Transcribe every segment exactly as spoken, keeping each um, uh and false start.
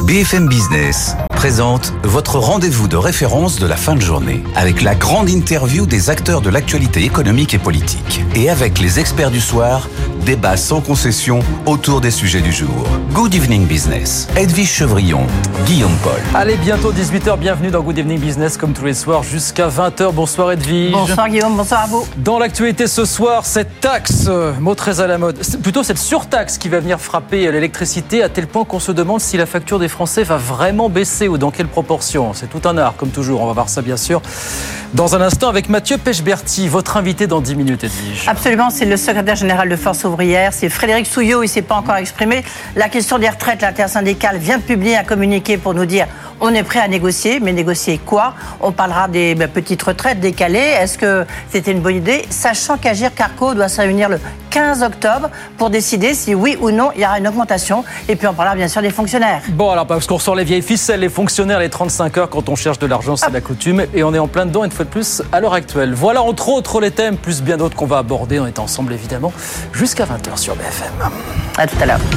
B F M Business présente votre rendez-vous de référence de la fin de journée, avec la grande interview des acteurs de l'actualité économique et politique. Et avec les experts du soir, débat sans concession autour des sujets du jour. Good Evening Business. Edwige Chevrillon, Guillaume Paul. Allez, bientôt dix-huit heures, bienvenue dans Good Evening Business, comme tous les soirs, jusqu'à vingt heures. Bonsoir Edwige. Bonsoir Guillaume, bonsoir à vous. Dans l'actualité ce soir, cette taxe, mot très à la mode, plutôt cette surtaxe qui va venir frapper l'électricité, à tel point qu'on se demande si la facture des Français va vraiment baisser ou dans quelle proportion. C'est tout un art, comme toujours, on va voir ça bien sûr dans un instant avec Mathieu Pechberti, votre invité dans dix minutes, Edwige. Absolument, c'est le secrétaire général de Force ouvrière, c'est Frédéric Souillot, il ne s'est pas encore exprimé. La question des retraites, l'intersyndicale vient de publier un communiqué pour nous dire on est prêt à négocier, mais négocier quoi? On parlera des bah, petites retraites décalées, est-ce que c'était une bonne idée? Sachant qu'Agir Carco doit se réunir le quinze octobre pour décider si oui ou non il y aura une augmentation. Et puis on parlera bien sûr des fonctionnaires. Bon, alors parce qu'on ressort les vieilles ficelles, les fonctionnaires, les trente-cinq heures, quand on cherche de l'argent, c'est ah. la coutume. Et on est en plein dedans, une fois de plus, à l'heure actuelle. Voilà entre autres les thèmes, plus bien d'autres qu'on va aborder. On est ensemble évidemment jusqu'à vingt heures sur B F M. À tout à l'heure.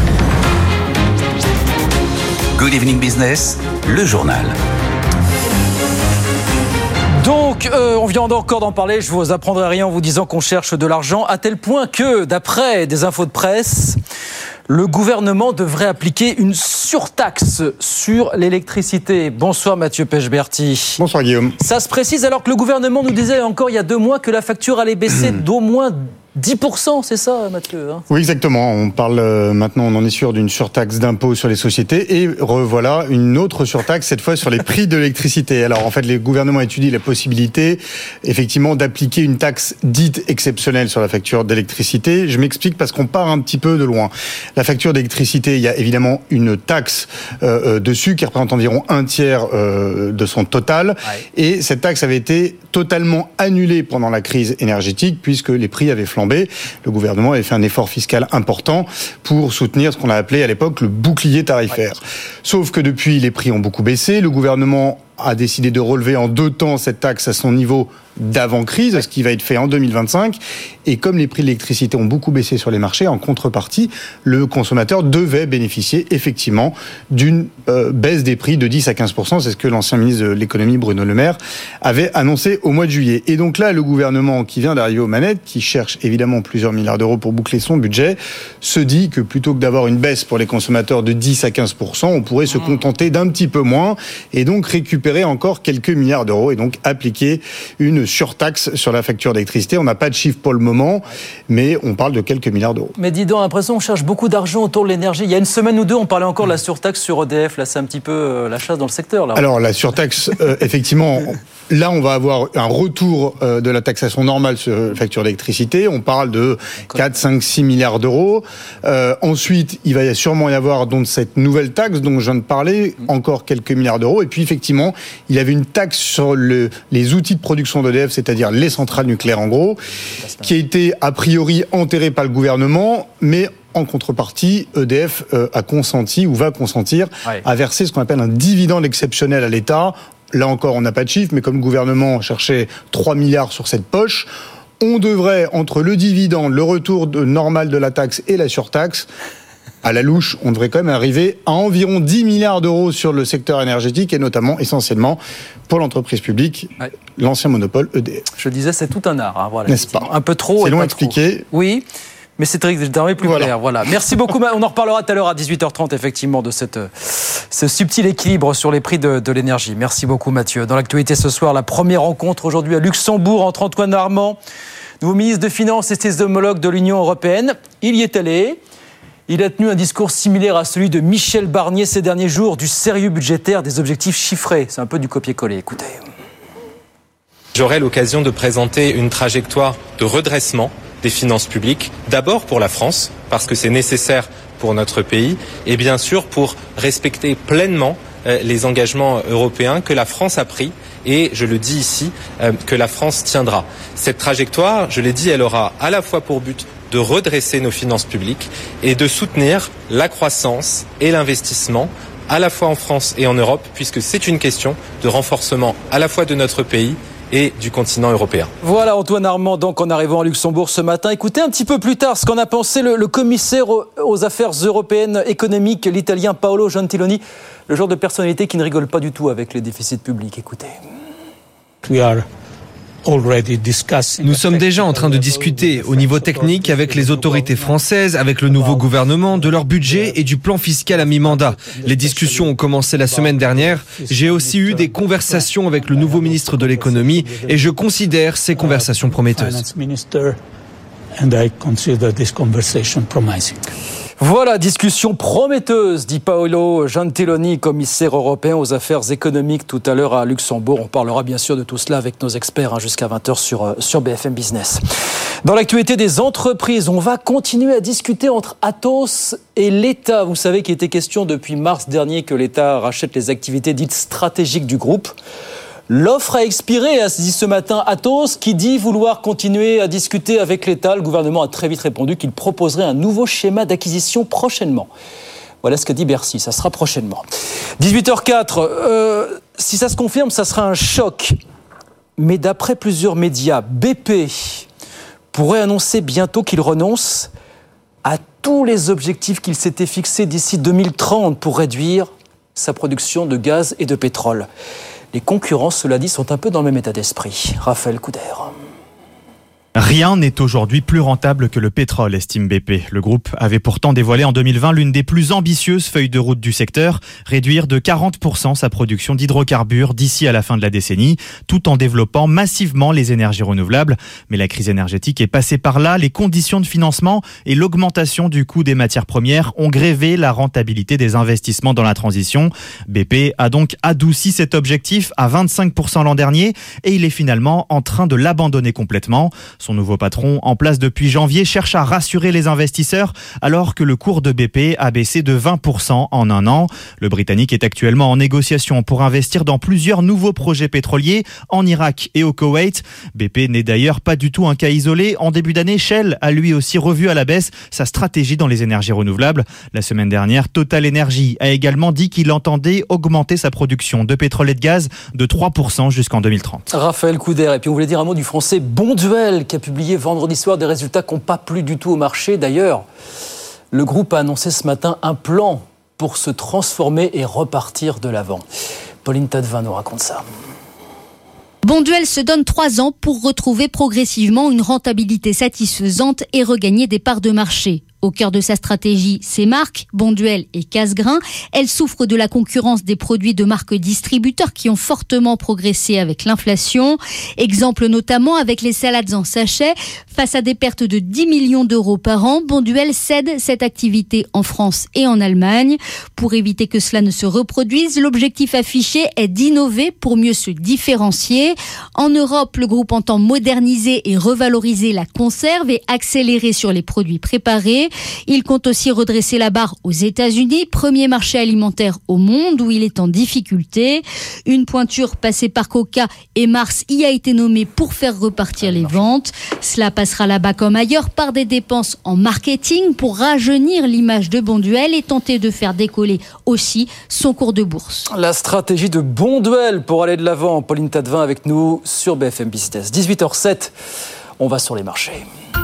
Good Evening Business, le journal. Donc, euh, on vient encore d'en parler, je vous apprendrai rien en vous disant qu'on cherche de l'argent, à tel point que, d'après des infos de presse, le gouvernement devrait appliquer une surtaxe sur l'électricité. Bonsoir Mathieu Pechberti. Bonsoir Guillaume. Ça se précise alors que le gouvernement nous disait encore il y a deux mois que la facture allait baisser d'au moins dix pour cent, c'est ça Mathieu hein? Oui exactement, on parle euh, maintenant, on en est sûr d'une surtaxe d'impôt sur les sociétés et revoilà une autre surtaxe, cette fois sur les prix de l'électricité. Alors en fait, les gouvernements étudient la possibilité effectivement d'appliquer une taxe dite exceptionnelle sur la facture d'électricité. Je m'explique parce qu'on part un petit peu de loin. La facture d'électricité, il y a évidemment une taxe euh, dessus qui représente environ un tiers euh, de son total. Ouais. Et cette taxe avait été totalement annulée pendant la crise énergétique puisque les prix avaient flambé. Le gouvernement avait fait un effort fiscal important pour soutenir ce qu'on a appelé à l'époque le bouclier tarifaire. Ouais. Sauf que depuis, les prix ont beaucoup baissé. Le gouvernement a décidé de relever en deux temps cette taxe à son niveau d'avant-crise, ce qui va être fait en deux mille vingt-cinq. Et comme les prix de l'électricité ont beaucoup baissé sur les marchés, en contrepartie, le consommateur devait bénéficier effectivement d'une euh, baisse des prix de dix à quinze pour cent. C'est ce que l'ancien ministre de l'économie, Bruno Le Maire, avait annoncé au mois de juillet. Et donc là, le gouvernement qui vient d'arriver aux manettes, qui cherche évidemment plusieurs milliards d'euros pour boucler son budget, se dit que plutôt que d'avoir une baisse pour les consommateurs de dix à quinze pour cent, on pourrait se contenter d'un petit peu moins et donc récupérer encore quelques milliards d'euros et donc appliquer une surtaxe sur la facture d'électricité. On n'a pas de chiffre pour le moment, mais on parle de quelques milliards d'euros. Mais dis donc, l'impression qu'on cherche beaucoup d'argent autour de l'énergie. Il y a une semaine ou deux, on parlait encore de la surtaxe sur E D F. Là, c'est un petit peu euh, la chasse dans le secteur. Là. Alors, la surtaxe, euh, effectivement, là, on va avoir un retour euh, de la taxation normale sur la facture d'électricité. On parle de quatre, cinq, six milliards d'euros. Euh, ensuite, il va sûrement y avoir donc cette nouvelle taxe dont je viens de parler, encore quelques milliards d'euros. Et puis, effectivement, il y avait une taxe sur le, les outils de production d'E D F, c'est-à-dire les centrales nucléaires en gros, qui a été a priori enterrée par le gouvernement, mais en contrepartie, E D F euh, a consenti ou va consentir ouais. à verser ce qu'on appelle un dividende exceptionnel à l'État. Là encore, on n'a pas de chiffre, mais comme le gouvernement cherchait trois milliards sur cette poche, on devrait, entre le dividende, le retour de, normal de la taxe et la surtaxe, à la louche, on devrait quand même arriver à environ dix milliards d'euros sur le secteur énergétique et notamment, essentiellement, pour l'entreprise publique, ouais. l'ancien monopole E D F. Je disais, c'est tout un art. Hein, voilà, n'est-ce pas? Un peu trop. C'est long à expliquer. Oui. Mais c'est très désormais plus voilà. clair. Voilà. Merci beaucoup. On en reparlera tout à l'heure à dix-huit heures trente, effectivement, de cette, ce subtil équilibre sur les prix de, de l'énergie. Merci beaucoup, Mathieu. Dans l'actualité ce soir, la première rencontre aujourd'hui à Luxembourg entre Antoine Armand, nouveau ministre de Finances, et ses homologues de l'Union européenne. Il y est allé. Il a tenu un discours similaire à celui de Michel Barnier ces derniers jours, du sérieux budgétaire, des objectifs chiffrés. C'est un peu du copier-coller. Écoutez. J'aurai l'occasion de présenter une trajectoire de redressement des finances publiques, d'abord pour la France, parce que c'est nécessaire pour notre pays, et bien sûr pour respecter pleinement les engagements européens que la France a pris, et je le dis ici, que la France tiendra. Cette trajectoire, je l'ai dit, elle aura à la fois pour but de redresser nos finances publiques et de soutenir la croissance et l'investissement à la fois en France et en Europe, puisque c'est une question de renforcement à la fois de notre pays et du continent européen. Voilà Antoine Armand, donc en arrivant à Luxembourg ce matin. Écoutez un petit peu plus tard ce qu'en a pensé le, le commissaire aux affaires européennes économiques, l'italien Paolo Gentiloni, le genre de personnalité qui ne rigole pas du tout avec les déficits publics. Écoutez. We are Nous sommes déjà en train de discuter au niveau technique avec les autorités françaises, avec le nouveau gouvernement, de leur budget et du plan fiscal à mi-mandat. Les discussions ont commencé la semaine dernière. J'ai aussi eu des conversations avec le nouveau ministre de l'économie et je considère ces conversations prometteuses. Voilà, discussion prometteuse, dit Paolo Gentiloni, commissaire européen aux affaires économiques tout à l'heure à Luxembourg. On parlera bien sûr de tout cela avec nos experts hein, jusqu'à vingt heures sur, sur B F M Business. Dans l'actualité des entreprises, on va continuer à discuter entre Atos et l'État. Vous savez qu'il était question depuis mars dernier que l'État rachète les activités dites stratégiques du groupe. L'offre a expiré, a dit ce matin Atos, qui dit vouloir continuer à discuter avec l'État. Le gouvernement a très vite répondu qu'il proposerait un nouveau schéma d'acquisition prochainement. Voilà ce qu'a dit Bercy, ça sera prochainement. dix-huit heures quatre, euh, si ça se confirme, ça sera un choc. Mais d'après plusieurs médias, B P pourrait annoncer bientôt qu'il renonce à tous les objectifs qu'il s'était fixés d'ici deux mille trente pour réduire sa production de gaz et de pétrole. Les concurrents, cela dit, sont un peu dans le même état d'esprit. Raphaël Couder. Rien n'est aujourd'hui plus rentable que le pétrole, estime B P. Le groupe avait pourtant dévoilé en deux mille vingt l'une des plus ambitieuses feuilles de route du secteur, réduire de quarante pour cent sa production d'hydrocarbures d'ici à la fin de la décennie, tout en développant massivement les énergies renouvelables. Mais la crise énergétique est passée par là, les conditions de financement et l'augmentation du coût des matières premières ont grévé la rentabilité des investissements dans la transition. B P a donc adouci cet objectif à vingt-cinq pour cent l'an dernier et il est finalement en train de l'abandonner complètement. Son nouveau patron, en place depuis janvier, cherche à rassurer les investisseurs alors que le cours de B P a baissé de vingt pour cent en un an. Le Britannique est actuellement en négociation pour investir dans plusieurs nouveaux projets pétroliers en Irak et au Koweït. B P n'est d'ailleurs pas du tout un cas isolé. En début d'année, Shell a lui aussi revu à la baisse sa stratégie dans les énergies renouvelables. La semaine dernière, Total Energy a également dit qu'il entendait augmenter sa production de pétrole et de gaz de trois pour cent jusqu'en deux mille trente. Raphaël Couder, et puis on voulait dire un mot du français Bonduelle, qui a publié vendredi soir des résultats qui n'ont pas plu du tout au marché. D'ailleurs, le groupe a annoncé ce matin un plan pour se transformer et repartir de l'avant. Pauline Tadevin nous raconte ça. Bonduelle se donne trois ans pour retrouver progressivement une rentabilité satisfaisante et regagner des parts de marché. Au cœur de sa stratégie, ses marques, Bonduelle et Cassegrain. Elle souffre de la concurrence des produits de marques distributeurs qui ont fortement progressé avec l'inflation. Exemple notamment avec les salades en sachet. Face à des pertes de dix millions d'euros par an, Bonduelle cède cette activité en France et en Allemagne. Pour éviter que cela ne se reproduise, l'objectif affiché est d'innover pour mieux se différencier. En Europe, le groupe entend moderniser et revaloriser la conserve et accélérer sur les produits préparés. Il compte aussi redresser la barre aux États-Unis, premier marché alimentaire au monde où il est en difficulté. Une pointure passée par Coca et Mars y a été nommée pour faire repartir les ventes. Cela passera là-bas comme ailleurs par des dépenses en marketing pour rajeunir l'image de Bonduelle et tenter de faire décoller aussi son cours de bourse. La stratégie de Bonduelle pour aller de l'avant. Pauline Tadevin avec nous sur B F M Business. dix-huit heures sept, on va sur les marchés.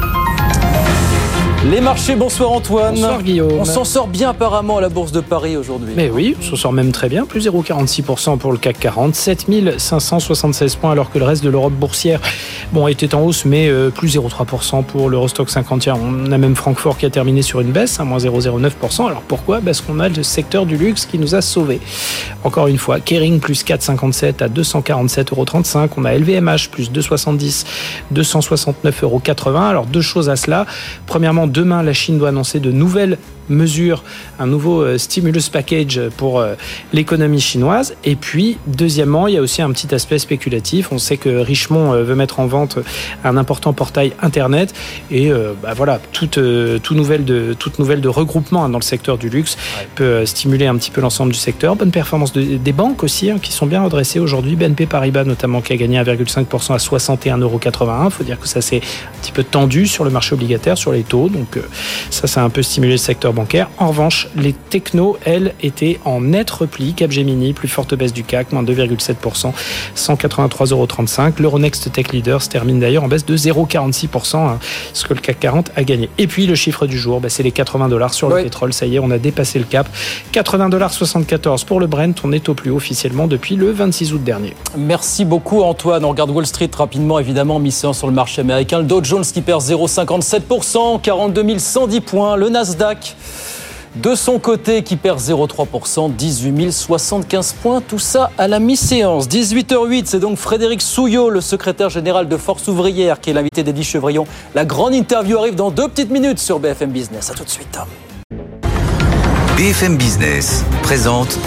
Les marchés, bonsoir Antoine. Bonsoir Guillaume. On s'en sort bien apparemment à la Bourse de Paris aujourd'hui. Mais oui, on s'en sort même très bien, plus zéro virgule quarante-six pour cent pour le C A C quarante, sept mille cinq cent soixante-seize points alors que le reste de l'Europe boursière bon, était en hausse mais euh, plus zéro virgule trois pour cent pour l'Eurostock cinquante. On a même Francfort qui a terminé sur une baisse, à moins zéro virgule zéro neuf pour cent. Alors pourquoi ? Parce qu'on a le secteur du luxe qui nous a sauvés. Encore une fois, Kering plus quatre virgule cinquante-sept à deux cent quarante-sept euros trente-cinq. On a L V M H plus deux virgule soixante-dix, deux cent soixante-neuf euros quatre-vingts. Alors deux choses à cela. Premièrement, demain, la Chine doit annoncer de nouvelles mesures, un nouveau euh, stimulus package pour euh, l'économie chinoise. Et puis, deuxièmement, il y a aussi un petit aspect spéculatif. On sait que Richemont euh, veut mettre en vente un important portail Internet. Et euh, bah, voilà, toute, euh, toute, nouvelle de, toute nouvelle de regroupement hein, dans le secteur du luxe ouais. peut euh, stimuler un petit peu l'ensemble du secteur. Bonne performance de, des banques aussi, hein, qui sont bien redressées aujourd'hui. B N P Paribas notamment, qui a gagné un virgule cinq pour cent à soixante et un euros quatre-vingt-un. Il faut dire que ça s'est un petit peu tendu sur le marché obligataire, sur les taux. Donc euh, ça, ça a un peu stimulé le secteur bancaires. En revanche, les technos, elles, étaient en net repli. Capgemini, plus forte baisse du C A C, moins deux virgule sept pour cent, cent quatre-vingt-trois euros trente-cinq. L'Euronext Tech Leaders se termine d'ailleurs en baisse de zéro virgule quarante-six pour cent, hein, ce que le C A C quarante a gagné. Et puis le chiffre du jour, bah, c'est les quatre-vingts dollars sur le oui. pétrole. Ça y est, on a dépassé le cap. quatre-vingts dollars soixante-quatorze pour le Brent. On est au plus haut officiellement depuis le vingt-six août dernier. Merci beaucoup Antoine. On regarde Wall Street rapidement, évidemment, mi-séance sur le marché américain. Le Dow Jones qui perd zéro virgule cinquante-sept pour cent, quarante-deux mille cent dix points. Le Nasdaq, de son côté, qui perd zéro virgule trois pour cent, dix-huit mille soixante-quinze points. Tout ça à la mi-séance. dix-huit heures huit, c'est donc Frédéric Souillot, le secrétaire général de Force Ouvrière, qui est l'invité d'Edwige Chevrillon. La grande interview arrive dans deux petites minutes sur B F M Business. À tout de suite. B F M Business présente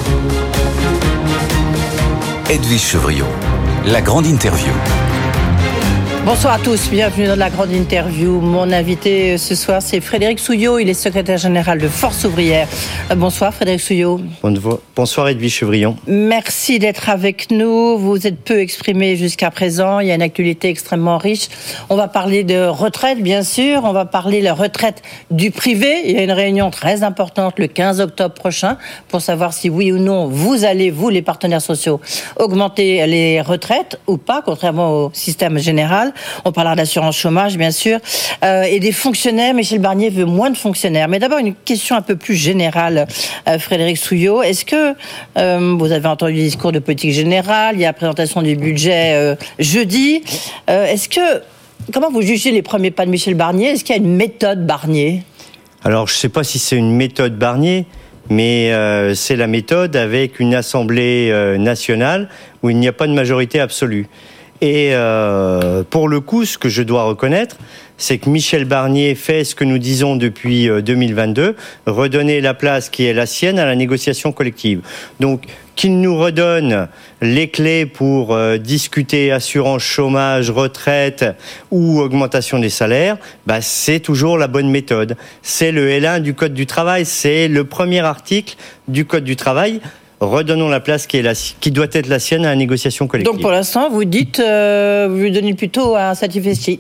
Edwige Chevrillon, la grande interview. Bonsoir à tous, bienvenue dans la grande interview. Mon invité ce soir, c'est Frédéric Souillot, il est secrétaire général de Force Ouvrière. Bonsoir Frédéric Souillot. Bonsoir Edwige Chevrillon. Merci d'être avec nous. Vous êtes peu exprimé jusqu'à présent, il y a une actualité extrêmement riche. On va parler de retraite, bien sûr, on va parler de la retraite du privé. Il y a une réunion très importante le quinze octobre prochain pour savoir si oui ou non vous allez, vous les partenaires sociaux, augmenter les retraites ou pas, contrairement au système général. On parlera d'assurance chômage, bien sûr, euh, et des fonctionnaires. Michel Barnier veut moins de fonctionnaires. Mais d'abord, une question un peu plus générale, euh, Frédéric Souillot. Est-ce que euh, vous avez entendu le discours de politique générale, il y a la présentation du budget euh, jeudi. Euh, est-ce que, comment vous jugez les premiers pas de Michel Barnier? Est-ce qu'il y a une méthode Barnier? Alors, je ne sais pas si c'est une méthode Barnier, mais euh, c'est la méthode avec une assemblée euh, nationale où il n'y a pas de majorité absolue. Et euh, pour le coup, ce que je dois reconnaître, c'est que Michel Barnier fait ce que nous disons depuis deux mille vingt-deux, redonner la place qui est la sienne à la négociation collective. Donc, qu'il nous redonne les clés pour euh, discuter assurance chômage, retraite ou augmentation des salaires, bah, c'est toujours la bonne méthode. C'est le L un du Code du travail, c'est le premier article du Code du travail. Redonnons la place qui, est la, qui doit être la sienne à la négociation collective. Donc pour l'instant, vous dites, euh, vous lui donnez plutôt un satisfait.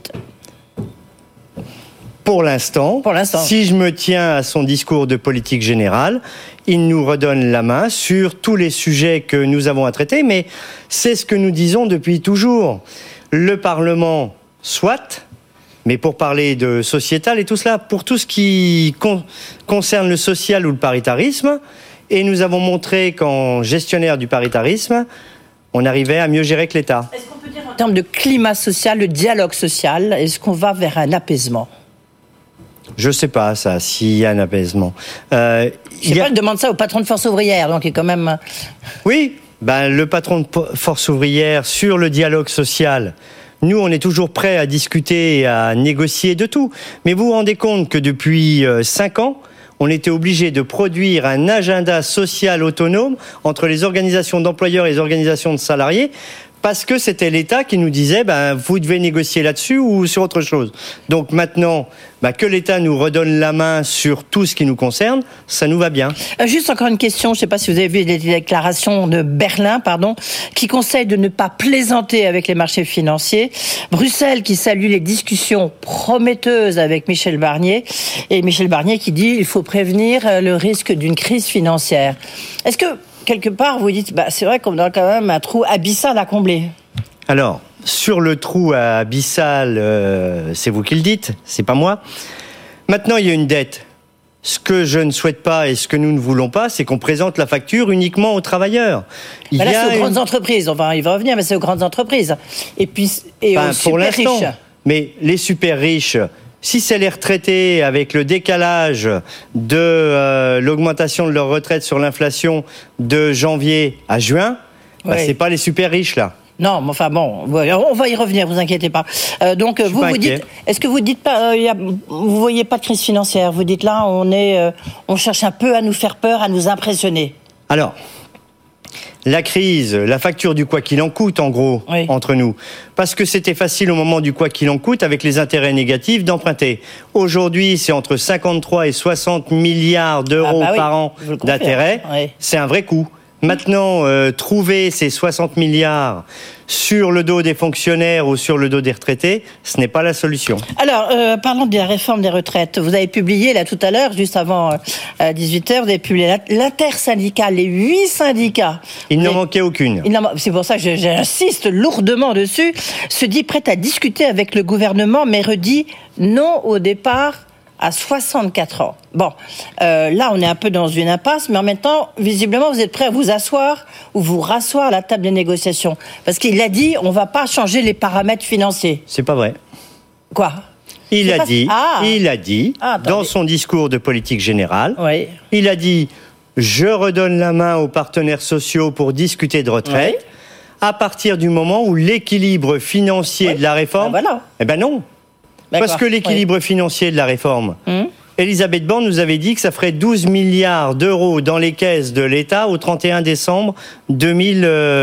Pour l'instant, pour l'instant, si je me tiens à son discours de politique générale, il nous redonne la main sur tous les sujets que nous avons à traiter, mais c'est ce que nous disons depuis toujours. Le Parlement, soit, mais pour parler de sociétal et tout cela, pour tout ce qui con- concerne le social ou le paritarisme. Et nous avons montré qu'en gestionnaire du paritarisme, on arrivait à mieux gérer que l'État. Est-ce qu'on peut dire en termes de climat social, le dialogue social, est-ce qu'on va vers un apaisement? Je ne sais pas, ça, s'il y a un apaisement. Euh, Je ne sais a... pas, je demande ça au patron de Force Ouvrière, donc il est quand même... Oui, ben, le patron de Force Ouvrière, sur le dialogue social... Nous, on est toujours prêts à discuter et à négocier de tout. Mais vous vous rendez compte que depuis euh, cinq ans, on était obligé de produire un agenda social autonome entre les organisations d'employeurs et les organisations de salariés, parce que c'était l'État qui nous disait ben, vous devez négocier là-dessus ou sur autre chose. Donc maintenant, ben, que l'État nous redonne la main sur tout ce qui nous concerne, ça nous va bien. Juste encore une question, je ne sais pas si vous avez vu les déclarations de Berlin, pardon, qui conseille de ne pas plaisanter avec les marchés financiers. Bruxelles qui salue les discussions prometteuses avec Michel Barnier, et Michel Barnier qui dit il faut prévenir le risque d'une crise financière. Est-ce que quelque part, vous dites, bah, c'est vrai qu'on a quand même un trou abyssal à combler. Alors, sur le trou abyssal, euh, c'est vous qui le dites, c'est pas moi. Maintenant, il y a une dette. Ce que je ne souhaite pas et ce que nous ne voulons pas, c'est qu'on présente la facture uniquement aux travailleurs. Il bah là, y a c'est aux une... grandes entreprises. Enfin, il va revenir, mais c'est aux grandes entreprises. Et puis, et enfin, aux super riches. Mais les super riches... Si c'est les retraités, avec le décalage de euh, l'augmentation de leur retraite sur l'inflation de janvier à juin, oui. bah, c'est pas les super riches là. Non, mais enfin bon, on va y revenir, vous inquiétez pas. Euh, donc vous vous dites, est-ce que vous dites pas, euh, y a, vous voyez pas de crise financière? Vous dites là, on est, euh, on cherche un peu à nous faire peur, à nous impressionner. Alors. La crise, la facture du quoi qu'il en coûte, en gros, oui. entre nous. Parce que c'était facile au moment du quoi qu'il en coûte, avec les intérêts négatifs, d'emprunter. Aujourd'hui, c'est entre cinquante-trois et soixante milliards d'euros ah bah oui, par an d'intérêts. Oui. C'est un vrai coût. Maintenant, euh, trouver ces soixante milliards sur le dos des fonctionnaires ou sur le dos des retraités, ce n'est pas la solution. Alors, euh, parlons de la réforme des retraites. Vous avez publié, là, tout à l'heure, juste avant euh, dix-huit heures, vous avez publié l'intersyndicale, les huit syndicats. Il n'en manquait aucune. Il n'en, c'est pour ça que j'insiste lourdement dessus. Se dit prête à discuter avec le gouvernement, mais redit non au départ à soixante-quatre ans. Bon, euh, là, on est un peu dans une impasse, mais en même temps, visiblement, vous êtes prêt à vous asseoir ou vous rasseoir à la table des négociations. Parce qu'il a dit, on va pas changer les paramètres financiers. C'est pas vrai. Quoi ? Il a, pas... dit, ah. il a dit, ah, dans son discours de politique générale, oui. il a dit, je redonne la main aux partenaires sociaux pour discuter de retraite, oui. à partir du moment où l'équilibre financier oui. de la réforme... Ah, voilà. Eh ben non. D'accord. Parce que l'équilibre oui. financier de la réforme, mmh. Elisabeth Borne nous avait dit que ça ferait douze milliards d'euros dans les caisses de l'État au trente et un décembre deux mille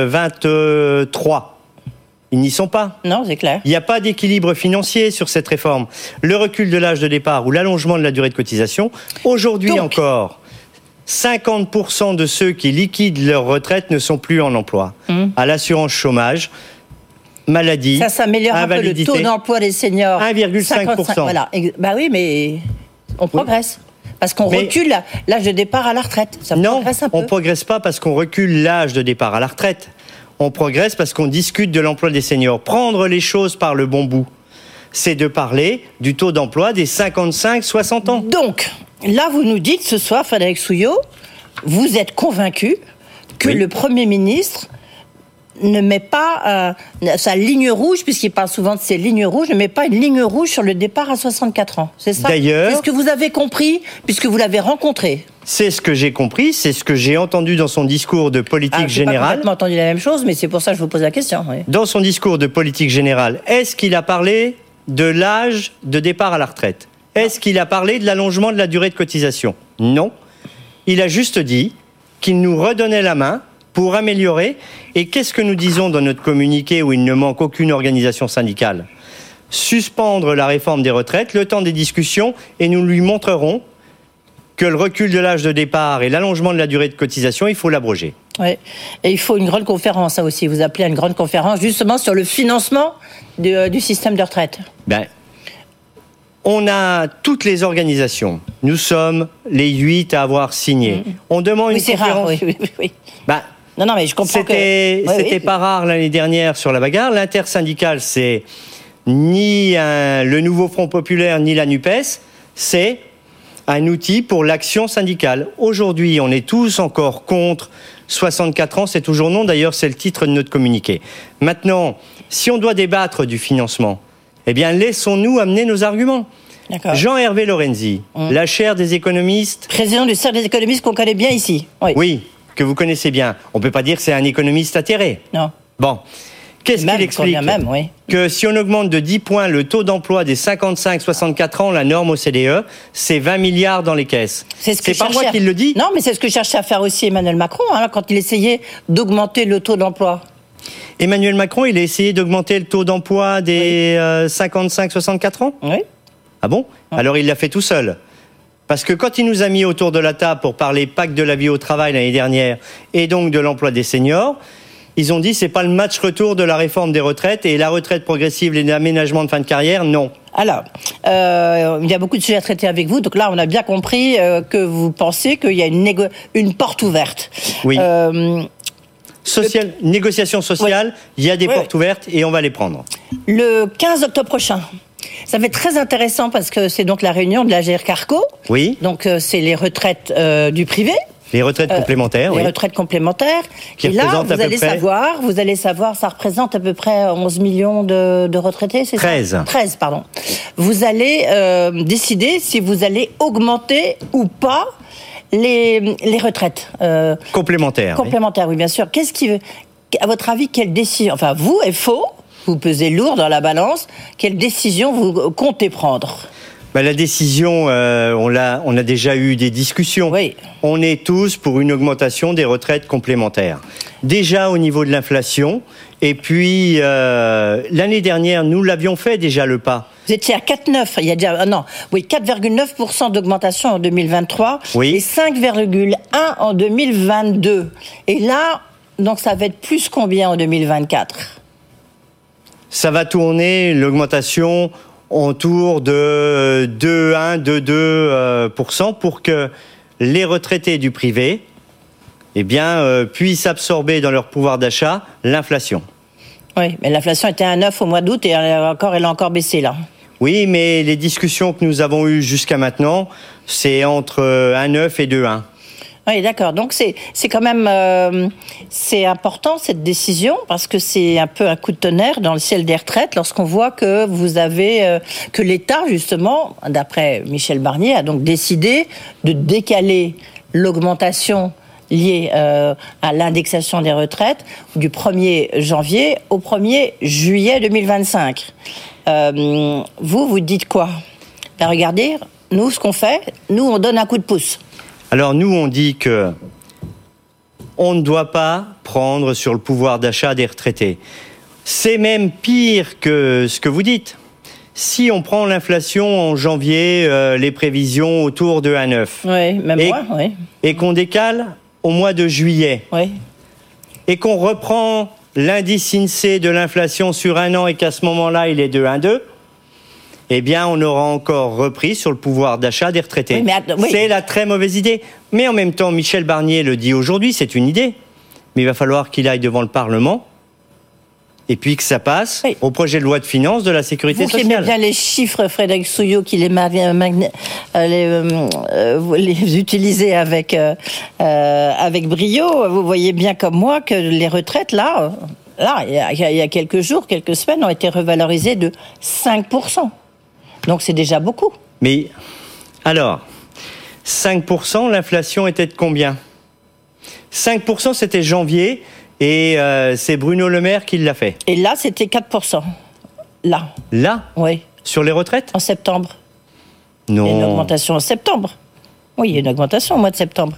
vingt-trois. Ils n'y sont pas. Non, c'est clair. Il n'y a pas d'équilibre financier sur cette réforme. Le recul de l'âge de départ ou l'allongement de la durée de cotisation, aujourd'hui Donc... encore, cinquante pour cent de ceux qui liquident leur retraite ne sont plus en emploi. Mmh. À l'assurance chômage, maladie, ça s'améliore un peu le taux d'emploi des seniors. un virgule cinq pour cent. Voilà. Bah oui, mais on progresse. Parce qu'on mais recule l'âge de départ à la retraite. Ça non, progresse un peu. on ne progresse pas parce qu'on recule l'âge de départ à la retraite. On progresse parce qu'on discute de l'emploi des seniors. Prendre les choses par le bon bout, c'est de parler du taux d'emploi des cinquante-cinq à soixante ans. Donc, là, vous nous dites ce soir, Frédéric Souillot, vous êtes convaincu que oui. le Premier ministre ne met pas euh, sa ligne rouge, puisqu'il parle souvent de ses lignes rouges, ne met pas une ligne rouge sur le départ à soixante-quatre ans. C'est ça ? D'ailleurs, c'est ce que vous avez compris, puisque vous l'avez rencontré. C'est ce que j'ai compris, c'est ce que j'ai entendu dans son discours de politique ah, générale. Je n'ai pas complètement entendu la même chose, mais c'est pour ça que je vous pose la question. Oui. Dans son discours de politique générale, est-ce qu'il a parlé de l'âge de départ à la retraite ? Est-ce qu'il a parlé de l'allongement de la durée de cotisation ? Non. Il a juste dit qu'il nous redonnait la main pour améliorer. Et qu'est-ce que nous disons dans notre communiqué où il ne manque aucune organisation syndicale ? Suspendre la réforme des retraites, le temps des discussions, et nous lui montrerons que le recul de l'âge de départ et l'allongement de la durée de cotisation, il faut l'abroger. Oui, et il faut une grande conférence, ça aussi. Vous appelez à une grande conférence, justement, sur le financement du, euh, du système de retraite. Ben, on a toutes les organisations. Nous sommes les huit à avoir signé. Mmh. On demande oui, une c'est conférence. Rare, oui, oui, oui. Ben, non, non, mais je comprends c'était, que... Oui, c'était oui. pas rare l'année dernière sur la bagarre. L'intersyndicale, c'est ni un, le nouveau Front Populaire, ni la NUPES. C'est un outil pour l'action syndicale. Aujourd'hui, on est tous encore contre soixante-quatre ans, c'est toujours non. D'ailleurs, c'est le titre de notre communiqué. Maintenant, si on doit débattre du financement, eh bien, laissons-nous amener nos arguments. D'accord. Jean-Hervé Lorenzi, mmh. la chaire des économistes... Président du cercle des économistes qu'on connaît bien ici. Oui. Oui, que vous connaissez bien. On ne peut pas dire que c'est un économiste atterré. Non. Bon. Qu'est-ce même, qu'il explique même, oui. Que si on augmente de dix points le taux d'emploi des cinquante-cinq à soixante-quatre ans, la norme O C D E, c'est vingt milliards dans les caisses. C'est, ce que c'est pas moi à... qui le dis. Non, mais c'est ce que cherchait à faire aussi Emmanuel Macron, hein, quand il essayait d'augmenter le taux d'emploi. Emmanuel Macron, il a essayé d'augmenter le taux d'emploi des oui. euh, cinquante-cinq à soixante-quatre ans ? Oui. Ah bon ? oui. Alors il l'a fait tout seul. Parce que quand il nous a mis autour de la table pour parler pacte de la vie au travail l'année dernière et donc de l'emploi des seniors, ils ont dit c'est pas le match retour de la réforme des retraites et la retraite progressive, les aménagements de fin de carrière, non. Alors, euh, il y a beaucoup de sujets à traiter avec vous, donc là on a bien compris euh, que vous pensez qu'il y a une, négo- une porte ouverte. Oui. Euh, Social, le... Négociation sociale, oui. il y a des oui. portes ouvertes et on va les prendre. Le quinze octobre prochain. Ça va être très intéressant parce que c'est donc la réunion de la G R Carco. Oui. Donc euh, c'est les retraites euh, du privé. Les retraites euh, complémentaires, les oui. Les retraites complémentaires. Qui et là, vous allez près... savoir, vous allez savoir, ça représente à peu près onze millions de, de retraités, c'est treize. ça ? treize, pardon. Vous allez euh, décider si vous allez augmenter ou pas les, les retraites. Euh, complémentaires. Complémentaires, oui. oui, bien sûr. Qu'est-ce qui, à votre avis, quelle décision, enfin, vous, est faux, vous pesez lourd dans la balance, quelle décision vous comptez prendre ? Bah, la décision, euh, on, l'a, on a déjà eu des discussions. Oui. On est tous pour une augmentation des retraites complémentaires. Déjà au niveau de l'inflation, et puis euh, l'année dernière, nous l'avions fait déjà le pas. Vous étiez à quatre virgule neuf, il y a déjà, non, oui, quatre virgule neuf pour cent d'augmentation en deux mille vingt-trois oui. et cinq virgule un en deux mille vingt-deux. Et là, donc ça va être plus combien en deux mille vingt-quatre ? Ça va tourner l'augmentation autour de deux virgule un, deux virgule deux pour cent pour que les retraités du privé eh bien, euh, puissent absorber dans leur pouvoir d'achat l'inflation. Oui, mais l'inflation était à un virgule neuf au mois d'août et elle a encore, elle a encore baissé là. Oui, mais les discussions que nous avons eues jusqu'à maintenant, c'est entre un virgule neuf et deux virgule un. Oui, d'accord. Donc c'est c'est quand même euh, c'est important cette décision parce que c'est un peu un coup de tonnerre dans le ciel des retraites lorsqu'on voit que vous avez euh, que l'État justement, d'après Michel Barnier, a donc décidé de décaler l'augmentation liée euh, à l'indexation des retraites du premier janvier au premier juillet deux mille vingt-cinq. Euh, vous vous dites quoi ? Ben regardez, nous ce qu'on fait, nous on donne un coup de pouce. Alors nous, on dit que on ne doit pas prendre sur le pouvoir d'achat des retraités. C'est même pire que ce que vous dites. Si on prend l'inflation en janvier, euh, les prévisions autour de un virgule neuf, oui, même et, moi, oui. et qu'on décale au mois de juillet, oui. et qu'on reprend l'indice INSEE de l'inflation sur un an et qu'à ce moment-là, il est de un virgule deux, eh bien, on aura encore repris sur le pouvoir d'achat des retraités. Oui, mais att- oui. C'est la très mauvaise idée. Mais en même temps, Michel Barnier le dit aujourd'hui, c'est une idée. Mais il va falloir qu'il aille devant le Parlement et puis que ça passe oui. au projet de loi de finances de la sécurité vous sociale. Vous qui aimez bien les chiffres, Frédéric Souillot, qui les, magna- magna- euh, les, euh, vous les utilisez avec, euh, euh, avec brio, vous voyez bien comme moi que les retraites, là, là il y a, il y a quelques jours, quelques semaines, ont été revalorisées de cinq pour cent. Donc c'est déjà beaucoup. Mais alors, cinq pour cent, l'inflation était de combien ? cinq pour cent, c'était janvier, et euh, c'est Bruno Le Maire qui l'a fait. Et là, c'était quatre pour cent. Là. Là ? Oui. Sur les retraites ? En septembre. Non. Il y a une augmentation en septembre. Oui, il y a une augmentation au mois de septembre.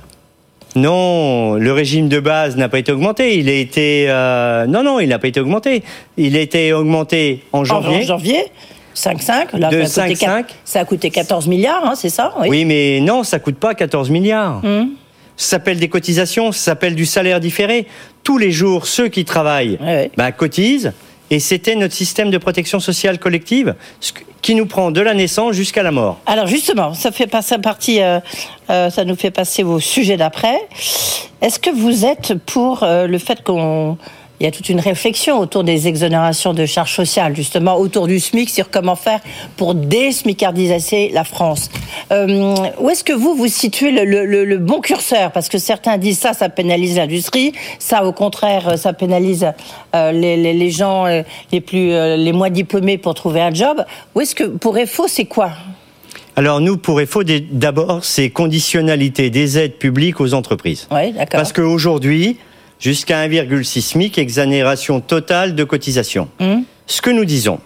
Non, le régime de base n'a pas été augmenté. Il a été... Euh... Non, non, il n'a pas été augmenté. Il a été augmenté en janvier. En janvier cinq virgule cinq, là, de ça, a coûté cinq virgule cinq. Ça a coûté quatorze milliards, hein, c'est ça ? Oui. Oui, mais non, ça coûte pas quatorze milliards. Mmh. Ça s'appelle des cotisations, ça s'appelle du salaire différé. Tous les jours, ceux qui travaillent oui, oui. Bah, cotisent. Et c'était notre système de protection sociale collective qui nous prend de la naissance jusqu'à la mort. Alors justement, ça fait passer partie, euh, euh, ça nous fait passer au sujet d'après. Est-ce que vous êtes pour euh, le fait qu'on... Il y a toute une réflexion autour des exonérations de charges sociales, justement, autour du SMIC, sur comment faire pour désmicardiser la France. Euh, où est-ce que vous, vous situez le, le, le bon curseur ? Parce que certains disent ça, ça pénalise l'industrie, ça, au contraire, ça pénalise euh, les, les, les gens euh, les, plus, euh, les moins diplômés pour trouver un job. Où est-ce que, pour F O, c'est quoi ? Alors nous, pour F O, d'abord, c'est conditionnalité des aides publiques aux entreprises. Oui, d'accord. Parce qu'aujourd'hui... jusqu'à un virgule six SMIC, exonération totale de cotisation. Mmh. Ce que nous disons,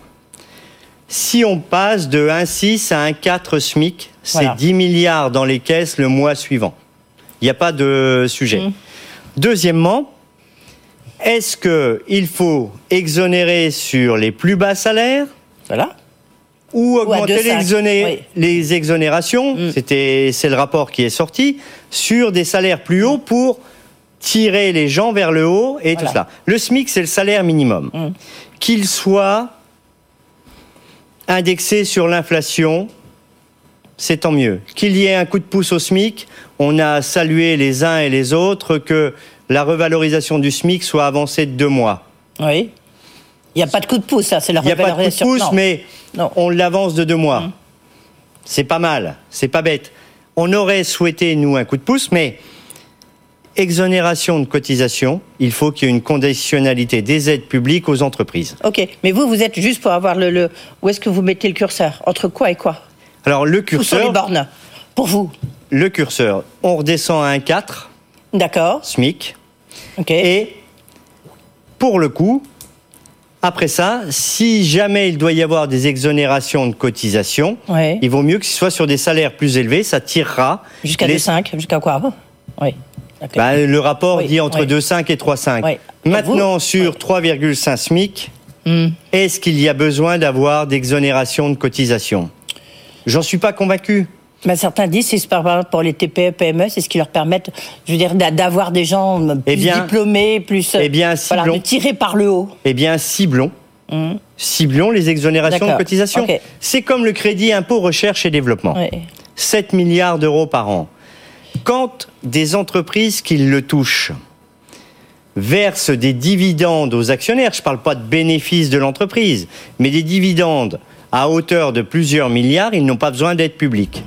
si on passe de un virgule six à un virgule quatre SMIC, c'est voilà. dix milliards dans les caisses le mois suivant. Il n'y a pas de sujet. Mmh. Deuxièmement, est-ce qu'il faut exonérer sur les plus bas salaires ? Voilà. Ou augmenter ou les, exoné- oui. les exonérations, mmh. C'était, c'est le rapport qui est sorti, sur des salaires plus hauts pour... tirer les gens vers le haut et voilà. Tout cela. Le SMIC, c'est le salaire minimum. Mmh. Qu'il soit indexé sur l'inflation, c'est tant mieux. Qu'il y ait un coup de pouce au SMIC, on a salué les uns et les autres que la revalorisation du SMIC soit avancée de deux mois. Oui. Il n'y a pas de coup de pouce, ça, c'est la revalorisation. Il n'y a pas de coup de pouce, non. mais non. On l'avance de deux mois. Mmh. C'est pas mal, c'est pas bête. On aurait souhaité, nous, un coup de pouce, mais... exonération de cotisation, il faut qu'il y ait une conditionnalité des aides publiques aux entreprises. Ok, mais vous, vous êtes juste pour avoir le... le où est-ce que vous mettez le curseur ? Entre quoi et quoi ? Alors, le curseur... Où sont les bornes, pour vous ? Le curseur, on redescend à un virgule quatre. D'accord. SMIC. Ok. Et, pour le coup, après ça, si jamais il doit y avoir des exonérations de cotisation, ouais. il vaut mieux que ce soit sur des salaires plus élevés, ça tirera... Jusqu'à les... deux virgule cinq, jusqu'à quoi ? Oui. Okay. Bah, le rapport oui, dit entre oui. deux virgule cinq et trois virgule cinq. Oui. Maintenant, vous, sur oui. trois virgule cinq SMIC, Mmh. Est-ce qu'il y a besoin d'avoir d'exonération de cotisation ? J'en suis pas convaincu. Mais certains disent que c'est par exemple pour les T P E P M E, c'est ce qui leur permet, je veux dire, d'avoir des gens plus eh bien, diplômés, plus eh bien, ciblons, voilà, de tirer par le haut. Eh bien, ciblons. Mmh. Ciblons les exonérations D'accord. de cotisation. Okay. C'est comme le crédit impôt recherche et développement. Oui. sept milliards d'euros par an. Quand des entreprises qui le touchent versent des dividendes aux actionnaires, je ne parle pas de bénéfices de l'entreprise, mais des dividendes à hauteur de plusieurs milliards, ils n'ont pas besoin d'être publics.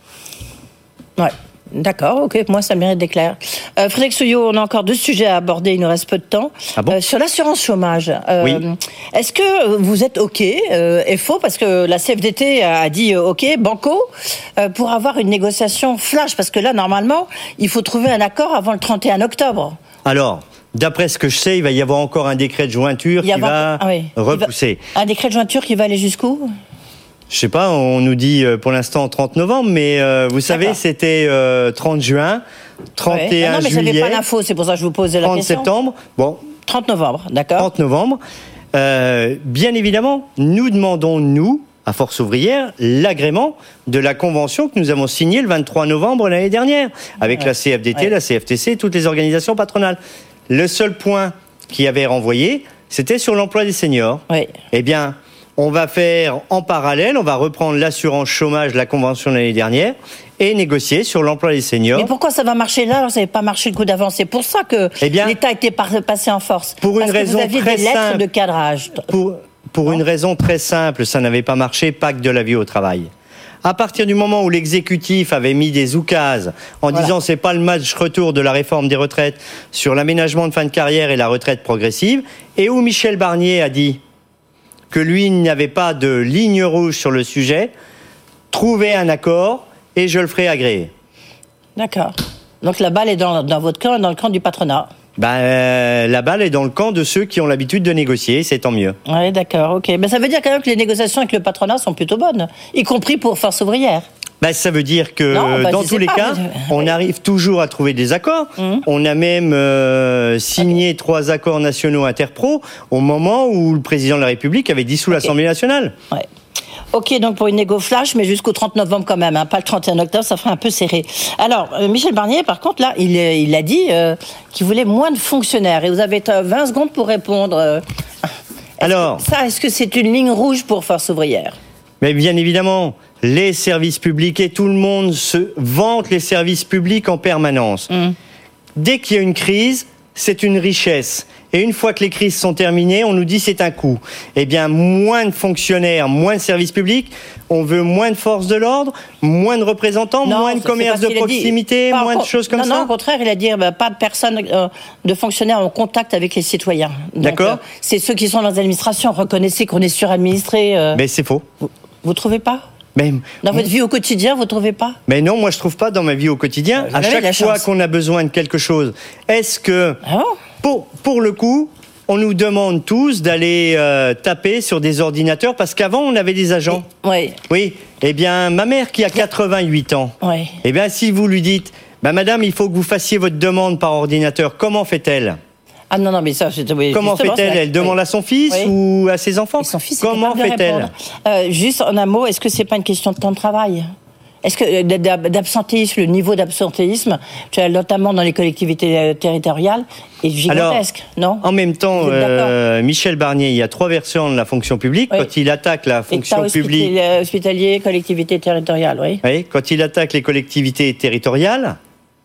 Ouais. D'accord, ok, moi ça mérite d'éclair. Euh, Frédéric Souillot, on a encore deux sujets à aborder, il nous reste peu de temps. Ah bon euh, sur l'assurance chômage, euh, oui. est-ce que vous êtes ok euh, et faux, parce que la C F D T a dit euh, ok, banco, euh, pour avoir une négociation flash, parce que là, normalement, il faut trouver un accord avant le trente et un octobre. Alors, d'après ce que je sais, il va y avoir encore un décret de jointure qui va ah oui. repousser. Va... Un décret de jointure qui va aller jusqu'où ? Je sais pas, on nous dit pour l'instant trente novembre, mais euh, vous savez, D'accord. c'était euh, trente juin, trente et un ouais. non, mais juillet. j'avais pas l'info, c'est pour ça que je vous posais la trente question. trente septembre, bon. trente novembre, d'accord. trente novembre. Euh, bien évidemment, nous demandons, nous, à Force Ouvrière, l'agrément de la convention que nous avons signée le vingt-trois novembre l'année dernière, avec ouais. la C F D T, ouais. la C F T C, toutes les organisations patronales. Le seul point qui avait renvoyé, c'était sur l'emploi des seniors. Oui. Eh bien, on va faire en parallèle, on va reprendre l'assurance chômage, la convention de l'année dernière, et négocier sur l'emploi des seniors. Mais pourquoi ça va marcher là alors ça n'avait pas marché le coup d'avant ? C'est pour ça que eh bien, l'État était passé en force. Pour une Parce raison que vous aviez très des lettres simple, de cadrage. Pour, pour une raison très simple, ça n'avait pas marché, pacte de la vie au travail. À partir du moment où l'exécutif avait mis des oukases en voilà. disant c'est pas le match retour de la réforme des retraites sur l'aménagement de fin de carrière et la retraite progressive, et où Michel Barnier a dit que lui n'avait pas de ligne rouge sur le sujet, trouvez un accord et je le ferai agréer. D'accord. Donc la balle est dans, dans votre camp, dans le camp du patronat. Ben, euh, la balle est dans le camp de ceux qui ont l'habitude de négocier, c'est tant mieux. Oui, d'accord, ok. Ben, ça veut dire quand même que les négociations avec le patronat sont plutôt bonnes, y compris pour Force Ouvrière. Ben, ça veut dire que non, ben, dans tous les pas, cas, mais... on arrive toujours à trouver des accords. Mmh. On a même euh, signé okay. trois accords nationaux interpro au moment où le président de la République avait dissous okay. l'Assemblée nationale. Ouais. Ok, donc pour une négo flash, mais jusqu'au trente novembre quand même, hein, pas le trente et un octobre, ça ferait un peu serré. Alors, euh, Michel Barnier, par contre, là, il, il a dit euh, qu'il voulait moins de fonctionnaires. Et vous avez vingt secondes pour répondre. Euh, Alors, est-ce que, ça, est-ce que c'est une ligne rouge pour Force Ouvrière ? Mais bien évidemment, les services publics, et tout le monde se vante les services publics en permanence. Mmh. Dès qu'il y a une crise, c'est une richesse. Et une fois que les crises sont terminées, on nous dit c'est un coût. Eh bien, moins de fonctionnaires, moins de services publics, on veut moins de forces de l'ordre, moins de représentants, non, moins de commerce de proximité, pas, moins de choses comme non, ça. Non, au contraire, il a dit bah, pas de personnes, euh, de fonctionnaires en contact avec les citoyens. Donc, D'accord. Euh, c'est ceux qui sont dans l'administration. Reconnaissez qu'on est suradministré. Euh... Mais c'est faux. Vous, vous trouvez pas ? Mais, dans votre vie au quotidien, vous trouvez pas ? Mais non, moi je trouve pas dans ma vie au quotidien. Euh, à chaque fois qu'on a besoin de quelque chose, est-ce que ah bon pour pour le coup, on nous demande tous d'aller euh, taper sur des ordinateurs parce qu'avant on avait des agents. Oui. Oui. Eh bien, ma mère qui a quatre-vingt-huit ans. Oui. Eh bien, si vous lui dites, bah madame, il faut que vous fassiez votre demande par ordinateur, comment fait-elle ? Ah non, non, mais ça, c'est... Oui, comment fait-elle ? Elle demande oui. à son fils oui. ou à ses enfants ? Et son fils, comment fait-elle ? euh, Juste en un mot, est-ce que c'est pas une question de temps de travail ? Est-ce que d'absentéisme, le niveau d'absentéisme, notamment dans les collectivités territoriales, est gigantesque, Alors, non ? En même temps, euh, Michel Barnier, il y a trois versions de la fonction publique. Oui. Quand il attaque la fonction État publique, hospitalier, collectivités territoriales, oui. Oui, quand il attaque les collectivités territoriales,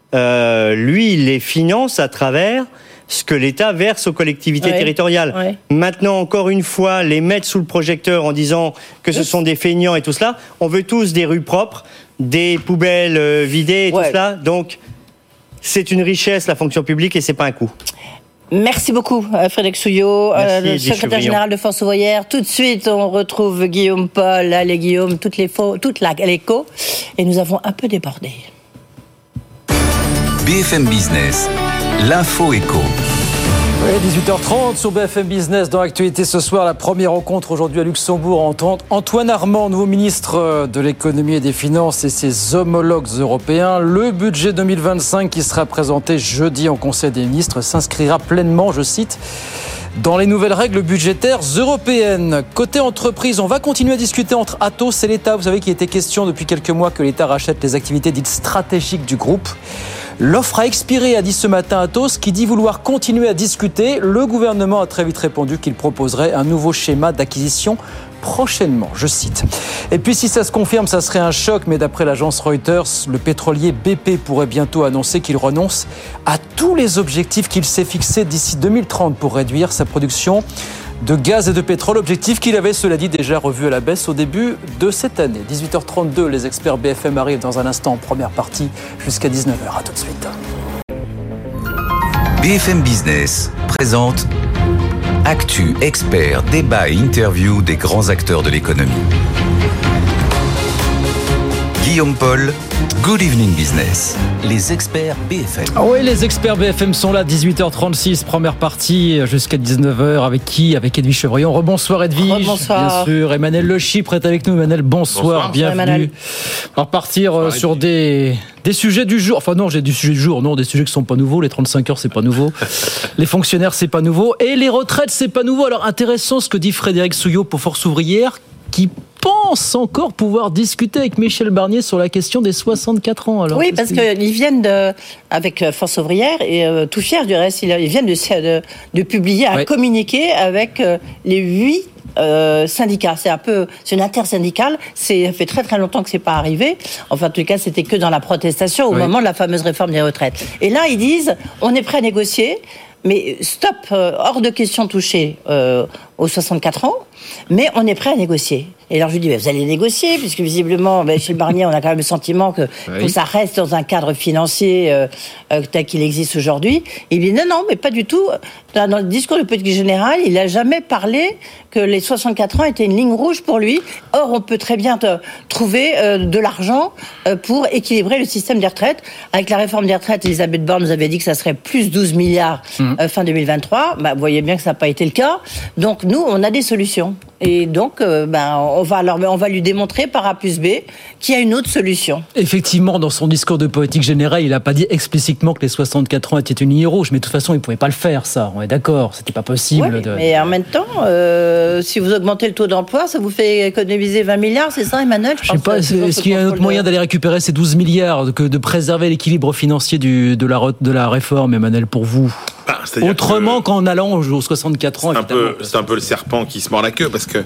euh, lui, il les finance à travers ce que l'État verse aux collectivités ouais, territoriales. Ouais. Maintenant, encore une fois, les mettre sous le projecteur en disant que ce sont des feignants et tout cela, on veut tous des rues propres, des poubelles euh, vidées et ouais. tout cela. Donc, c'est une richesse, la fonction publique, et c'est pas un coût. Merci beaucoup, Frédéric Souillot, euh, le secrétaire général de Force Ouvrière. Tout de suite, on retrouve Guillaume Paul. Allez, Guillaume, toutes les faux, toute la, l'écho. Et nous avons un peu débordé. B F M Business, l'info écho. Oui, dix-huit heures trente sur B F M Business. Dans l'actualité ce soir, la première rencontre aujourd'hui à Luxembourg entre Antoine Armand, nouveau ministre de l'économie et des finances, et ses homologues européens. Le budget deux mille vingt-cinq qui sera présenté jeudi en Conseil des ministres s'inscrira pleinement, je cite, dans les nouvelles règles budgétaires européennes. Côté entreprise, on va continuer à discuter entre Atos et l'État. Vous savez qu'il était question depuis quelques mois que l'État rachète les activités dites stratégiques du groupe. L'offre a expiré, a dit ce matin Atos, qui dit vouloir continuer à discuter. Le gouvernement a très vite répondu qu'il proposerait un nouveau schéma d'acquisition prochainement, je cite. Et puis si ça se confirme, ça serait un choc, mais d'après l'agence Reuters, le pétrolier B P pourrait bientôt annoncer qu'il renonce à tous les objectifs qu'il s'est fixés d'ici deux mille trente pour réduire sa production de gaz et de pétrole, objectif qu'il avait, cela dit, déjà revu à la baisse au début de cette année. dix-huit heures trente-deux, les experts B F M arrivent dans un instant en première partie jusqu'à dix-neuf heures. À tout de suite. B F M Business présente Actu, experts, débat et interview des grands acteurs de l'économie. Guillaume Paul, Good Evening Business. Les experts B F M. Ah oui, les experts B F M sont là, dix-huit heures trente-six, première partie jusqu'à dix-neuf heures. Avec qui? Avec Edwige Chevrillon. Rebonsoir Edwige. Rebonsoir. Bien sûr. Emmanuel Le Chypre est avec nous. Emmanuel, bonsoir. bonsoir. Bienvenue. Emmanuel. On va repartir bonsoir, sur des, des sujets du jour. Enfin non, j'ai du sujet du jour. Non, des sujets qui sont pas nouveaux. Les trente-cinq heures, c'est pas nouveau. Les fonctionnaires, c'est pas nouveau. Et les retraites, c'est pas nouveau. Alors intéressant ce que dit Frédéric Souillot pour Force Ouvrière, qui pense encore pouvoir discuter avec Michel Barnier sur la question des soixante-quatre ans. Alors, oui, parce qu'ils viennent de, avec Force Ouvrière, et euh, tout fiers du reste, ils viennent de, de, de publier un ouais. communiqué avec euh, les huit euh, syndicats. C'est un peu, c'est une intersyndicale. C'est, ça fait très très longtemps que c'est pas arrivé. Enfin, en tout cas, c'était que dans la protestation au oui. moment de la fameuse réforme des retraites. Et là, ils disent, on est prêt à négocier, mais stop, euh, hors de question de toucher euh, aux soixante-quatre ans, mais on est prêt à négocier. Et alors je lui dis, vous allez négocier, puisque visiblement, ben, chez le Barnier, on a quand même le sentiment que, oui. que ça reste dans un cadre financier euh, euh, tel qu'il existe aujourd'hui. Et il dit, non, non, mais pas du tout. Dans, dans le discours du politique général, il n'a jamais parlé que les soixante-quatre ans étaient une ligne rouge pour lui. Or, on peut très bien te, trouver euh, de l'argent euh, pour équilibrer le système des retraites. Avec la réforme des retraites, Elisabeth Borne nous avait dit que ça serait plus douze milliards mmh. euh, fin deux mille vingt-trois. Bah, vous voyez bien que ça n'a pas été le cas. Donc, nous, on a des solutions. Et donc, euh, ben, on va leur, on va lui démontrer par A plus B qu'il y a une autre solution. Effectivement, dans son discours de politique générale, il n'a pas dit explicitement que les soixante-quatre ans étaient une ligne rouge, mais de toute façon, il ne pouvait pas le faire, ça. On est d'accord, c'était pas possible. Oui, de... mais en même temps, euh, si vous augmentez le taux d'emploi, ça vous fait économiser vingt milliards, c'est ça, Emmanuel? Je ne sais pas, est-ce, est-ce qu'il y a un autre de... moyen d'aller récupérer ces douze milliards, que de préserver l'équilibre financier du, de, la, de la réforme, Emmanuel, pour vous? Ah, autrement qu'en allant aux soixante-quatre ans. C'est un, peu, c'est un peu le serpent qui se mord la queue, parce que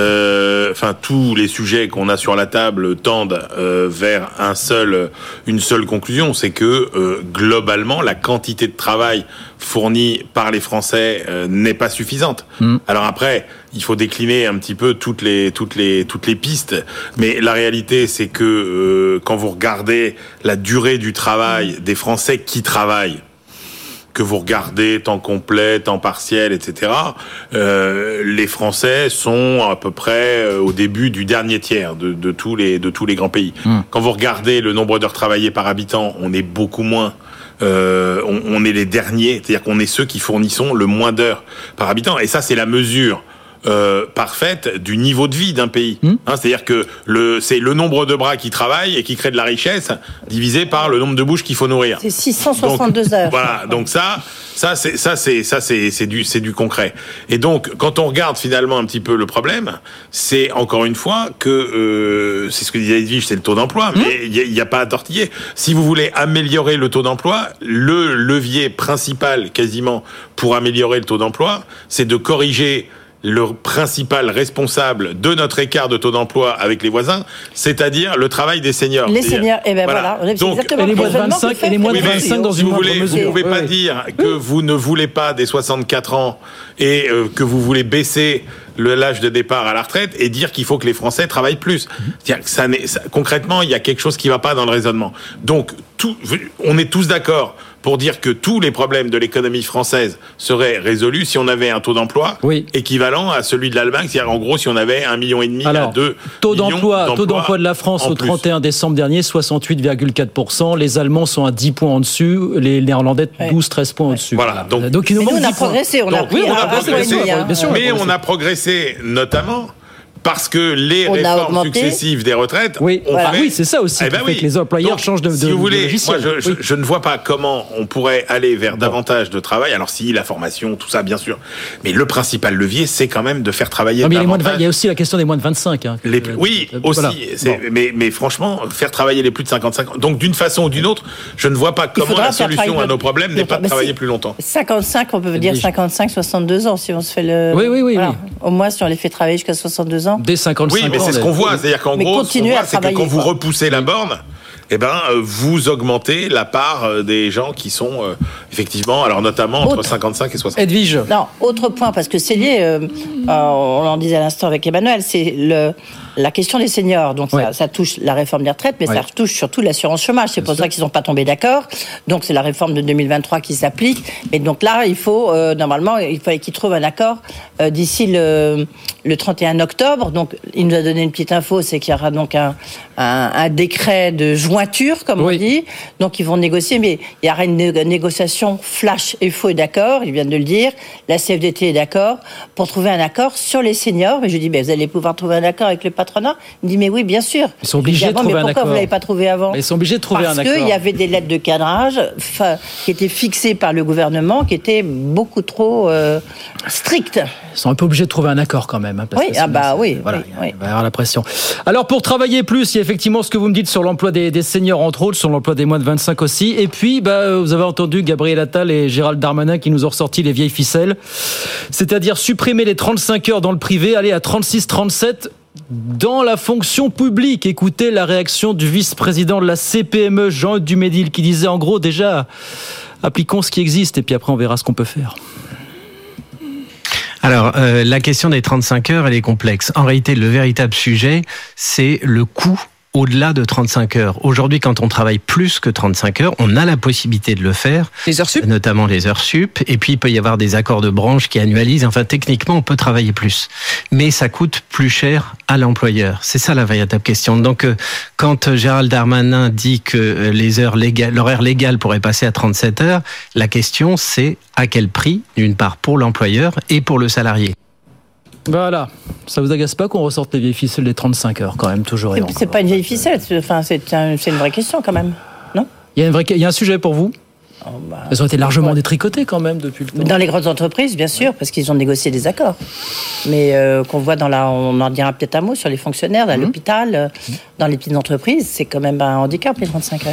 euh, enfin, tous les sujets qu'on a sur la table tendent euh, vers un seul, une seule conclusion, c'est que euh, globalement, la quantité de travail fournie par les Français euh, n'est pas suffisante. Mmh. Alors après, il faut décliner un petit peu toutes les, toutes les, toutes les pistes, mais la réalité, c'est que euh, quand vous regardez la durée du travail des Français qui travaillent, que vous regardez temps complet, temps partiel, et cetera, euh, les Français sont à peu près euh, au début du dernier tiers de, de tous les de tous les grands pays. Mmh. Quand vous regardez le nombre d'heures travaillées par habitant, on est beaucoup moins. Euh, on, on est les derniers, c'est-à-dire qu'on est ceux qui fournissons le moins d'heures par habitant. Et ça, c'est la mesure Euh, parfaite du niveau de vie d'un pays. Mmh. Hein, c'est-à-dire que le, c'est le nombre de bras qui travaillent et qui créent de la richesse divisé par le nombre de bouches qu'il faut nourrir. C'est six cent soixante-deux donc, heures. Voilà. Donc ça, ça c'est ça c'est ça c'est c'est du c'est du concret. Et donc quand on regarde finalement un petit peu le problème, c'est encore une fois que euh, c'est ce que disait Edwige, c'est le taux d'emploi, mmh. mais il n'y a, a pas à tortiller. Si vous voulez améliorer le taux d'emploi, le levier principal quasiment pour améliorer le taux d'emploi, c'est de corriger le principal responsable de notre écart de taux d'emploi avec les voisins, c'est-à-dire le travail des seniors. Les seniors, et ben voilà. voilà. Donc, exactement et les moins de vingt-cinq, et les moins de vingt-cinq oui, dans une moindre mesure. Vous ne pouvez pas oui. dire que vous ne voulez pas des soixante-quatre ans et euh, que vous voulez baisser le, l'âge de départ à la retraite et dire qu'il faut que les Français travaillent plus. C'est-à-dire que ça, ça, concrètement, il y a quelque chose qui ne va pas dans le raisonnement. Donc, tout, on est tous d'accord pour dire que tous les problèmes de l'économie française seraient résolus si on avait un taux d'emploi oui. équivalent à celui de l'Allemagne, c'est-à-dire en gros si on avait un million et demi à deux taux millions d'emploi, d'emplois taux d'emploi de la France au trente et un décembre dernier, soixante-huit virgule quatre pour cent. Les Allemands sont à dix points en dessus, les Néerlandais douze à treize points ouais. au-dessus. Voilà. Donc, donc il nous manque on a progressé, on a, donc, oui, on a progressé, bien sûr, mais on a progressé notamment parce que les on réformes successives des retraites oui, ont voilà. fait... oui, c'est ça aussi eh ben qui oui. fait que les employeurs Donc, changent de, de, si vous voulez, de logiciel. Moi, je, oui. je, je ne vois pas comment on pourrait aller vers davantage de travail. Alors si, la formation, tout ça, bien sûr. Mais le principal levier, c'est quand même de faire travailler non, mais il, y a les moins de davantage... vingt, il y a aussi la question des moins de vingt-cinq. Hein, les plus... Oui, euh, aussi. Voilà. C'est... Bon. Mais, mais franchement, faire travailler les plus de cinquante-cinq ans. Donc d'une façon ou d'une autre, je ne vois pas comment la solution à nos problèmes n'est pas de travailler plus longtemps. cinquante-cinq, on peut dire cinquante-cinq, soixante-deux ans si on se fait le... Oui, oui, oui. Voilà. oui. Au moins, si on les fait travailler jusqu'à soixante-deux ans. Dès cinquante-cinq ans. Oui, mais c'est ce qu'on voit. C'est-à-dire qu'en mais gros, ce qu'on voit, c'est que quand vous quoi. repoussez la borne, eh ben, euh, vous augmentez la part euh, des gens qui sont euh, effectivement, alors notamment entre Autre. cinquante-cinq et soixante. Edwige. Non, autre point, parce que c'est lié, euh, euh, on en disait à l'instant avec Emmanuel, c'est le, la question des seniors. Donc ouais. ça, ça touche la réforme des retraites, mais ouais. ça touche surtout l'assurance chômage. C'est Bien pour sûr. ça qu'ils n'ont pas tombé d'accord. Donc c'est la réforme de deux mille vingt-trois qui s'applique. Et donc là, il faut, euh, normalement, il fallait qu'ils trouvent un accord euh, d'ici le, le trente et un octobre. Donc il nous a donné une petite info, c'est qu'il y aura donc un, un, un décret de jointure, comme oui. on dit. Donc ils vont négocier, mais il y aura une né- négociation flash. Et F O est d'accord, ils viennent de le dire. La C F D T est d'accord pour trouver un accord sur les seniors. Mais je dis, mais vous allez pouvoir trouver un accord avec le patronat. Il me dit, mais oui, bien sûr. Ils sont obligés dis, ah, de trouver un accord. Mais pourquoi vous l'avez pas trouvé avant ? Ils sont obligés de trouver Parce un accord. Parce qu'il y avait des lettres de cadrage qui étaient fixées par le gouvernement, qui étaient beaucoup trop euh, strictes. Ils sont un peu obligés de trouver un accord quand même. Hein, parce oui, que ah bah oui. Voilà, oui, il oui. va y avoir la pression. Alors pour travailler plus, il y a effectivement ce que vous me dites sur l'emploi des, des seniors entre autres, sur l'emploi des moins de vingt-cinq aussi. Et puis, bah, vous avez entendu Gabriel Attal et Gérald Darmanin qui nous ont ressorti les vieilles ficelles. C'est-à-dire supprimer les trente-cinq heures dans le privé, aller à trente-six trente-sept dans la fonction publique. Écoutez la réaction du vice-président de la C P M E, Jean Dumédil, qui disait en gros déjà, appliquons ce qui existe et puis après on verra ce qu'on peut faire. Alors, euh, la question des trente-cinq heures, elle est complexe. En réalité, le véritable sujet, c'est le coût au-delà de trente-cinq heures. Aujourd'hui, quand on travaille plus que trente-cinq heures, on a la possibilité de le faire. Les heures sup ? Notamment les heures sup. Et puis, il peut y avoir des accords de branche qui annualisent. Enfin, techniquement, on peut travailler plus. Mais ça coûte plus cher à l'employeur. C'est ça la véritable question. Donc, euh, quand Gérald Darmanin dit que les heures légales, l'horaire légal pourrait passer à trente-sept heures, la question, c'est à quel prix, d'une part, pour l'employeur et pour le salarié. Voilà, ça vous agace pas qu'on ressorte les vieilles ficelles des trente-cinq heures quand même, toujours et, et encore. C'est pas une vieille ficelle, c'est, enfin, c'est, un, c'est une vraie question quand même, non ? Il y a, une vraie, il y a un sujet pour vous ? Oh bah, Elles ont été largement ouais. détricotées quand même depuis le temps. Dans les grandes entreprises, bien sûr, parce qu'ils ont négocié des accords. Mais euh, qu'on voit dans la, on en dira peut-être un mot sur les fonctionnaires, à mmh. l'hôpital, euh, dans les petites entreprises, c'est quand même un handicap les trente-cinq heures.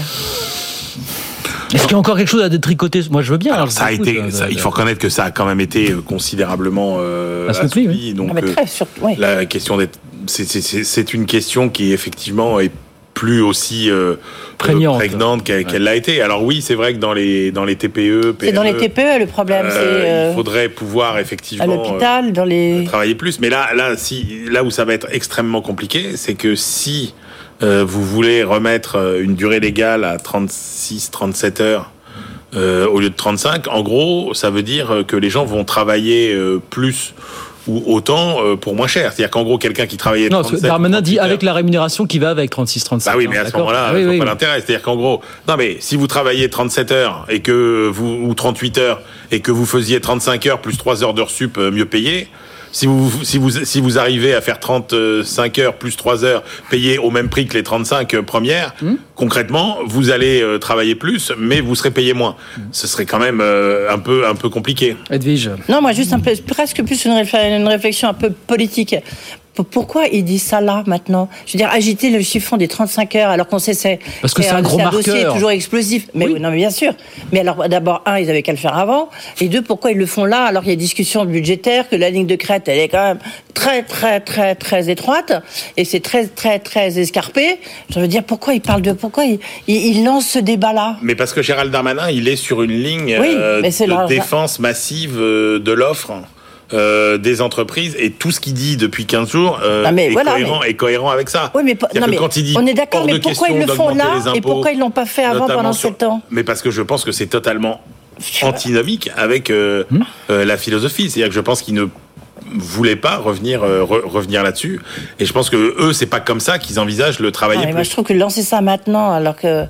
Est-ce qu'il y a encore quelque chose à détricoter ? Moi, je veux bien. Alors, ça a été, de, ça, de, il faut reconnaître que ça a quand même été considérablement euh, assoupli. Oui. Donc, ah, très, euh, surtout, oui. la question d'être, c'est, c'est, c'est, c'est une question qui effectivement est plus aussi euh, prégnante, prégnante qu'elle, ouais. qu'elle l'a été. Alors oui, c'est vrai que dans les dans les T P E, P M E, c'est dans les T P E le problème. Euh, c'est euh, il faudrait pouvoir effectivement à l'hôpital, euh, dans les travailler plus. Mais là, là, si là où ça va être extrêmement compliqué, c'est que si euh, vous voulez remettre une durée légale à trente-six trente-sept heures. Euh, au lieu de trente-cinq, en gros, ça veut dire que les gens vont travailler euh, plus ou autant euh, pour moins cher. C'est-à-dire qu'en gros, quelqu'un qui travaillait non, trente-sept... Darmanin dit avec la rémunération qui va avec trente-six trente-sept. Bah oui, mais à ce d'accord. moment-là, oui, je vois oui, pas oui. l'intérêt. C'est-à-dire qu'en gros, non mais si vous travaillez trente-sept heures et que vous ou trente-huit heures et que vous faisiez trente-cinq heures plus trois heures d'heures sup euh, mieux payées, si vous si vous si vous arrivez à faire trente-cinq heures plus trois heures payées au même prix que les trente-cinq premières, mmh. concrètement, vous allez euh, travailler plus, mais vous serez payé moins. Mmh. Ce serait quand même euh, un peu un peu compliqué. Edwige. Non, moi juste un peu, presque plus une, réfl- une réflexion un peu politique. Pourquoi il dit ça là maintenant ? Je veux dire, agiter le chiffon des trente-cinq heures alors qu'on sait c'est parce que c'est, c'est un, un gros c'est un marqueur. dossier toujours explosif. Mais oui. non, mais bien sûr. Mais alors d'abord un, ils avaient qu'à le faire avant. Et deux, pourquoi ils le font là alors qu'il y a discussion budgétaire, que la ligne de crête elle est quand même très très très très étroite et c'est très très très escarpé. Je veux dire, pourquoi ils parlent de pourquoi ils il, il lancent ce débat là ? Mais parce que Gérald Darmanin, il est sur une ligne oui, euh, de leur... défense massive euh, de l'offre. Euh, des entreprises et tout ce qu'il dit depuis quinze jours euh, non, est, voilà, cohérent, mais... est cohérent avec ça. Oui, mais non, mais quand il dit on est d'accord, mais pourquoi ils le font là impôts, et pourquoi ils l'ont pas fait avant pendant sur... sept ans ? Mais parce que je pense que c'est totalement antinomique avec euh, hmm. euh, la philosophie. C'est-à-dire que je pense qu'ils ne voulaient pas revenir euh, re- revenir là-dessus et je pense que eux c'est pas comme ça qu'ils envisagent le travailler. Non, plus. Moi je trouve que lancer ça maintenant alors que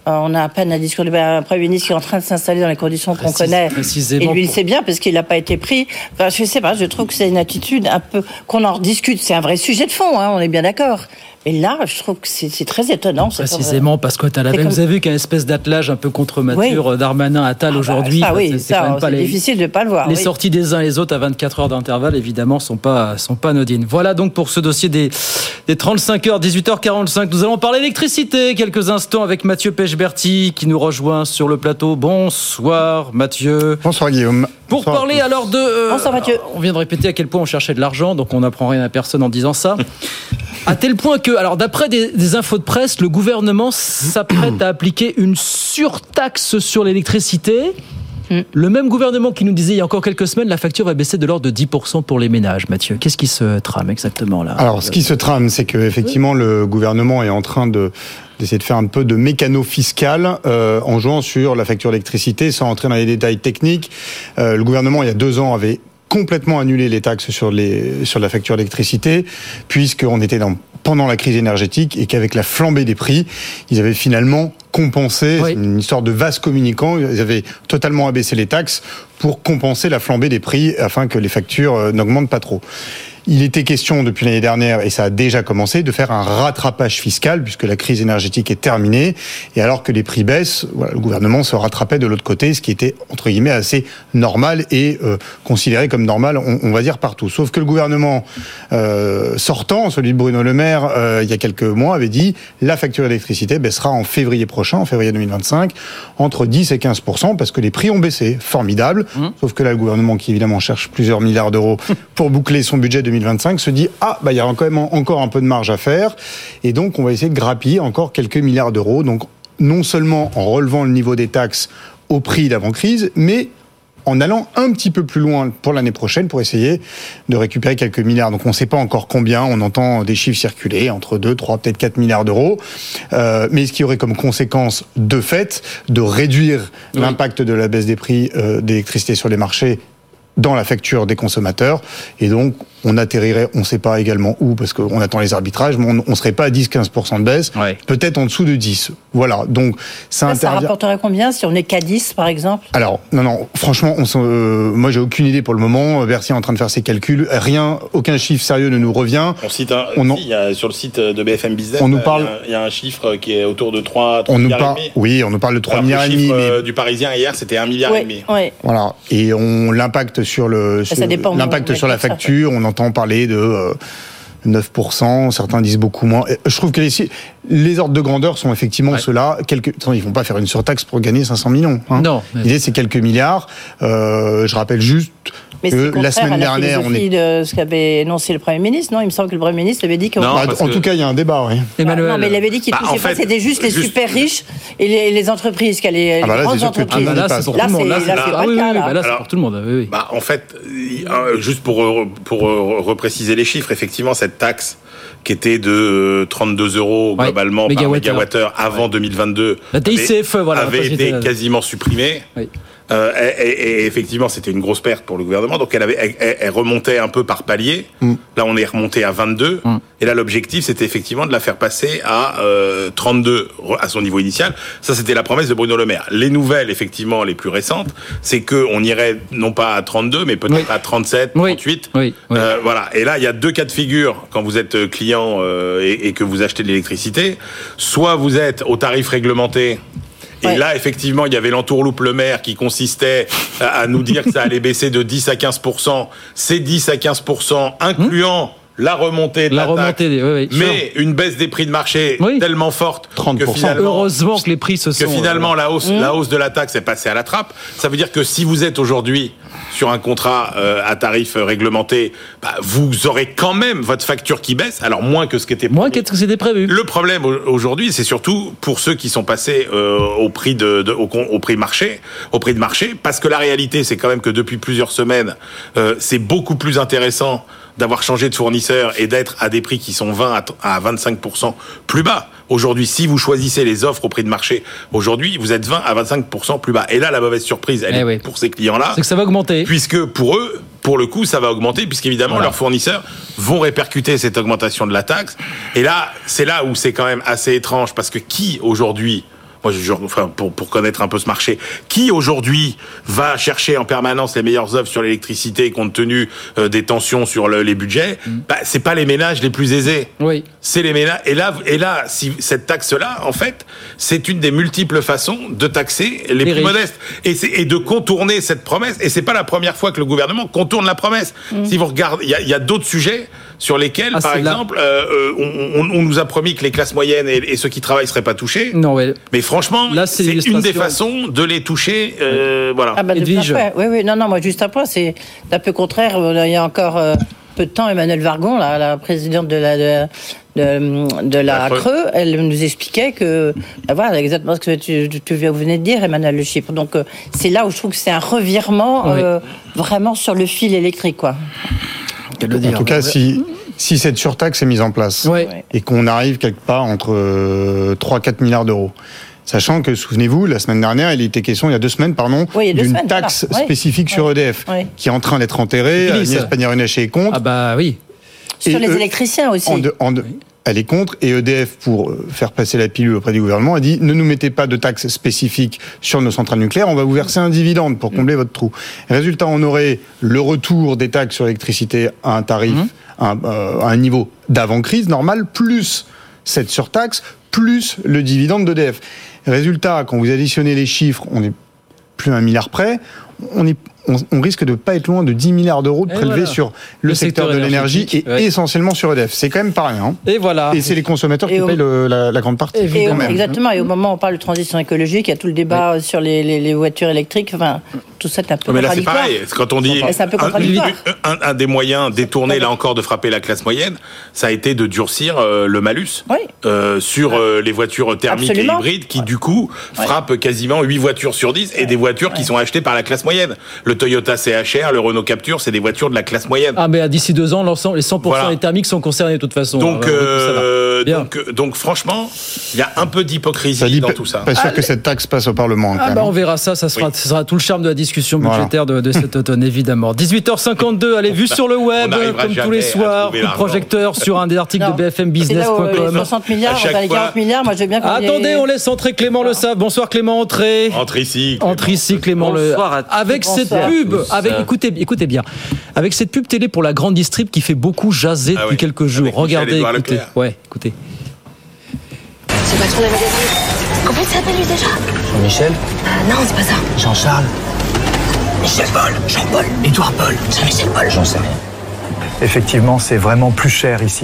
on a à peine un discours un Premier ministre qui est en train de s'installer dans les conditions qu'on Précis, connaît. précisément Et lui, il pour... sait bien parce qu'il n'a pas été pris. Enfin, je sais pas, je trouve que c'est une attitude un peu... Qu'on en rediscute, c'est un vrai sujet de fond, hein, on est bien d'accord. Et là, je trouve que c'est, c'est très étonnant. Précisément, parce que t'as la même, comme... vous avez vu qu'un espèce d'attelage un peu contre mature, oui. Darmanin, Attal ah aujourd'hui. Bah, ça, oui, c'est, c'est, ça, quand même pas c'est les, difficile de ne pas le voir. Les oui. sorties des uns et les autres à vingt-quatre heures d'intervalle, évidemment, sont pas, sont pas anodines. Voilà donc pour ce dossier des, des trente-cinq heures, dix-huit heures quarante-cinq. Nous allons parler électricité quelques instants avec Mathieu Pechberti qui nous rejoint sur le plateau. Bonsoir Mathieu. Bonsoir Guillaume. Pour Bonsoir. parler alors de... Euh, Bonsoir Mathieu. On vient de répéter à quel point on cherchait de l'argent, donc on n'apprend rien à personne en disant ça. À tel point que, alors d'après des, des infos de presse, le gouvernement s'apprête à appliquer une surtaxe sur l'électricité. Mm. Le même gouvernement qui nous disait il y a encore quelques semaines, la facture va baisser de l'ordre de dix pour cent pour les ménages. Mathieu, qu'est-ce qui se trame exactement là ? Alors, ce qui se trame, c'est que effectivement, le gouvernement est en train de d'essayer de faire un peu de mécano fiscal euh, en jouant sur la facture d'électricité, sans entrer dans les détails techniques. Euh, le gouvernement, il y a deux ans, avait complètement annulé les taxes sur les sur la facture d'électricité, puisqu'on était dans pendant la crise énergétique et qu'avec la flambée des prix, ils avaient finalement compensé, oui. C'est une histoire de vase communicant, ils avaient totalement abaissé les taxes pour compenser la flambée des prix afin que les factures n'augmentent pas trop. Il était question depuis l'année dernière, et ça a déjà commencé, de faire un rattrapage fiscal, puisque la crise énergétique est terminée, et alors que les prix baissent, voilà, le gouvernement se rattrapait de l'autre côté, ce qui était, entre guillemets, assez normal et euh, considéré comme normal, on, on va dire, partout. Sauf que le gouvernement euh, sortant, celui de Bruno Le Maire, euh, il y a quelques mois, avait dit la facture d'électricité baissera en février prochain, en février deux mille vingt-cinq, entre dix et quinze pour cent, parce que les prix ont baissé. Formidable. Mmh. Sauf que là, le gouvernement, qui évidemment cherche plusieurs milliards d'euros pour boucler son budget deux mille vingt-cinq, se dit ah bah il y a quand même encore un peu de marge à faire, et donc on va essayer de grappiller encore quelques milliards d'euros, donc non seulement en relevant le niveau des taxes au prix d'avant-crise, mais en allant un petit peu plus loin pour l'année prochaine pour essayer de récupérer quelques milliards. Donc on ne sait pas encore combien, on entend des chiffres circuler, entre deux, trois, peut-être quatre milliards d'euros, euh, mais ce qui aurait comme conséquence de fait de réduire oui. l'impact de la baisse des prix euh, d'électricité sur les marchés dans la facture des consommateurs, et donc on atterrirait, on ne sait pas également où, parce qu'on attend les arbitrages, mais on ne serait pas à dix à quinze pour cent de baisse, ouais. peut-être en dessous de dix. Voilà, donc ça, ça intervient... Ça rapporterait combien si on est qu'à dix, par exemple ? Alors, non, non, franchement, on euh, moi j'ai aucune idée pour le moment, Bercy est en train de faire ses calculs, rien, aucun chiffre sérieux ne nous revient. On cite un, on en... il y a, sur le site de B F M Business, on nous parle... il y a un chiffre qui est autour de trois, trois on milliards par... et demi. Oui, on nous parle de trois milliards et demi. Le chiffre mais... du Parisien hier, c'était un milliard ouais, et demi. Ouais. Voilà, et on l'impact sur le... Sur... L'impact sur la facture, on entend parler de euh, neuf pour cent, certains disent beaucoup moins. Je trouve que les, les ordres de grandeur sont effectivement ouais. ceux-là. Quelques, ils ne vont pas faire une surtaxe pour gagner cinq cents millions. Hein. Non. L'idée, c'est quelques milliards. Euh, je rappelle juste mais que c'est la semaine à la dernière, on est de ce qu'avait énoncé le Premier ministre. Non, il me semble que le Premier ministre avait dit qu'on... Non, bah, en que... tout cas, il y a un débat, oui. Emmanuel... Non, mais il avait dit qu'il bah, touchait en fait, pas, c'était juste les juste... super riches et les, les entreprises, les, les ah bah là, grandes entreprises. Ah bah là, c'est pour tout le monde. Là, c'est pas le cas. Là, c'est pour tout le monde. Oui, oui. Bah, en fait, juste pour pour repréciser les chiffres, effectivement, cette taxe qui était de trente-deux euros ouais, globalement par mégawattheure avant ouais. deux mille vingt-deux, la T I C F E, voilà, avait été quasiment supprimée. Oui. Euh, et, et, et effectivement, c'était une grosse perte pour le gouvernement. Donc, elle, avait, elle, elle remontait un peu par palier. Mm. Là, on est remonté à vingt-deux. Mm. Et là, l'objectif, c'était effectivement de la faire passer à euh, trente-deux à son niveau initial. Ça, c'était la promesse de Bruno Le Maire. Les nouvelles, effectivement, les plus récentes, c'est que on irait non pas à trente-deux, mais peut-être oui. à trente-sept, oui. trente-huit. Oui. Oui. Euh, voilà. Et là, il y a deux cas de figure quand vous êtes client euh, et, et que vous achetez de l'électricité. Soit vous êtes au tarif réglementé. Et ouais. là, effectivement, il y avait l'entourloupe Le Maire qui consistait à, à nous dire que ça allait baisser de dix à quinze pour cent. C'est dix à quinze pour cent, incluant mmh. la remontée de la, la remontée, taxe, oui, oui, mais sûr. Une baisse des prix de marché oui. tellement forte trente pour cent. Que finalement, heureusement que les prix se sont... Que finalement, la hausse, mmh. la hausse de la taxe est passée à la trappe. Ça veut dire que si vous êtes aujourd'hui sur un contrat euh, à tarif réglementé, bah, vous aurez quand même votre facture qui baisse, alors moins que ce qui était prévu. Moins que ce qui était prévu. Le problème aujourd'hui, c'est surtout pour ceux qui sont passés euh, au prix de, de au, au prix marché, au prix de marché, parce que la réalité, c'est quand même que depuis plusieurs semaines, euh, c'est beaucoup plus intéressant d'avoir changé de fournisseur et d'être à des prix qui sont vingt à vingt-cinq pour cent plus bas. Aujourd'hui, si vous choisissez les offres au prix de marché, aujourd'hui, vous êtes vingt à vingt-cinq pour cent plus bas. Et là, la mauvaise surprise, elle eh est oui. pour ces clients-là. C'est que ça va augmenter. Puisque pour eux, pour le coup, ça va augmenter, puisqu'évidemment, voilà. leurs fournisseurs vont répercuter cette augmentation de la taxe. Et là, c'est là où c'est quand même assez étrange, parce que qui, aujourd'hui, moi, je, enfin, pour, pour connaître un peu ce marché, qui aujourd'hui va chercher en permanence les meilleures offres sur l'électricité compte tenu euh, des tensions sur le, les budgets, mmh. bah, c'est pas les ménages les plus aisés. Oui. C'est les ménages. Et là, et là, si cette taxe-là, en fait, c'est une des multiples façons de taxer les, les plus riches. modestes et, c'est, et de contourner cette promesse. Et c'est pas la première fois que le gouvernement contourne la promesse. Mmh. Si vous regardez, il y a, y a d'autres sujets sur lesquels, ah, par exemple, euh, on, on, on nous a promis que les classes moyennes et, et ceux qui travaillent seraient pas touchés. Non, ouais. Mais franchement, là, c'est, c'est une des façons de les toucher. Euh, voilà. Ah bah, Edwige. Oui, oui, non, non, moi, juste un point, c'est un peu contraire. Il y a encore euh, peu de temps, Emmanuelle Wargon, la, la présidente de la, de, de, de la, la Creux, elle nous expliquait que, bah, voilà, exactement ce que tu, tu venais de dire, Emmanuel Le Chypre. Donc, euh, c'est là où je trouve que c'est un revirement oui. euh, vraiment sur le fil électrique, quoi. En tout cas, si, si cette surtaxe est mise en place ouais. et qu'on arrive quelque part entre euh, trois à quatre milliards d'euros, sachant que, souvenez-vous, la semaine dernière, il était question, il y a deux semaines, pardon, oui, deux d'une semaines, taxe voilà. spécifique ouais. sur E D F, ouais. qui est en train d'être enterrée. Agnès Pannier-Runacher est contre. Ah bah oui. Sur et les eux, électriciens aussi. En de, en de, oui. Elle est contre, et E D F, pour faire passer la pilule auprès du gouvernement, a dit « Ne nous mettez pas de taxes spécifiques sur nos centrales nucléaires, on va vous verser un dividende pour combler mmh. votre trou. » Résultat, on aurait le retour des taxes sur l'électricité à un tarif, mmh. à, un, euh, à un niveau d'avant-crise normal, plus cette surtaxe, plus le dividende d'E D F. Résultat, quand vous additionnez les chiffres, on n'est plus à un milliard près, on est On, on risque de pas être loin de dix milliards d'euros de prélevés voilà. sur le, le secteur, secteur de l'énergie et ouais. essentiellement sur E D F. C'est quand même pas rien. Hein. Et voilà. Et c'est les consommateurs et qui au... payent le, la, la grande partie. Et au, exactement. Et au moment où on parle de transition écologique, il y a tout le débat ouais. sur les, les, les voitures électriques. Enfin, tout ça est un peu mais contradictoire. Là, c'est pareil. Quand on dit c'est un peu contradictoire. Un, un, un des moyens détournés là encore de frapper la classe moyenne, ça a été de durcir euh, le malus oui. euh, sur euh, les voitures thermiques Absolument. et hybrides, qui ouais. du coup ouais. frappent quasiment huit voitures sur dix et des voitures ouais. qui sont achetées par la classe moyenne. Le Toyota C H R, le Renault Captur, c'est des voitures de la classe moyenne. Ah, mais d'ici deux ans, les cent pour cent voilà. des thermiques sont concernés de toute façon. Donc, Alors, euh, donc, donc, franchement, il y a un peu d'hypocrisie ça dit, dans tout ça. Pas sûr ah, que cette taxe passe au Parlement. Ah, bah, on verra ça. Ça sera, oui. ça sera tout le charme de la discussion budgétaire voilà. de, de cet automne, évidemment. dix-huit heures cinquante-deux, allez, vue sur le web, comme tous les soirs, coup de projecteur sur un des articles non. de B F M business point com. soixante milliards, on va les quarante milliards, moi je veux bien qu'on Attendez, on laisse entrer Clément Le Save. Bonsoir Clément, entrez. Entre ici. Entre ici, Clément Le Save. Avec cette pub, avec, écoutez, écoutez bien. Avec cette pub télé pour la grande distrib qui fait beaucoup jaser ah depuis oui. quelques jours. Avec Regardez, écoutez. Ouais, écoutez. C'est le patron des magasins. Comment il s'appelle lui déjà ? Jean-Michel ? euh, Non, c'est pas ça. Jean-Charles ? Michel Paul. Jean-Paul. Édouard Paul. Jean-Michel Paul. J'en sais rien. Effectivement, c'est vraiment plus cher ici.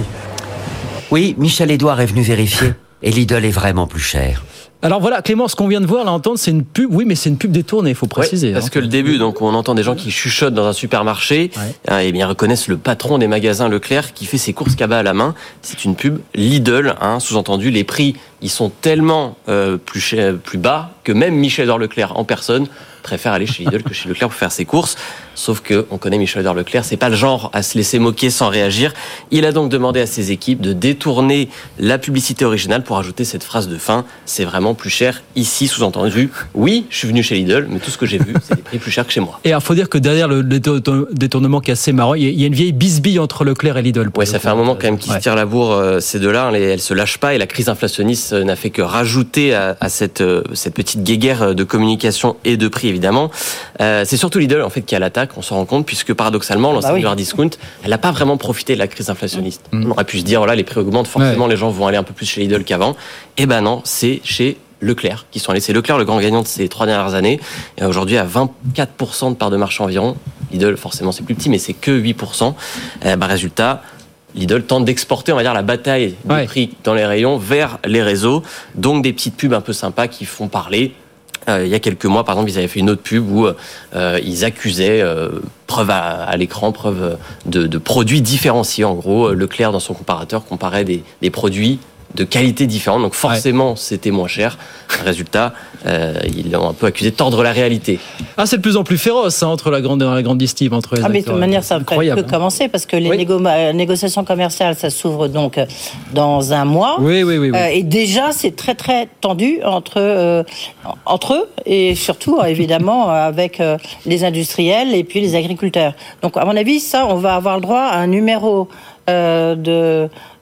Oui, Michel Édouard est venu vérifier. Et Lidl est vraiment plus cher. Alors voilà, Clément, ce qu'on vient de voir, là, entendre, c'est une pub. Oui, mais c'est une pub détournée, il faut préciser. Oui, parce hein. que le début, donc, on entend des gens qui chuchotent dans un supermarché, ouais. hein, et bien, ils reconnaissent le patron des magasins Leclerc qui fait ses courses cabas à la main. C'est une pub Lidl, hein, sous-entendu, les prix, ils sont tellement euh, plus, cher, plus bas que même Michel-Édouard Leclerc en personne préfère aller chez Lidl que chez Leclerc pour faire ses courses. Sauf que on connaît Michel-Édouard Leclerc, c'est pas le genre à se laisser moquer sans réagir. Il a donc demandé à ses équipes de détourner la publicité originale pour ajouter cette phrase de fin. C'est vraiment plus cher ici, sous-entendu. Oui, je suis venu chez Lidl, mais tout ce que j'ai vu, c'est des prix plus chers que chez moi. Et il faut dire que derrière le détournement qui est assez marrant, il y a une vieille bisbille entre Leclerc et Lidl. Ouais, ça fait un moment quand même qu'ils ouais. se tirent la bourre, ces deux-là. Elles se lâchent pas et la crise inflationniste n'a fait que rajouter à, à cette, cette petite guéguerre de communication et de prix, évidemment. Euh, c'est surtout Lidl, en fait, qui a l'attaque. On s'en rend compte, puisque paradoxalement, l'enseigne bah oui. de hard discount, elle n'a pas vraiment profité de la crise inflationniste. Mmh. On aurait pu se dire, voilà, les prix augmentent, forcément, ouais. les gens vont aller un peu plus chez Lidl qu'avant. Eh ben non, c'est chez Leclerc qui sont allés. C'est Leclerc le grand gagnant de ces trois dernières années. Et aujourd'hui, à vingt-quatre pour cent de part de marché environ. Lidl, forcément, c'est plus petit, mais c'est que huit pour cent. Eh ben, résultat, Lidl tente d'exporter, on va dire, la bataille des ouais. prix dans les rayons vers les réseaux. Donc, des petites pubs un peu sympas qui font parler. Euh, il y a quelques mois, par exemple, ils avaient fait une autre pub où euh, ils accusaient, euh, preuve à, à l'écran, preuve de, de produits différenciés. En gros, Leclerc, dans son comparateur, comparait des, des produits de qualité différente. Donc forcément, ouais. c'était moins cher. Résultat, euh, ils l'ont un peu accusé de tordre la réalité. Ah, c'est de plus en plus féroce hein, entre la grande, la grande distrib, entre les ah, mais de toute manière, ça peut hein. commencer parce que les oui. négo- négociations commerciales, ça s'ouvre donc dans un mois. Oui, oui, oui. oui. Euh, et déjà, c'est très, très tendu entre, euh, entre eux et surtout, évidemment, avec euh, les industriels et puis les agriculteurs. Donc, à mon avis, ça, on va avoir le droit à un numéro euh, de...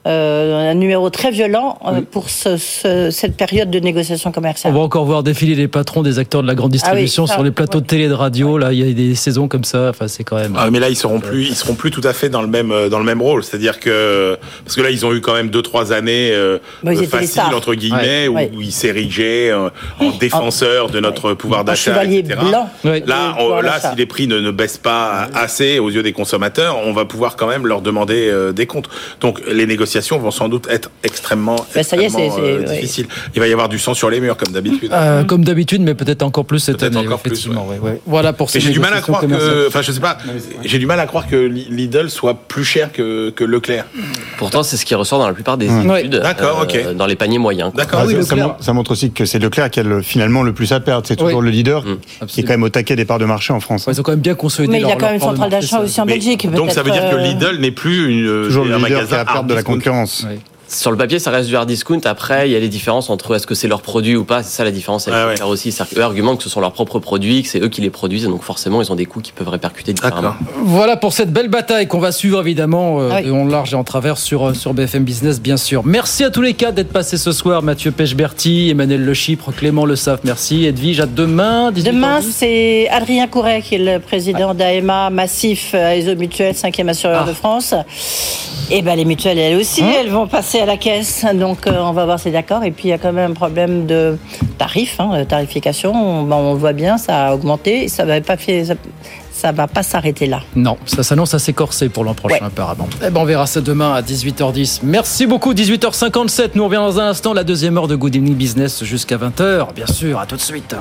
euh, un numéro très violent euh, oui. pour ce, ce, cette période de négociation commerciale. On va encore voir défiler les patrons des acteurs de la grande distribution ah oui, ça, sur les plateaux ouais. de télé et de radio. Là, il y a des saisons comme ça. Enfin, c'est quand même. Ah, mais là, ils seront plus, ils seront plus tout à fait dans le même dans le même rôle. C'est-à-dire que parce que là, ils ont eu quand même deux trois années euh, bon, faciles entre guillemets ouais. où, ouais. où ils s'érigeaient euh, en défenseurs de notre ouais. pouvoir d'achat, et cetera. Blanc. Ouais. Là, on, là, si les prix ne, ne baissent pas assez aux yeux des consommateurs, on va pouvoir quand même leur demander euh, des comptes. Donc, les négociations vont sans doute être extrêmement, ben, ça extrêmement y est, c'est, euh, c'est, difficiles. Ouais. Il va y avoir du sang sur les murs, comme d'habitude. Euh, comme d'habitude, mais peut-être encore plus cette peut-être année. Encore plus, ouais. Ouais, ouais. Voilà pour ces j'ai du mal à croire que, enfin, je sais pas, j'ai du mal à croire que Lidl soit plus cher que, que Leclerc. Pourtant, c'est ce qui ressort dans la plupart des mmh. études. D'accord, euh, ok. Dans les paniers moyens. D'accord. Ah, oui, ça, montre, ça montre aussi que c'est Leclerc qui a le, finalement le plus à perdre. C'est toujours oui. le leader mmh. qui est quand même au taquet des parts de marché en France. Ouais, ils ont quand même bien consolidé. Mais il y a quand même une centrale d'achat aussi en Belgique. Donc ça veut dire que Lidl n'est plus une, toujours le un leader magasin qui a à perdre de la concurrence. Oui. Sur le papier, ça reste du hard discount. Après, il y a les différences entre est-ce que c'est leur produit ou pas. C'est ça la différence avec Leclerc ah ouais. aussi. C'est-à-dire qu'eux argumentent que ce sont leurs propres produits, que c'est eux qui les produisent. Et donc forcément, ils ont des coûts qui peuvent répercuter différemment. D'accord. Voilà pour cette belle bataille qu'on va suivre évidemment euh, oui. en large et en travers sur, sur B F M Business, bien sûr. Merci à tous les quatre d'être passés ce soir. Mathieu Pechberti, Emmanuel Le Chypre, Clément Le Saff, merci. Edwige, à demain. Demain, c'est Adrien Couret qui est le président d'A M A Massif A E S O Mutuelle, cinquième assureur ah. de France. Et ben les mutuelles, elles aussi, hein elles vont passer à la caisse. Donc euh, on va voir, c'est d'accord. Et puis il y a quand même un problème de tarif, hein, de tarification. On, ben, on voit bien, ça a augmenté. Ça va pas fait, ça, ça va pas s'arrêter là. Non, ça s'annonce assez corsé pour l'an prochain, ouais. apparemment. Eh ben, on verra ça demain à dix-huit heures dix. Merci beaucoup, dix-huit heures cinquante-sept. Nous on revient dans un instant, la deuxième heure de Good Evening Business jusqu'à vingt heures. Bien sûr, à tout de suite.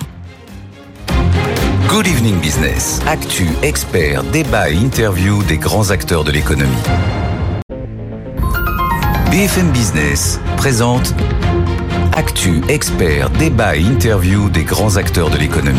Good Evening Business. Actu, experts, débat et interview des grands acteurs de l'économie. B F M Business présente Actu, experts, débat et interview des grands acteurs de l'économie.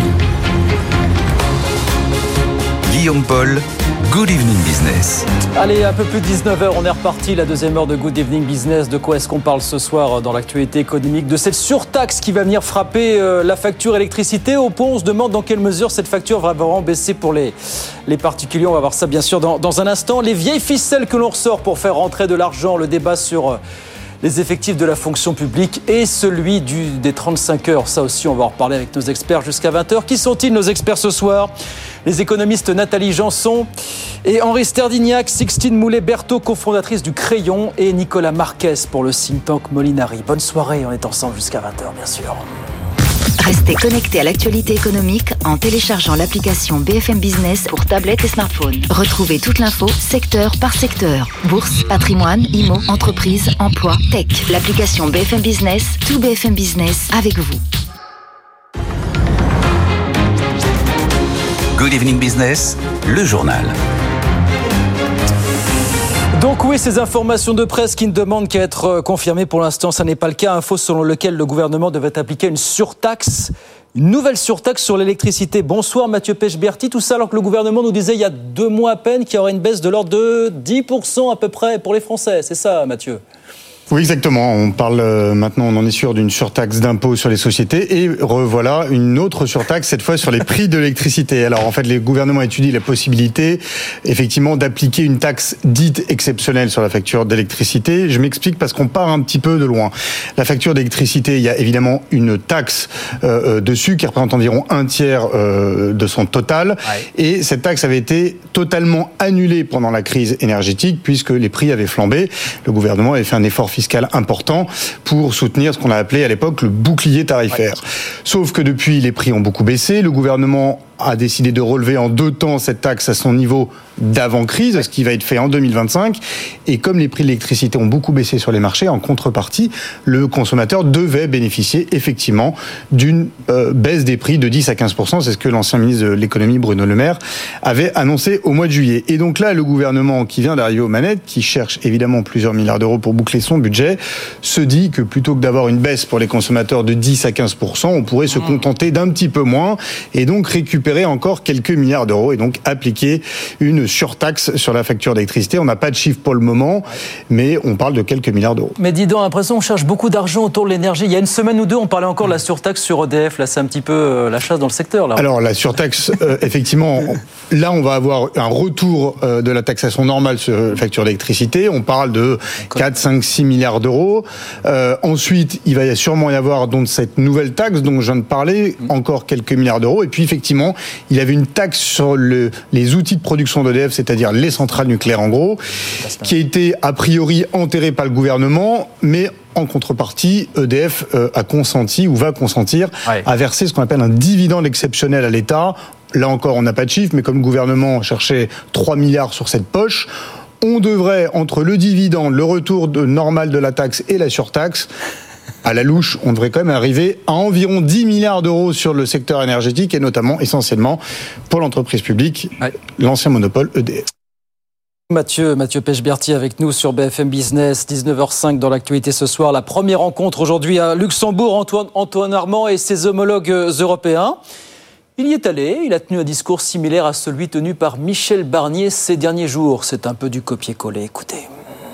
Guillaume Paul, Good Evening Business. Allez, un peu plus de dix-neuf heures, on est reparti, la deuxième heure de Good Evening Business. De quoi est-ce qu'on parle ce soir dans l'actualité économique? De cette surtaxe qui va venir frapper euh, la facture électricité. Au point, on se demande dans quelle mesure cette facture va vraiment baisser pour les, les particuliers. On va voir ça bien sûr dans, dans un instant. Les vieilles ficelles que l'on ressort pour faire rentrer de l'argent, le débat sur... Euh, les effectifs de la fonction publique et celui du, des trente-cinq heures. Ça aussi, on va en reparler avec nos experts jusqu'à vingt heures. Qui sont-ils, nos experts, ce soir? Les économistes Nathalie Janson et Henri Sterdignac, Sixtine Moulet-Berthaud, cofondatrice du Crayon, et Nicolas Marquez pour le think tank Molinari. Bonne soirée, on est ensemble jusqu'à vingt heures, bien sûr. Restez connectés à l'actualité économique en téléchargeant l'application B F M Business pour tablette et smartphone. Retrouvez toute l'info, secteur par secteur. Bourse, patrimoine, immo, entreprise, emploi, tech. L'application B F M Business, tout B F M Business avec vous. Good Evening Business, le journal. Donc oui, ces informations de presse qui ne demandent qu'à être confirmées pour l'instant, ça n'est pas le cas. Info selon lequel le gouvernement devait appliquer une surtaxe, une nouvelle surtaxe sur l'électricité. Bonsoir Mathieu Pechberti, tout ça alors que le gouvernement nous disait il y a deux mois à peine qu'il y aurait une baisse de l'ordre de dix pour cent à peu près pour les Français. C'est ça Mathieu ? Oui, exactement. On parle euh, maintenant, on en est sûr d'une surtaxe d'impôt sur les sociétés et revoilà une autre surtaxe, cette fois sur les prix de l'électricité. Alors en fait, les gouvernements étudient la possibilité effectivement d'appliquer une taxe dite exceptionnelle sur la facture d'électricité. Je m'explique parce qu'on part un petit peu de loin. La facture d'électricité, il y a évidemment une taxe euh, dessus qui représente environ un tiers euh, de son total. Ouais. Et cette taxe avait été totalement annulée pendant la crise énergétique puisque les prix avaient flambé. Le gouvernement avait fait un effort fiscal important pour soutenir ce qu'on a appelé à l'époque le bouclier tarifaire. Ouais. Sauf que depuis, les prix ont beaucoup baissé. Le gouvernement a décidé de relever en deux temps cette taxe à son niveau d'avant-crise, ce qui va être fait en deux mille vingt-cinq. Et comme les prix de l'électricité ont beaucoup baissé sur les marchés, en contrepartie, le consommateur devait bénéficier effectivement d'une euh, baisse des prix de dix à quinze pour cent. C'est ce que l'ancien ministre de l'économie, Bruno Le Maire, avait annoncé au mois de juillet. Et donc là, le gouvernement qui vient d'arriver aux manettes, qui cherche évidemment plusieurs milliards d'euros pour boucler son budget, se dit que plutôt que d'avoir une baisse pour les consommateurs de dix à quinze pour cent, on pourrait se contenter d'un petit peu moins et donc récupérer récupérer encore quelques milliards d'euros et donc appliquer une surtaxe sur la facture d'électricité. On n'a pas de chiffre pour le moment, mais on parle de quelques milliards d'euros. Mais dis donc, l'impression qu'on cherche beaucoup d'argent autour de l'énergie. Il y a une semaine ou deux, on parlait encore de la surtaxe sur E D F. Là, c'est un petit peu euh, la chasse dans le secteur. Là. Alors, la surtaxe, euh, effectivement, là, on va avoir un retour euh, de la taxation normale sur la facture d'électricité. On parle de quatre, cinq, six milliards d'euros. Euh, ensuite, il va sûrement y avoir donc cette nouvelle taxe dont je viens de parler, encore quelques milliards d'euros. Et puis, effectivement, il y avait une taxe sur le, les outils de production d'E D F, c'est-à-dire les centrales nucléaires, en gros, qui a été, a priori, enterrée par le gouvernement, mais en contrepartie, E D F euh, a consenti ou va consentir ouais. à verser ce qu'on appelle un dividende exceptionnel à l'État. Là encore, on n'a pas de chiffre, mais comme le gouvernement cherchait trois milliards sur cette poche, on devrait, entre le dividende, le retour de normal de la taxe et la surtaxe, à la louche, on devrait quand même arriver à environ dix milliards d'euros sur le secteur énergétique et notamment, essentiellement, pour l'entreprise publique, ouais. l'ancien monopole E D F. Mathieu, Mathieu Pechberti avec nous sur B F M Business, dix-neuf heures cinq dans l'actualité ce soir. La première rencontre aujourd'hui à Luxembourg, Antoine, Antoine Armand et ses homologues européens. Il y est allé, il a tenu un discours similaire à celui tenu par Michel Barnier ces derniers jours. C'est un peu du copier-coller, écoutez.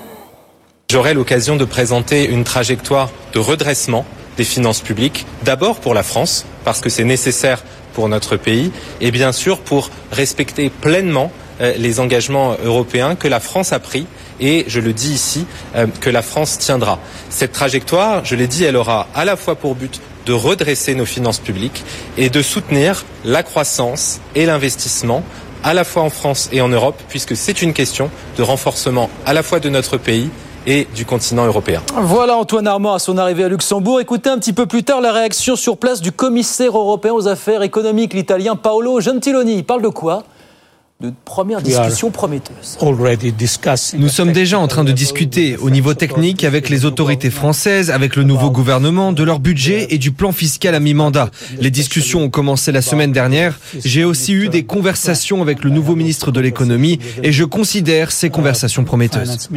J'aurai l'occasion de présenter une trajectoire de redressement des finances publiques, d'abord pour la France, parce que c'est nécessaire pour notre pays, et bien sûr pour respecter pleinement les engagements européens que la France a pris et, je le dis ici, que la France tiendra. Cette trajectoire, je l'ai dit, elle aura à la fois pour but de redresser nos finances publiques et de soutenir la croissance et l'investissement à la fois en France et en Europe, puisque c'est une question de renforcement à la fois de notre pays et du continent européen. Voilà Antoine Armand à son arrivée à Luxembourg. Écoutez un petit peu plus tard la réaction sur place du commissaire européen aux affaires économiques, l'italien Paolo Gentiloni. Il parle de quoi ? De première discussion prometteuse. Nous sommes déjà en train de discuter au niveau technique avec les autorités françaises, avec le nouveau gouvernement, de leur budget et du plan fiscal à mi-mandat. Les discussions ont commencé la semaine dernière. J'ai aussi eu des conversations avec le nouveau ministre de l'économie et je considère ces conversations prometteuses.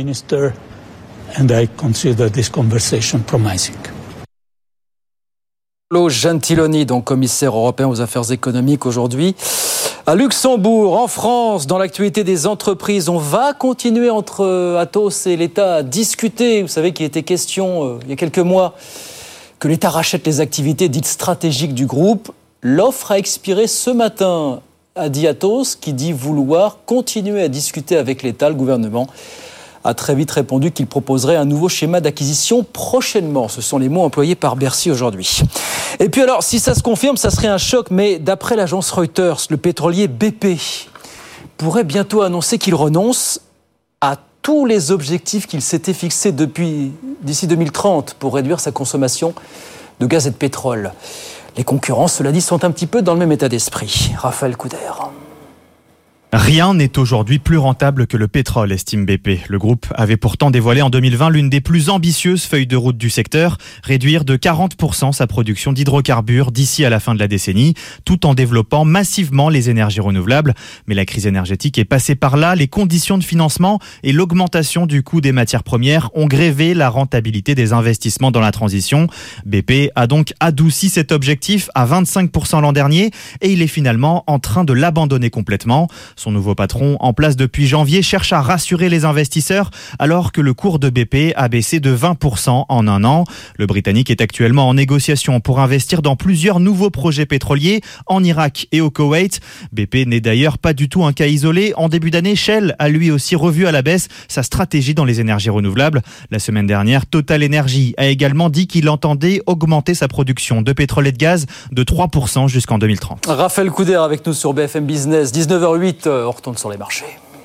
Paolo Gentiloni, donc commissaire européen aux affaires économiques aujourd'hui. À Luxembourg, en France, dans l'actualité des entreprises, on va continuer entre Atos et l'État à discuter. Vous savez qu'il était question, euh, il y a quelques mois, que l'État rachète les activités dites stratégiques du groupe. L'offre a expiré ce matin, a dit Atos, qui dit vouloir continuer à discuter avec l'État. Le gouvernement a très vite répondu qu'il proposerait un nouveau schéma d'acquisition prochainement. Ce sont les mots employés par Bercy aujourd'hui. Et puis alors, si ça se confirme, ça serait un choc, mais d'après l'agence Reuters, le pétrolier B P pourrait bientôt annoncer qu'il renonce à tous les objectifs qu'il s'était fixés depuis d'ici deux mille trente pour réduire sa consommation de gaz et de pétrole. Les concurrents, cela dit, sont un petit peu dans le même état d'esprit. Raphaël Couder. Rien n'est aujourd'hui plus rentable que le pétrole, estime B P. Le groupe avait pourtant dévoilé en deux mille vingt l'une des plus ambitieuses feuilles de route du secteur, réduire de quarante pour cent sa production d'hydrocarbures d'ici à la fin de la décennie, tout en développant massivement les énergies renouvelables. Mais la crise énergétique est passée par là, les conditions de financement et l'augmentation du coût des matières premières ont grévé la rentabilité des investissements dans la transition. B P a donc adouci cet objectif à vingt-cinq pour cent l'an dernier et il est finalement en train de l'abandonner complètement. Son nouveau patron, en place depuis janvier, cherche à rassurer les investisseurs alors que le cours de B P a baissé de vingt pour cent en un an. Le Britannique est actuellement en négociation pour investir dans plusieurs nouveaux projets pétroliers en Irak et au Koweït. B P n'est d'ailleurs pas du tout un cas isolé. En début d'année, Shell a lui aussi revu à la baisse sa stratégie dans les énergies renouvelables. La semaine dernière, Total Energy a également dit qu'il entendait augmenter sa production de pétrole et de gaz de trois pour cent jusqu'en deux mille trente. Raphaël Couder avec nous sur B F M Business, dix-neuf heures huit. On retourne sur les marchés.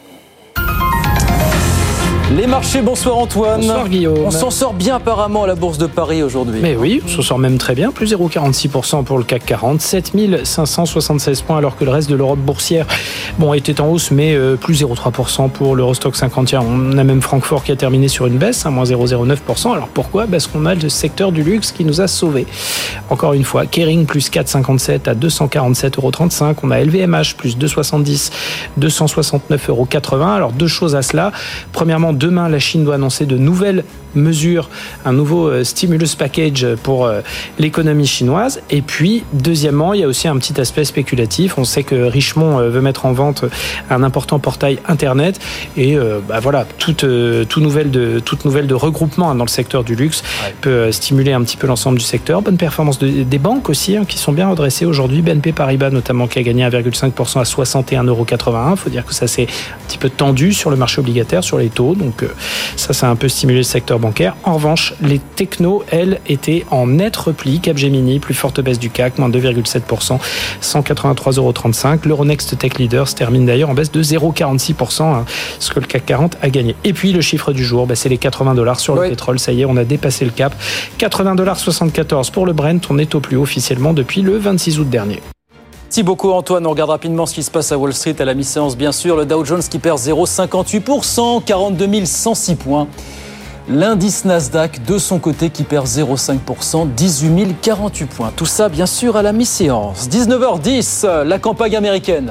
Les marchés, bonsoir Antoine. Bonsoir Guillaume. On s'en sort bien apparemment à la Bourse de Paris aujourd'hui. Mais oui, on s'en sort même très bien, plus zéro virgule quarante-six pour cent pour le C A C quarante, sept mille cinq cent soixante-seize points alors que le reste de l'Europe boursière bon, était en hausse, mais euh, plus zéro virgule trois pour cent pour l'Eurostock cinquante. On a même Francfort qui a terminé sur une baisse, à moins zéro virgule zéro neuf pour cent. Alors pourquoi ? Parce qu'on a le secteur du luxe qui nous a sauvés. Encore une fois, Kering plus quatre virgule cinquante-sept à deux cent quarante-sept euros trente-cinq. On a L V M H plus deux virgule soixante-dix, deux cent soixante-neuf euros quatre-vingts. Alors deux choses à cela. Premièrement, Demain, la Chine doit annoncer de nouvelles mesures, un nouveau euh, stimulus package pour euh, l'économie chinoise. Et puis, deuxièmement, il y a aussi un petit aspect spéculatif. On sait que Richemont euh, veut mettre en vente un important portail Internet. Et euh, bah, voilà, toute, euh, toute, nouvelle de, toute nouvelle de regroupement hein, dans le secteur du luxe ouais. peut euh, stimuler un petit peu l'ensemble du secteur. Bonne performance de, des banques aussi, hein, qui sont bien redressées aujourd'hui. B N P Paribas notamment, qui a gagné un virgule cinq pour cent à soixante et un euros quatre-vingt-un. Il faut dire que ça s'est un petit peu tendu sur le marché obligataire, sur les taux. Donc euh, ça, ça a un peu stimulé le secteur bancaire. En revanche, les technos, elles, étaient en net repli. Capgemini, plus forte baisse du C A C, moins deux virgule sept pour cent, cent quatre-vingt-trois euros trente-cinq. L'Euronext Tech Leader se termine d'ailleurs en baisse de zéro virgule quarante-six pour cent, hein, ce que le C A C quarante a gagné. Et puis, le chiffre du jour, bah, c'est les quatre-vingts dollars sur le oui. pétrole. Ça y est, on a dépassé le cap. quatre-vingts dollars soixante-quatorze pour le Brent. On est au plus haut officiellement depuis le vingt-six août dernier. Merci beaucoup Antoine. On regarde rapidement ce qui se passe à Wall Street à la mi-séance, bien sûr. Le Dow Jones qui perd zéro virgule cinquante-huit pour cent, quarante-deux mille cent six points. L'indice Nasdaq, de son côté, qui perd zéro virgule cinq pour cent, dix-huit mille quarante-huit points. Tout ça, bien sûr, à la mi-séance. dix-neuf heures dix, la campagne américaine.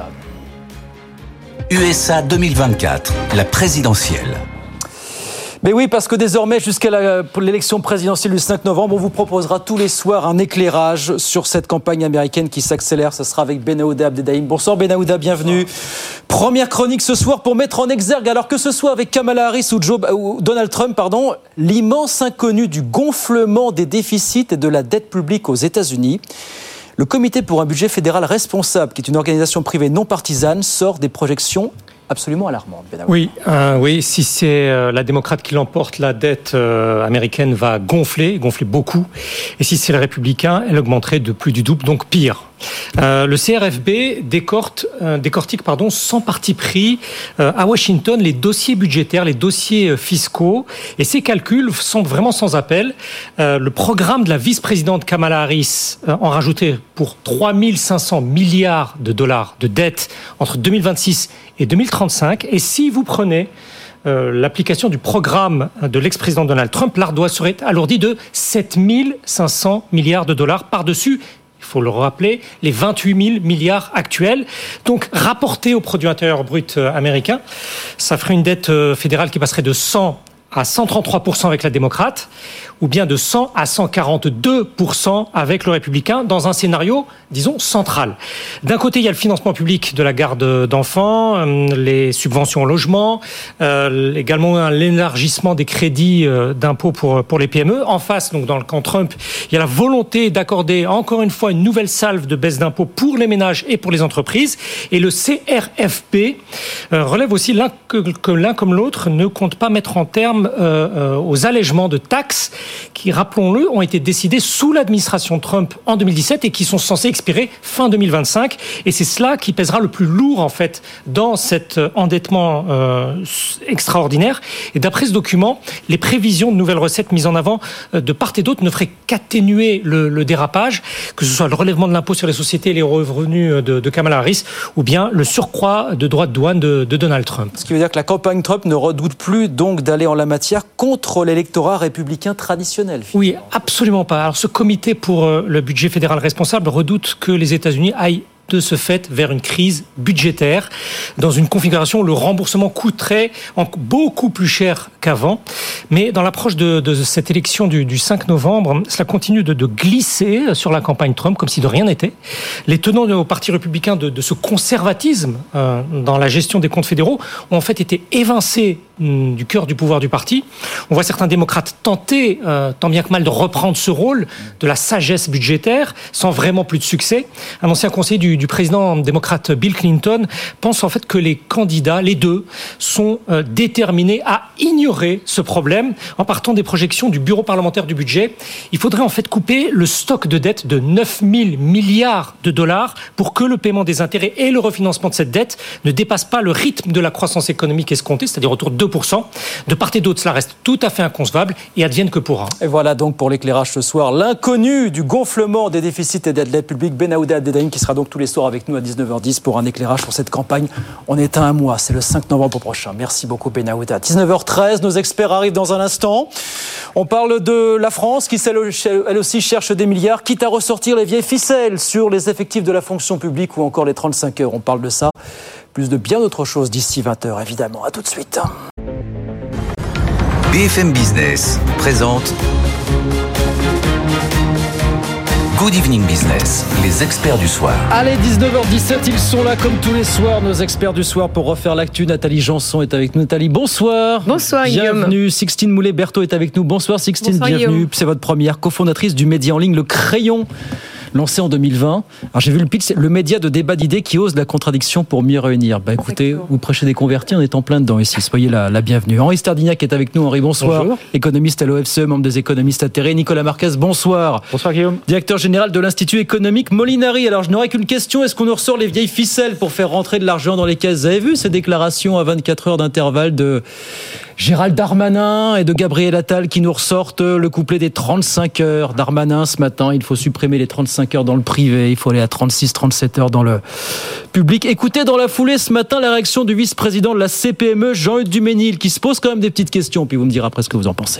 U S A deux mille vingt-quatre, la présidentielle. Mais oui, parce que désormais, jusqu'à la, l'élection présidentielle du cinq novembre, on vous proposera tous les soirs un éclairage sur cette campagne américaine qui s'accélère. Ce sera avec Benaouda Abdeldaïm. Bonsoir Benaouda, bienvenue. Première chronique ce soir pour mettre en exergue, alors que ce soit avec Kamala Harris ou, Joe, ou Donald Trump, pardon, l'immense inconnu du gonflement des déficits et de la dette publique aux États-Unis. Le Comité pour un budget fédéral responsable, qui est une organisation privée non partisane, sort des projections absolument alarmante. Oui, euh, oui, si c'est euh, la démocrate qui l'emporte, la dette euh, américaine va gonfler, gonfler beaucoup. Et si c'est le républicain, elle augmenterait de plus du double, donc pire. Euh, le C R F B décorte, euh, décortique pardon, sans parti pris euh, à Washington les dossiers budgétaires, les dossiers euh, fiscaux, et ces calculs sont vraiment sans appel. Euh, le programme de la vice-présidente Kamala Harris euh, en rajoutait pour trois mille cinq cents milliards de dollars de dettes entre deux mille vingt-six et deux mille trente-cinq. Et si vous prenez euh, l'application du programme de l'ex-président Donald Trump, l'ardoise serait alourdie de sept mille cinq cents milliards de dollars par-dessus, il faut le rappeler, les vingt-huit mille milliards actuels. Donc, rapporté au produit intérieur brut américain, ça ferait une dette fédérale qui passerait de cent à cent trente-trois pour cent avec la démocrate, ou bien de cent à cent quarante-deux pour cent avec le républicain, dans un scénario, disons, central. D'un côté, il y a le financement public de la garde d'enfants, les subventions au logement, euh, également l'élargissement des crédits euh, d'impôt pour, pour les P M E. En face, donc dans le camp Trump, il y a la volonté d'accorder encore une fois une nouvelle salve de baisse d'impôts pour les ménages et pour les entreprises. Et le C R F P euh, relève aussi l'un, que, que l'un comme l'autre ne compte pas mettre en terme euh, euh, aux allègements de taxes qui, rappelons-le, ont été décidés sous l'administration Trump en deux mille dix-sept et qui sont censés expirer fin deux mille vingt-cinq. Et c'est cela qui pèsera le plus lourd, en fait, dans cet endettement euh, extraordinaire. Et d'après ce document, les prévisions de nouvelles recettes mises en avant euh, de part et d'autre ne feraient qu'atténuer le, le dérapage, que ce soit le relèvement de l'impôt sur les sociétés et les revenus de, de Kamala Harris, ou bien le surcroît de droits de douane de, de Donald Trump. Ce qui veut dire que la campagne Trump ne redoute plus donc d'aller en la matière contre l'électorat républicain traditionnel. Finalement. Oui, absolument pas. Alors ce comité pour le budget fédéral responsable redoute que les États-Unis aillent de ce fait vers une crise budgétaire dans une configuration où le remboursement coûterait beaucoup plus cher qu'avant. Mais dans l'approche de, de cette élection du, du cinq novembre, cela continue de, de glisser sur la campagne Trump comme si de rien n'était. Les tenants au Parti républicain de, de ce conservatisme euh, dans la gestion des comptes fédéraux ont en fait été évincés hum, du cœur du pouvoir du parti. On voit certains démocrates tenter, euh, tant bien que mal, de reprendre ce rôle de la sagesse budgétaire sans vraiment plus de succès. Un ancien conseiller du du président démocrate Bill Clinton pense en fait que les candidats, les deux, sont euh, déterminés à ignorer ce problème en partant des projections du Bureau parlementaire du budget. Il faudrait en fait couper le stock de dette de neuf mille milliards de dollars pour que le paiement des intérêts et le refinancement de cette dette ne dépassent pas le rythme de la croissance économique escomptée, c'est-à-dire autour de deux pour cent. De part et d'autre, cela reste tout à fait inconcevable et advienne que pourra. Et voilà donc pour l'éclairage ce soir, l'inconnu du gonflement des déficits et de la dette publique, Benaouda Abdeldaïm, qui sera donc tous les soir avec nous à dix-neuf heures dix pour un éclairage sur cette campagne. On est à un mois, c'est le cinq novembre prochain. Merci beaucoup Benaouda. dix-neuf heures treize, nos experts arrivent dans un instant. On parle de la France qui, elle aussi, cherche des milliards, quitte à ressortir les vieilles ficelles sur les effectifs de la fonction publique ou encore les trente-cinq heures. On parle de ça, plus de bien d'autres choses d'ici vingt heures, évidemment. À tout de suite. B F M Business présente Good Evening Business, les experts du soir. Allez, dix-neuf heures dix-sept, ils sont là comme tous les soirs, nos experts du soir pour refaire l'actu. Nathalie Janson est avec nous. Nathalie, bonsoir. Bonsoir Guillaume. Bienvenue. Sixtine Moulet-Berthaud est avec nous. Bonsoir Sixtine, bonsoir, bienvenue. Guillaume. C'est votre première cofondatrice du média en ligne Le Crayon, lancé en deux mille vingt. Alors j'ai vu le pitch, c'est le média de débat d'idées qui ose la contradiction pour mieux réunir. Bah écoutez, Exactement. Vous prêchez des convertis, on est en plein dedans ici. Soyez la, la bienvenue. Henri Stardignac est avec nous. Henri, bonsoir. Bonjour. Économiste à l'O F C E, membre des économistes atterrés. Nicolas Marquez, bonsoir. Bonsoir Guillaume. Directeur général de l'Institut économique Molinari. Alors je n'aurais qu'une question, est-ce qu'on nous ressort les vieilles ficelles pour faire rentrer de l'argent dans les caisses? Vous avez vu ces déclarations à vingt-quatre heures d'intervalle de Gérald Darmanin et de Gabriel Attal qui nous ressortent le couplet des trente-cinq heures. Darmanin ce matin, il faut supprimer les trente-cinq heures dans le privé, il faut aller à trente-six trente-sept heures dans le public. Écoutez dans la foulée ce matin la réaction du vice-président de la C P M E, Jean-Hugues Duménil, qui se pose quand même des petites questions, puis vous me direz après ce que vous en pensez.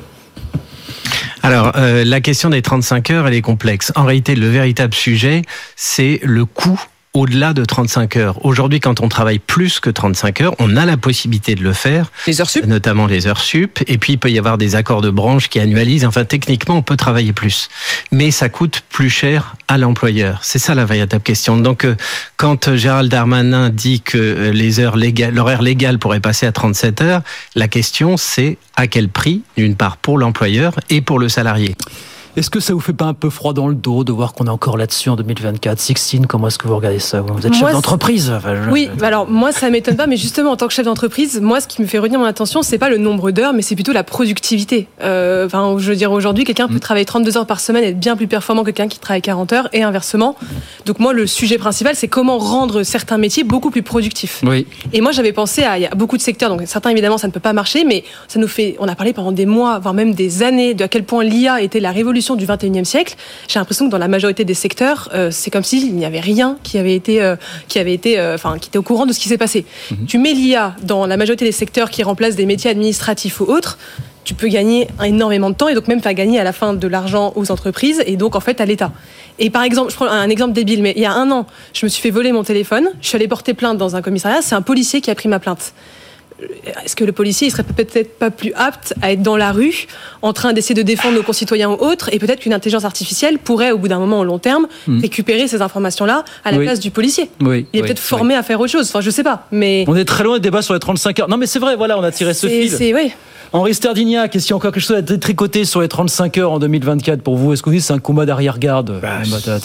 Alors, euh, la question des trente-cinq heures, elle est complexe. En réalité, le véritable sujet, c'est le coût au-delà de trente-cinq heures. Aujourd'hui, quand on travaille plus que trente-cinq heures, on a la possibilité de le faire. Les heures sup. Notamment les heures sup. Et puis, il peut y avoir des accords de branche qui annualisent. Enfin, techniquement, on peut travailler plus. Mais ça coûte plus cher à l'employeur. C'est ça la véritable question. Donc, euh, quand Gérald Darmanin dit que les heures légales, l'horaire légal pourrait passer à trente-sept heures, la question, c'est à quel prix, d'une part, pour l'employeur et pour le salarié. Est-ce que ça vous fait pas un peu froid dans le dos de voir qu'on est encore là-dessus en deux mille vingt-quatre? Sixtine, comment est-ce que vous regardez ça? Vous êtes chef moi, d'entreprise. Enfin, je... Oui, alors moi ça m'étonne pas, mais justement en tant que chef d'entreprise, moi ce qui me fait retenir mon attention, c'est pas le nombre d'heures, mais c'est plutôt la productivité. Euh, enfin, je veux dire aujourd'hui, quelqu'un peut mmh. travailler trente-deux heures par semaine et être bien plus performant que quelqu'un qui travaille quarante heures et inversement. Donc moi le sujet principal, c'est comment rendre certains métiers beaucoup plus productifs. Oui. Et moi j'avais pensé à, il y a beaucoup de secteurs, donc certains évidemment ça ne peut pas marcher, mais ça nous fait, on a parlé pendant des mois, voire même des années, de à quel point l'I A était la révolution du vingt et unième siècle. J'ai l'impression que dans la majorité des secteurs, euh, c'est comme s'il n'y avait rien qui avait été, euh, qui avait été, enfin, euh, qui était au courant de ce qui s'est passé. Mm-hmm. Tu mets l'I A dans la majorité des secteurs qui remplacent des métiers administratifs ou autres, tu peux gagner énormément de temps et donc même faire gagner à la fin de l'argent aux entreprises et donc en fait à l'État. Et par exemple, je prends un exemple débile, mais il y a un an, je me suis fait voler mon téléphone, je suis allée porter plainte dans un commissariat, c'est un policier qui a pris ma plainte. Est-ce que le policier il serait peut-être pas plus apte à être dans la rue en train d'essayer de défendre nos concitoyens ou autres, et peut-être qu'une intelligence artificielle pourrait au bout d'un moment au long terme mmh. récupérer ces informations-là à la oui. place du policier. Oui. Il est oui. peut-être formé oui. à faire autre chose, enfin je sais pas. Mais... On est très loin des débats sur les trente-cinq heures. Non mais c'est vrai, voilà, on a tiré ce c'est, fil. C'est, oui. Henri Stardignac, est-ce qu'il y a encore quelque chose à détricoter sur les trente-cinq heures en deux mille vingt-quatre pour vous? Est-ce que vous dites que c'est un combat d'arrière-garde? bah,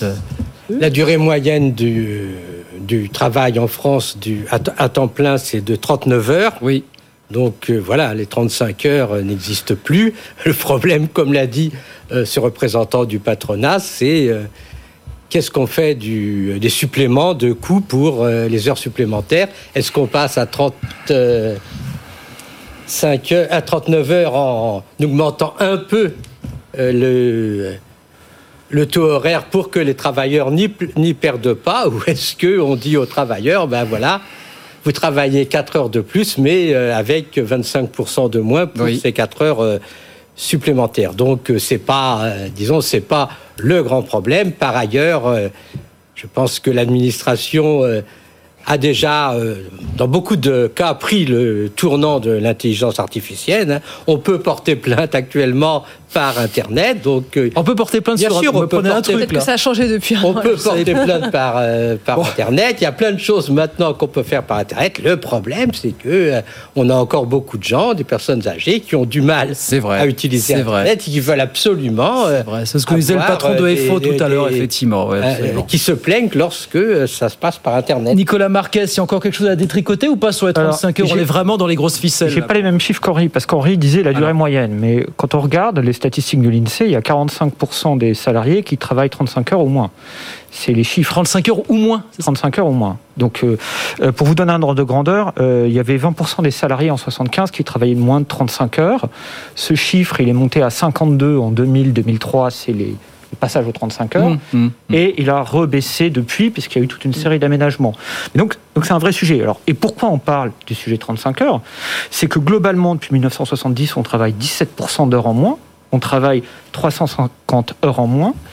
La durée moyenne du, du travail en France du, à, à temps plein, c'est de trente-neuf heures. Oui. Donc euh, voilà, les trente-cinq heures euh, n'existent plus. Le problème, comme l'a dit euh, ce représentant du patronat, c'est euh, qu'est-ce qu'on fait du, des suppléments de coûts pour euh, les heures supplémentaires? Est-ce qu'on passe à trente-cinq heures, à trente-neuf heures en, en augmentant un peu euh, le, le taux horaire pour que les travailleurs n'y, n'y perdent pas? Ou est-ce qu'on dit aux travailleurs, ben voilà, vous travaillez quatre heures de plus, mais avec vingt-cinq pour cent de moins pour oui. ces quatre heures supplémentaires. Donc, c'est pas, disons, c'est pas le grand problème. Par ailleurs, je pense que l'administration a déjà, dans beaucoup de cas, pris le tournant de l'intelligence artificielle. On peut porter plainte actuellement par Internet. Donc, on peut porter plainte bien sur sûr, un... on peut un truc, Peut-être là. que ça a changé depuis. On peut porter plainte par, euh, par bon. Internet. Il y a plein de choses maintenant qu'on peut faire par Internet. Le problème, c'est que euh, on a encore beaucoup de gens, des personnes âgées, qui ont du mal c'est vrai. à utiliser c'est Internet, vrai. et qui veulent absolument. Euh, c'est vrai. C'est ce que disait le patron de F O tout à l'heure, des, effectivement. Ouais, euh, qui se plaignent lorsque euh, ça se passe par Internet. Nicolas Marquez, il y a encore quelque chose à détricoter ou pas sur les trente-cinq heures? On est vraiment dans les grosses ficelles. J'ai là. pas les mêmes chiffres qu'Henri, parce qu'Henri disait la durée Alors. moyenne. Mais quand on regarde les statistiques de l'INSEE, il y a quarante-cinq pour cent des salariés qui travaillent trente-cinq heures ou moins. C'est les chiffres. trente-cinq heures ou moins trente-cinq heures ou moins. Donc, euh, pour vous donner un ordre de grandeur, euh, il y avait vingt pour cent des salariés en soixante-quinze qui travaillaient moins de trente-cinq heures. Ce chiffre, il est monté à cinquante-deux en deux mille deux mille trois, c'est les passage aux trente-cinq heures, mmh, mmh, mmh. et il a rebaissé depuis, puisqu'il y a eu toute une série d'aménagements. Et donc, donc c'est un vrai sujet. Alors, et pourquoi on parle du sujet trente-cinq heures? C'est que globalement, depuis dix-neuf cent soixante-dix, on travaille dix-sept pour cent d'heures en moins, on travaille trois cent cinquante heures en moins,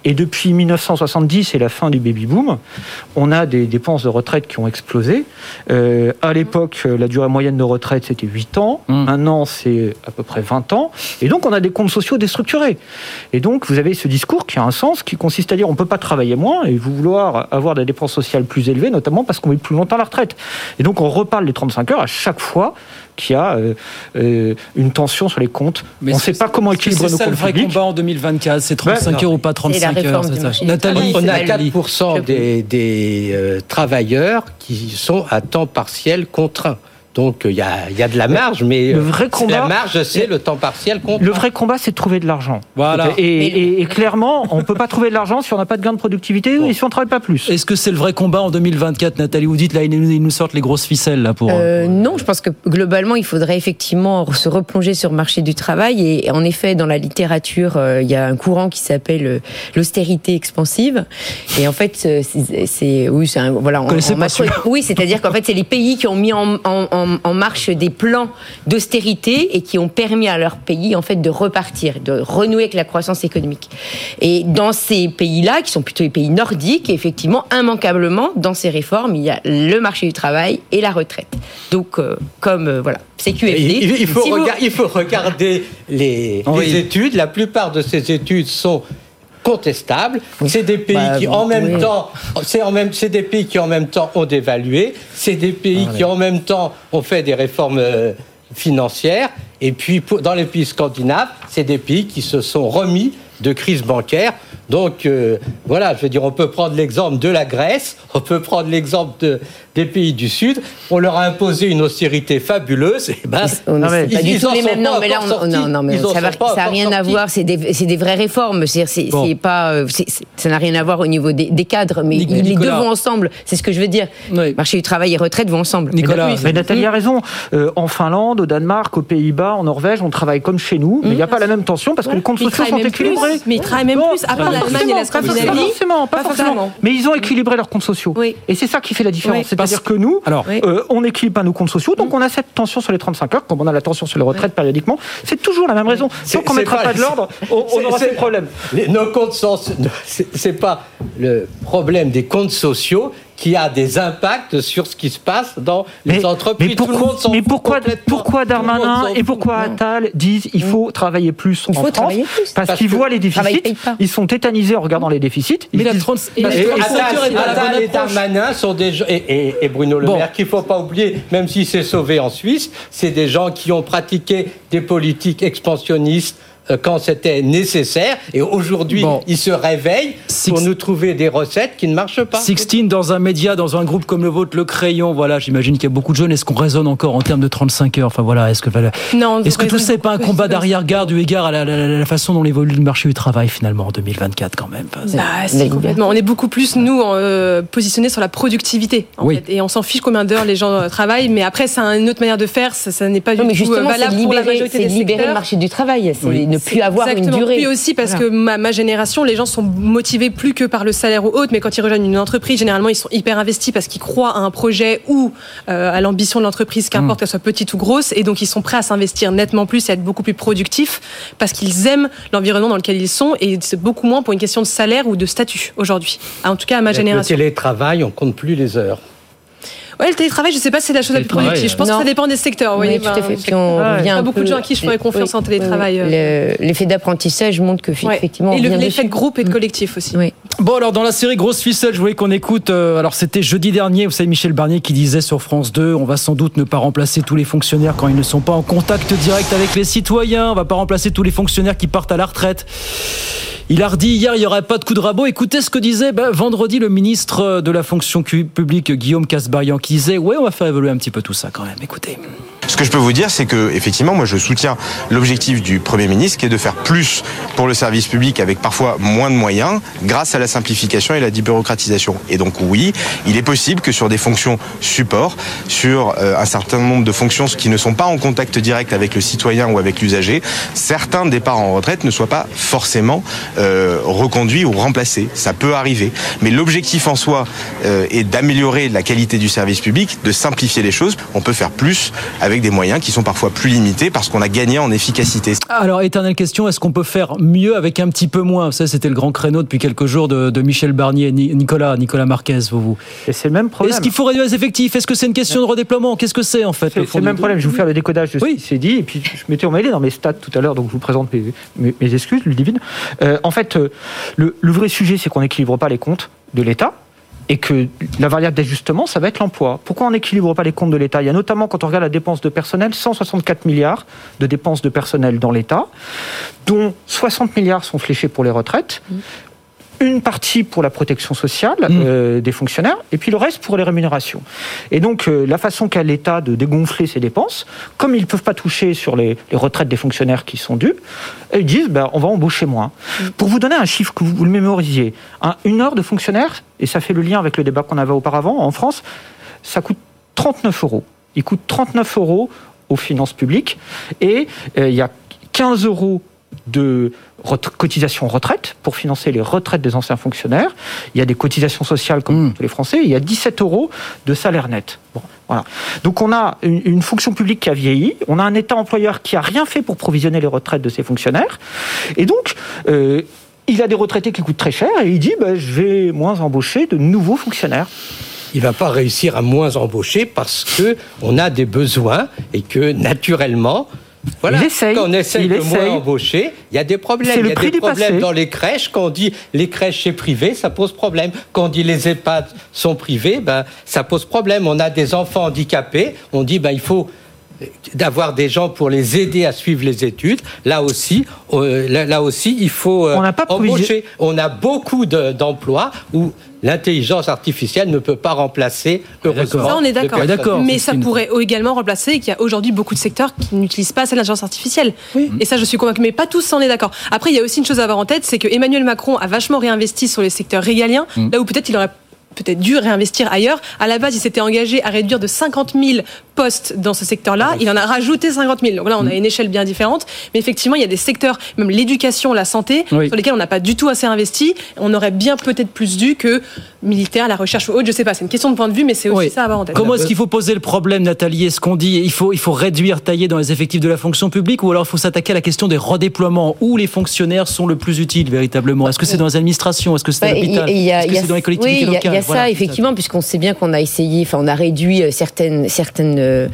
Et depuis mille neuf cent soixante-dix et la fin du baby-boom, on a des dépenses de retraite qui ont explosé. Euh, à l'époque, la durée moyenne de retraite, c'était huit ans. Mmh. Maintenant, c'est à peu près vingt ans. Et donc, on a des comptes sociaux déstructurés. Et donc, vous avez ce discours qui a un sens, qui consiste à dire on ne peut pas travailler moins et vouloir avoir des dépenses sociales plus élevées, notamment parce qu'on vit plus longtemps à la retraite. Et donc, on reparle des trente-cinq heures à chaque fois qu'il y a euh, euh, une tension sur les comptes. Mais on ne sait pas comment équilibrer nos comptes publics. C'est ça le vrai combat en deux mille vingt-quatre, c'est trente-cinq ben, heures ou pas trente-cinq heures. C'est ça. Nathalie, on a quatre pour cent des, des euh, travailleurs qui sont à temps partiel contraint. Donc il y a, y a de la marge, mais le vrai combat, la marge, c'est le temps partiel contraint. Le vrai combat, c'est de trouver de l'argent. Voilà. Et, et, et clairement, on ne peut pas trouver de l'argent si on n'a pas de gain de productivité bon. ou si on ne travaille pas plus. Est-ce que c'est le vrai combat en deux mille vingt-quatre, Nathalie? Vous dites là, ils nous sortent les grosses ficelles là pour. Euh, non, je pense que globalement, il faudrait effectivement se replonger sur le marché du travail. Et en effet, dans la littérature, euh, il y a un courant qui s'appelle euh, l'austérité expansive. Et en fait, c'est, c'est oui, c'est un, voilà. Vous connaissez pas macro... Oui, c'est-à-dire qu'en fait, c'est les pays qui ont mis en, en, en en marche des plans d'austérité et qui ont permis à leur pays en fait de repartir, de renouer avec la croissance économique. Et dans ces pays-là, qui sont plutôt les pays nordiques, effectivement, immanquablement, dans ces réformes, il y a le marché du travail et la retraite. Donc, euh, comme euh, voilà, C Q F D. Il, il, faut, si regard, vous... il faut regarder les, oui. les études. La plupart de ces études sont contestables. C'est des pays bah, qui en même oui. temps, c'est en même, c'est des pays qui en même temps ont dévalué. C'est des pays ah, qui en même temps ont fait des réformes euh, financières. Et puis pour, dans les pays scandinaves, c'est des pays qui se sont remis de crise bancaire. Donc euh, voilà, je veux dire, on peut prendre l'exemple de la Grèce, on peut prendre l'exemple de, des pays du Sud. On leur a imposé une austérité fabuleuse. Et ben, on non, mais, pas du tout les mêmes. Non, mais là, on, non, non, mais ça n'a rien sortis. à voir. C'est des, c'est des vraies réformes. C'est, c'est, bon. c'est pas, c'est, c'est, ça n'a rien à voir au niveau des, des cadres. Mais Nicolas. les deux vont ensemble. C'est ce que je veux dire. Oui. Marché du travail et retraite vont ensemble. Nicolas, mais, mais Nathalie a raison. Euh, en Finlande, au Danemark, aux Pays-Bas, en Norvège, on travaille comme chez nous, mais il mmh. n'y a pas la même tension parce que ouais. les comptes sociaux sont équilibrés. Mais ils travaillent même plus. À part l'Allemagne et la Scandinavie. Pas forcément, pas forcément. Mais ils ont équilibré leurs comptes sociaux. Oui. Et c'est ça qui fait la différence. Oui. C'est-à-dire que nous, Alors, euh, on n'équilibre pas nos comptes sociaux, donc on a cette tension sur les trente-cinq heures, comme on a la tension sur les retraites oui. périodiquement. C'est toujours la même raison. Tant qu'on ne mettra pas, pas de l'ordre, on, on aura ces problèmes. Les, nos comptes sont, c'est, c'est pas le problème des comptes sociaux qui a des impacts sur ce qui se passe dans les mais, entreprises. Mais pourquoi, tout le monde s'en mais pourquoi, pourquoi Darmanin et pourquoi fout. Attal disent il faut mmh. travailler plus il en faut France plus. Parce, parce qu'ils voient les déficits, ils sont tétanisés en regardant les déficits. Mais la trente et, et, et, et Attal, Attal et Darmanin sont des gens, et, et, et Bruno Le Maire, bon. qu'il ne faut pas oublier, même s'il s'est sauvé en Suisse, c'est des gens qui ont pratiqué des politiques expansionnistes quand c'était nécessaire, et aujourd'hui, bon. ils se réveillent Six... pour nous trouver des recettes qui ne marchent pas. Sixtine, dans un média, dans un groupe comme le vôtre, Le Crayon, voilà, j'imagine qu'il y a beaucoup de jeunes. Est-ce qu'on raisonne encore en termes de trente-cinq heures? Enfin voilà, est-ce que, voilà, non, est-ce que tout ça n'est pas un combat d'arrière-garde eu égard à la, la, la, la façon dont évolue le marché du travail finalement en deux mille vingt-quatre quand même? Enfin, bah, c'est complètement. On est beaucoup plus, nous, euh, positionnés sur la productivité. En oui. fait, et on s'en fiche combien d'heures les gens euh, travaillent, mais après, c'est une autre manière de faire, ça, ça n'est pas non, du mais tout justement, valable libérer, pour la majorité des secteurs. C'est libérer le marché du travail, c'est oui. ne plus c'est avoir une durée. Puis aussi parce voilà. que ma, ma génération, les gens sont motivés plus que par le salaire ou autre, mais quand ils rejoignent une entreprise, généralement ils sont hyper investis parce qu'ils croient à un projet ou euh, à l'ambition de l'entreprise, qu'importe mmh. qu'elle soit petite ou grosse, et donc ils sont prêts à s'investir nettement plus et à être beaucoup plus productifs parce qu'ils aiment l'environnement dans lequel ils sont, et c'est beaucoup moins pour une question de salaire ou de statut aujourd'hui. En tout cas, à ma Avec génération. Le télétravail, on compte plus les heures. Ouais, le télétravail, je ne sais pas si c'est la chose la plus productive. Je pense non. que ça dépend des secteurs. Oui, voyez, tout à fait. Il ah, y a beaucoup de gens à qui je ferais confiance oui, en télétravail. Oui, le, l'effet d'apprentissage montre que ouais. effectivement. Et le, l'effet de groupe et de collectif aussi. Oui. Bon, alors dans la série Grosse Ficelle, je voulais qu'on écoute. Euh, alors c'était jeudi dernier, vous savez, Michel Barnier qui disait sur France deux, on va sans doute ne pas remplacer tous les fonctionnaires quand ils ne sont pas en contact direct avec les citoyens. On va pas remplacer tous les fonctionnaires qui partent à la retraite. Il a redit hier, il n'y aurait pas de coup de rabot. Écoutez ce que disait ben, vendredi le ministre de la fonction publique, Guillaume Kasbarian, qui disait ouais, on va faire évoluer un petit peu tout ça quand même. Écoutez. Ce que je peux vous dire, c'est que effectivement, moi, je soutiens l'objectif du Premier ministre, qui est de faire plus pour le service public avec parfois moins de moyens, grâce à la simplification et la débureaucratisation. Et donc oui, il est possible que sur des fonctions support, sur euh, un certain nombre de fonctions qui ne sont pas en contact direct avec le citoyen ou avec l'usager, certains départs en retraite ne soient pas forcément euh, reconduits ou remplacés. Ça peut arriver. Mais l'objectif en soi euh, est d'améliorer la qualité du service public, de simplifier les choses. On peut faire plus avec avec des moyens qui sont parfois plus limités parce qu'on a gagné en efficacité. Alors, éternelle question, est-ce qu'on peut faire mieux avec un petit peu moins ? Ça, c'était le grand créneau depuis quelques jours de, de Michel Barnier, Nicolas, Nicolas Marquez, vous. Et c'est le même problème. Est-ce qu'il faut réduire les effectifs ? Est-ce que c'est une question de redéploiement ? Qu'est-ce que c'est en fait ? C'est le, c'est le même problème. Je vais vous faire le décodage de ce oui. qui s'est dit, et puis je m'étais emmêlé dans mes stats tout à l'heure, donc je vous présente mes, mes, mes excuses, Ludivine. Euh, en fait, euh, le, le vrai sujet, c'est qu'on n'équilibre pas les comptes de l'État. Et que la variable d'ajustement, ça va être l'emploi. Pourquoi on n'équilibre pas les comptes de l'État ? Il y a notamment, quand on regarde la dépense de personnel, cent soixante-quatre milliards de dépenses de personnel dans l'État, dont soixante milliards sont fléchés pour les retraites, mmh. une partie pour la protection sociale mmh. euh, des fonctionnaires, et puis le reste pour les rémunérations. Et donc, euh, la façon qu'a l'État de dégonfler ses dépenses, comme ils ne peuvent pas toucher sur les, les retraites des fonctionnaires qui sont dues, ils disent ben, on va embaucher moins. Mmh. Pour vous donner un chiffre que vous, vous le mémorisiez, hein, une heure de fonctionnaire, et ça fait le lien avec le débat qu'on avait auparavant, en France, ça coûte trente-neuf euros. Il coûte trente-neuf euros aux finances publiques, et euh, il y a quinze euros de cotisations retraite pour financer les retraites des anciens fonctionnaires. Il y a des cotisations sociales comme mmh. tous les Français. Il y a dix-sept euros de salaire net. Bon, voilà. Donc on a une, une fonction publique qui a vieilli. On a un État employeur qui a rien fait pour provisionner les retraites de ses fonctionnaires. Et donc, euh, il a des retraités qui coûtent très cher et il dit bah, je vais moins embaucher de nouveaux fonctionnaires. Il ne va pas réussir à moins embaucher parce qu'on a des besoins et que naturellement, voilà, il essaye, quand on essaye il de essaye. moins embaucher, il y a des problèmes. Il y a des problèmes passé. Dans les crèches. Quand on dit les crèches c'est privé, ça pose problème. Quand on dit les EHPAD sont privés, ben, ça pose problème. On a des enfants handicapés, on dit ben, il faut d'avoir des gens pour les aider à suivre les études. Là aussi, euh, là, là aussi il faut euh, on n'a pas embaucher. On a beaucoup de, d'emplois où l'intelligence artificielle ne peut pas remplacer, heureusement. Ça, on est d'accord. d'accord mais ça pourrait également remplacer qu'il y a aujourd'hui beaucoup de secteurs qui n'utilisent pas assez l'intelligence artificielle. Oui. Et ça, je suis convaincue. Mais pas tous, ça, on est d'accord. Après, il y a aussi une chose à avoir en tête, c'est que Emmanuel Macron a vachement réinvesti sur les secteurs régaliens, mmh. là où peut-être il aurait peut-être dû réinvestir ailleurs. À la base, il s'était engagé à réduire de cinquante mille postes dans ce secteur-là. Ah oui. Il en a rajouté cinquante mille. Donc là, on a une échelle bien différente. Mais effectivement, il y a des secteurs, même l'éducation, la santé, oui. sur lesquels on n'a pas du tout assez investi. On aurait bien peut-être plus dû que militaire, la recherche ou autre. Je sais pas, c'est une question de point de vue, mais c'est aussi oui. ça à avoir en tête. Comment est-ce qu'il faut poser le problème, Nathalie ? Est-ce qu'on dit il faut, il faut réduire, tailler dans les effectifs de la fonction publique, ou alors il faut s'attaquer à la question des redéploiements, où les fonctionnaires sont le plus utiles véritablement ? Est-ce que c'est dans les administrations ? Est-ce que c'est à l'hôpital ? Est-ce que c'est dans les collectivités oui, locales ? Il y a, y a voilà. ça, effectivement, puisqu'on sait bien qu'on a essayé, enfin, on a réduit certaines, certaines euh,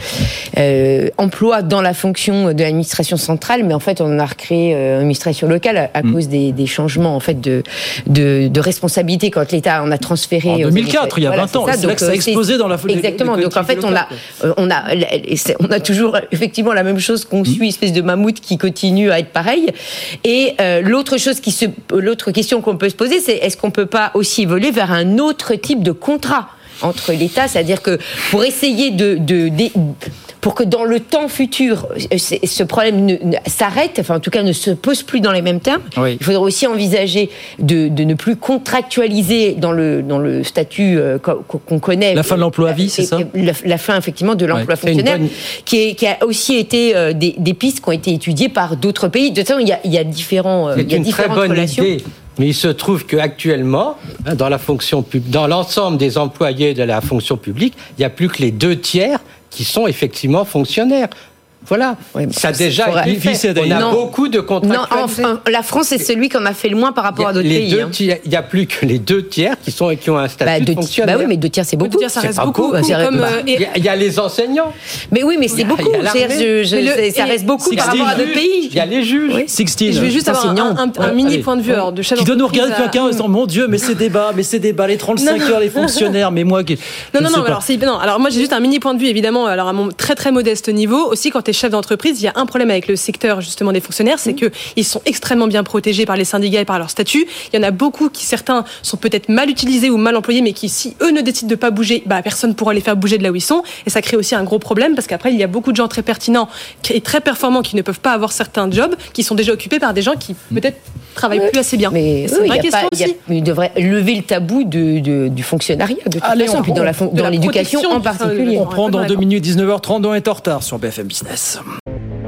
euh, emplois dans la fonction de l'administration centrale, mais en fait, on a recréé euh, l'administration locale à, à mmh. cause des, des changements en fait de, de, de responsabilité quand l'État en a transféré. En deux mille quatre, il y a vingt ans, c'est, c'est là que ça a explosé dans la exactement. Les, les donc en fait, on a, euh, on a, on a toujours effectivement la même chose qu'on mmh. suit, espèce de mammouth qui continue à être pareil. Et euh, l'autre chose qui se, l'autre question qu'on peut se poser, c'est est-ce qu'on peut pas aussi évoluer vers un autre type de contrat entre l'État, c'est-à-dire que pour essayer de, de, de pour que dans le temps futur, ce problème ne, ne, s'arrête, enfin en tout cas ne se pose plus dans les mêmes termes. Oui. Il faudrait aussi envisager de, de ne plus contractualiser dans le, dans le statut euh, qu'on connaît. La fin de l'emploi à vie, c'est ça ? la, la fin effectivement de l'emploi ouais. fonctionnaire, bonne... qui, est, qui a aussi été euh, des, des pistes qui ont été étudiées par d'autres pays. De toute façon, il y a, il y a différents, euh, c'est il y a une différentes très bonne relations. Idée. Mais il se trouve qu'actuellement, dans la fonction pub- dans l'ensemble des employés de la fonction publique, il n'y a plus que les deux tiers qui sont effectivement fonctionnaires. Voilà, oui, ça a déjà été fait. On a non. beaucoup de contractualisés. Non, enfin, la France est celui qu'on a fait le moins par rapport à d'autres pays. Hein. Tiers, il n'y a plus que les deux tiers qui, sont, qui ont un statut bah, de fonctionnaire. Bah oui, mais deux tiers, c'est beaucoup. Deux tiers, ça reste beaucoup. beaucoup. Bah, comme, euh, il, y a, il y a les enseignants. Mais oui, mais c'est beaucoup. Je, je, le, ça reste beaucoup par rapport à d'autres pays. Il y a les juges. Oui. sixteen. Je vais juste avoir un, un, un mini point de vue alors, de chef qui doit nous regarder depuis un quart en disant mon Dieu, mais ces débats, mais ces débats, les trente-cinq heures, les fonctionnaires, mais moi qui. Non, non, non. Alors moi, j'ai juste un mini point de vue, évidemment, alors à mon très très modeste niveau. Aussi, quand tu es chef d'entreprise, il y a un problème avec le secteur justement des fonctionnaires, c'est que ils sont extrêmement bien protégés par les syndicats et par leur statut. Il y en a beaucoup qui, certains, sont peut-être mal utilisés ou mal employés, mais qui, si eux ne décident de pas bouger, bah personne pourra les faire bouger de là où ils sont. Et ça crée aussi un gros problème parce qu'après, il y a beaucoup de gens très pertinents et très performants qui ne peuvent pas avoir certains jobs, qui sont déjà occupés par des gens qui peut-être travaillent ouais. plus assez bien. Mais c'est oui, une vraie question pas, aussi. A, il devrait lever le tabou de, de, du fonctionnariat de toute Allez, façon, on, puis dans, la, dans l'éducation en particulier. On prend dans deux minutes, dix-neuf heures trente, on est en retard sur B F M Business.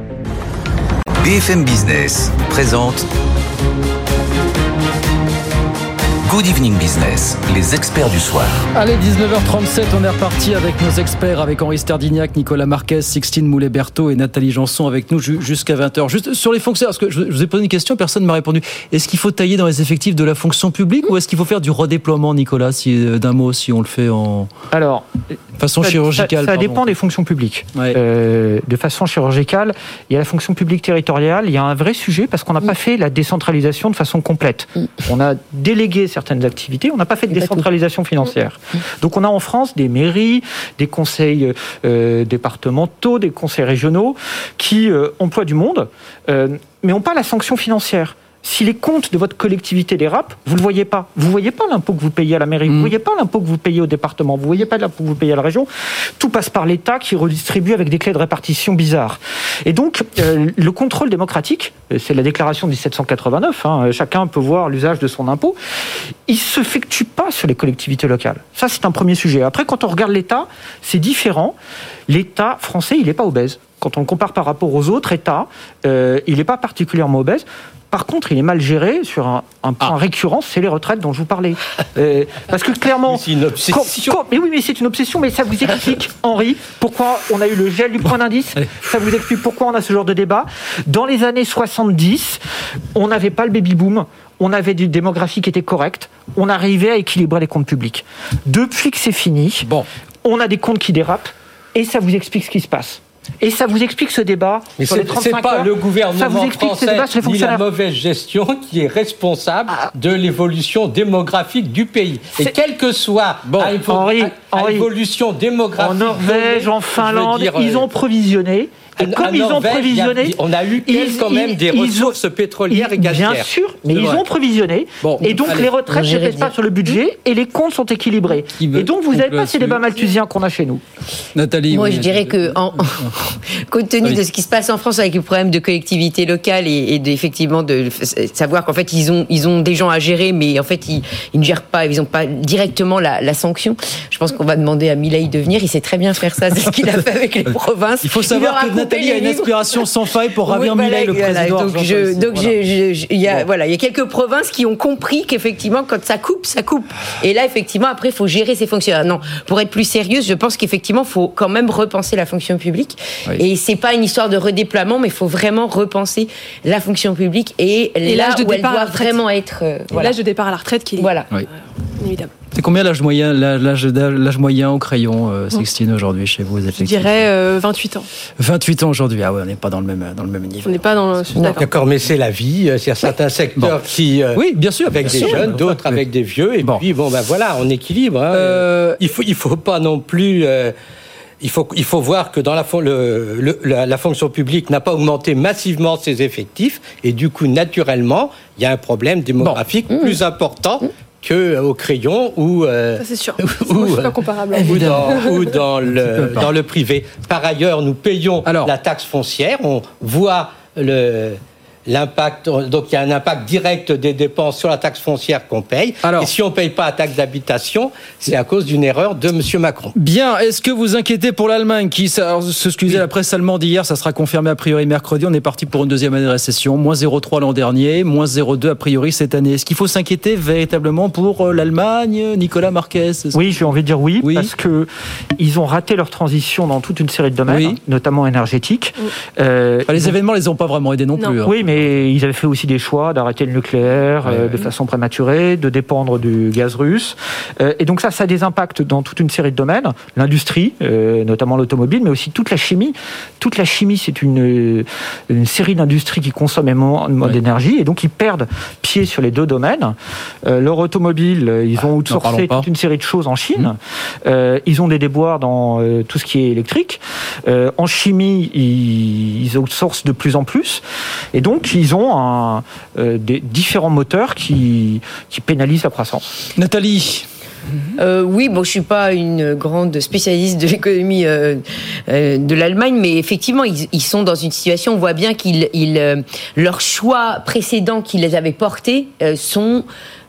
B F M Business présente Good Evening Business, les experts du soir. Allez, dix-neuf heures trente-sept, on est reparti avec nos experts, avec Henri Sterdignac, Nicolas Marquez, Sixtine Moulet-Berthaud et Nathalie Janson avec nous jusqu'à vingt heures. Juste sur les fonctionnaires, parce que je vous ai posé une question, personne ne m'a répondu. Est-ce qu'il faut tailler dans les effectifs de la fonction publique ou est-ce qu'il faut faire du redéploiement, Nicolas, si, d'un mot, si on le fait en Alors, façon ça, chirurgicale? Ça, ça dépend des fonctions publiques. Ouais. Euh, de façon chirurgicale, il y a la fonction publique territoriale, il y a un vrai sujet parce qu'on n'a pas fait la décentralisation de façon complète. On a délégué certaines activités, on n'a pas fait de décentralisation financière. Donc on a en France des mairies, des conseils euh, départementaux, des conseils régionaux qui euh, emploient du monde, euh, mais n'ont pas la sanction financière. Si les comptes de votre collectivité dérapent, vous ne le voyez pas. Vous ne voyez pas l'impôt que vous payez à la mairie, vous ne voyez pas l'impôt que vous payez au département, vous ne voyez pas l'impôt que vous payez à la région. Tout passe par l'État qui redistribue avec des clés de répartition bizarres. Et donc, euh, le contrôle démocratique, c'est la déclaration de dix-sept cent quatre-vingt-neuf, hein, chacun peut voir l'usage de son impôt, il ne s'effectue pas sur les collectivités locales. Ça, c'est un premier sujet. Après, quand on regarde l'État, c'est différent. L'État français, il n'est pas obèse. Quand on le compare par rapport aux autres États, euh, il n'est pas particulièrement obèse. Par contre, il est mal géré sur un, un point ah. récurrent, c'est les retraites dont je vous parlais. Euh, parce que clairement... Mais c'est une obsession. Quand, quand, mais oui, mais c'est une obsession, mais ça vous explique, Henri, pourquoi on a eu le gel du point d'indice. Ça vous explique pourquoi on a ce genre de débat. Dans les années soixante-dix, on n'avait pas le baby-boom. On avait une démographie qui était correcte. On arrivait à équilibrer les comptes publics. Depuis que c'est fini, bon. on a des comptes qui dérapent. Et ça vous explique ce qui se passe. Et ça vous explique ce débat Mais sur c'est, les trente-cinq c'est pas heures. le gouvernement ça vous explique français ce débat sur les ni la fonctionnaires. mauvaise gestion qui est responsable ah. de l'évolution démographique du pays. Et c'est... quelle que soit bon, à, évo- Henri, à, à Henri, l'évolution démographique... En Norvège, en Finlande, dire, ils ont provisionné... Et comme ils Norvège, ont provisionné, a, on a eu ils, quand même ils, des ressources ont, pétrolières ils, et gazières. Bien sûr, mais ils ont provisionné. Bon, et donc allez, les retraites ne pèsent pas sur le budget et les comptes sont équilibrés. Et donc vous n'avez pas ces débats malthusiens qu'on a chez nous. Nathalie, moi oui, je dirais que, en, compte tenu oui. de ce qui se passe en France avec le problème de collectivité locale et, et de, effectivement de savoir qu'en fait ils ont ils ont des gens à gérer, mais en fait ils, ils ne gèrent pas, ils n'ont pas directement la, la sanction. Je pense qu'on va demander à Milei de venir. Il sait très bien faire ça, c'est ce qu'il a fait avec les provinces. Il faut savoir que Nathalie a une inspiration sans faille pour ravir oui, Milei, le voilà, président. Donc, je, donc voilà. je, je, il y a, bon. voilà, il y a quelques provinces qui ont compris qu'effectivement, quand ça coupe, ça coupe. Et là, effectivement, après, il faut gérer ces fonctionnaires. Non, pour être plus sérieuse, je pense qu'effectivement, il faut quand même repenser la fonction publique. Oui. Et c'est pas une histoire de redéploiement, mais il faut vraiment repenser la fonction publique et, et là où elle doit vraiment être. Euh, voilà. L'âge de départ à la retraite qui est voilà. euh, inévitable. C'est combien l'âge moyen, l'âge, l'âge moyen au crayon, euh, Sixtine, aujourd'hui, chez vous? Je dirais euh, vingt-huit ans. vingt-huit ans aujourd'hui, ah ouais, on n'est pas dans le même, dans le même niveau. On n'est pas dans le... D'accord. D'accord, mais c'est la vie. Il y a certains secteurs bon. qui... Euh, oui, bien sûr. Avec bien des sûr, jeunes, d'autres oui. avec des vieux. Et bon. puis, bon, ben voilà, on équilibre. Hein. Euh... Il faut, il faut pas non plus... Euh, Il faut, il faut voir que dans la, le, le, la, la fonction publique n'a pas augmenté massivement ses effectifs et du coup, naturellement, il y a un problème démographique bon. plus mmh. important qu'au crayon ou, euh, ça c'est sûr. ou, Moi, c'est pas comparable. ou, dans, ou dans, le, dans le privé. Par ailleurs, nous payons Alors, la taxe foncière, on voit le... l'impact, donc il y a un impact direct des dépenses sur la taxe foncière qu'on paye. Alors, et si on ne paye pas la taxe d'habitation, c'est à cause d'une erreur de M. Macron. Bien, est-ce que vous inquiétez pour l'Allemagne qui, ce que disait la presse allemande hier, ça sera confirmé a priori mercredi, on est parti pour une deuxième année de récession, moins zéro virgule trois l'an dernier, moins zéro virgule deux a priori cette année. Est-ce qu'il faut s'inquiéter véritablement pour l'Allemagne, Nicolas Marquez? Oui, j'ai envie de dire oui, oui. parce qu'ils ont raté leur transition dans toute une série de domaines, oui. notamment énergétiques. Oui. Euh, enfin, les événements ne les ont pas vraiment aidés non, non. plus. Hein. Oui, mais ils avaient fait aussi des choix d'arrêter le nucléaire ouais, euh, de ouais. façon prématurée, de dépendre du gaz russe. Euh, et donc ça, ça a des impacts dans toute une série de domaines. L'industrie, euh, notamment l'automobile, mais aussi toute la chimie. Toute la chimie, c'est une, une série d'industries qui consomment énormément ouais. d'énergie. Et donc, ils perdent pied sur les deux domaines. Euh, leur automobile, ils ont outsourcé toute une série de choses en Chine. Mmh. Euh, ils ont des déboires dans euh, tout ce qui est électrique. Euh, en chimie, ils, ils outsourcent de plus en plus. Et donc, ils ont un, euh, des différents moteurs qui, qui pénalisent la croissance. Nathalie? Euh, oui, bon, je suis pas une grande spécialiste de l'économie euh, euh, de l'Allemagne, mais effectivement, ils, ils sont dans une situation. On voit bien qu'ils, ils, euh, leurs choix précédents qu'ils les avaient portés euh, sont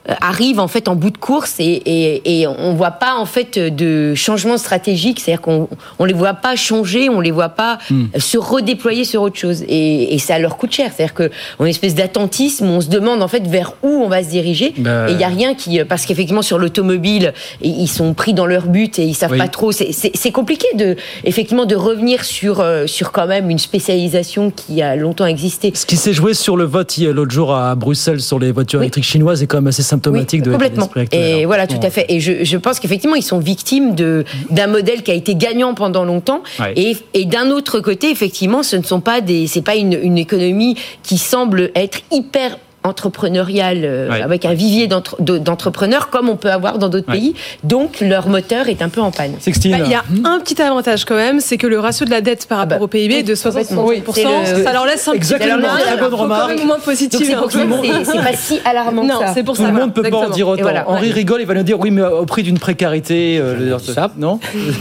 arrive en fait en bout de course et, et, et on voit pas en fait de changement stratégique, c'est-à-dire qu'on on les voit pas changer, on les voit pas mm. se redéployer sur autre chose et, et ça leur coûte cher, c'est-à-dire que on a une espèce d'attentisme, on se demande en fait vers où on va se diriger bah... et il y a rien qui, parce qu'effectivement sur l'automobile ils sont pris dans leur but et ils savent oui. pas trop, c'est, c'est, c'est compliqué de effectivement de revenir sur euh, sur quand même une spécialisation qui a longtemps existé. Ce qui s'est joué sur le vote l'autre jour à Bruxelles sur les voitures oui. électriques chinoises est quand même assez symptomatique oui, de complètement. Et voilà, tout à fait. Et je, je pense qu'effectivement, ils sont victimes de, d'un modèle qui a été gagnant pendant longtemps. Ouais. Et, et d'un autre côté, effectivement, ce ne sont pas des, c'est pas une, une économie qui semble être hyper entrepreneurial euh, ouais. avec un vivier d'entre, de, d'entrepreneurs comme on peut avoir dans d'autres ouais. pays, donc leur moteur est un peu en panne. Bah, il y a mmh. un petit avantage quand même, c'est que le ratio de la dette par rapport ah bah, au P I B est de soixante-dix pour cent, oui, ça leur laisse un petit peu très bonne remarque. Moins positif. Donc c'est, pour ça, c'est, c'est pas si alarmant non, que ça. C'est pour tout ça. le monde peut Exactement. Pas en dire autant. Voilà, Henri ouais. rigole, il va nous dire oui mais au prix d'une précarité euh, ça non.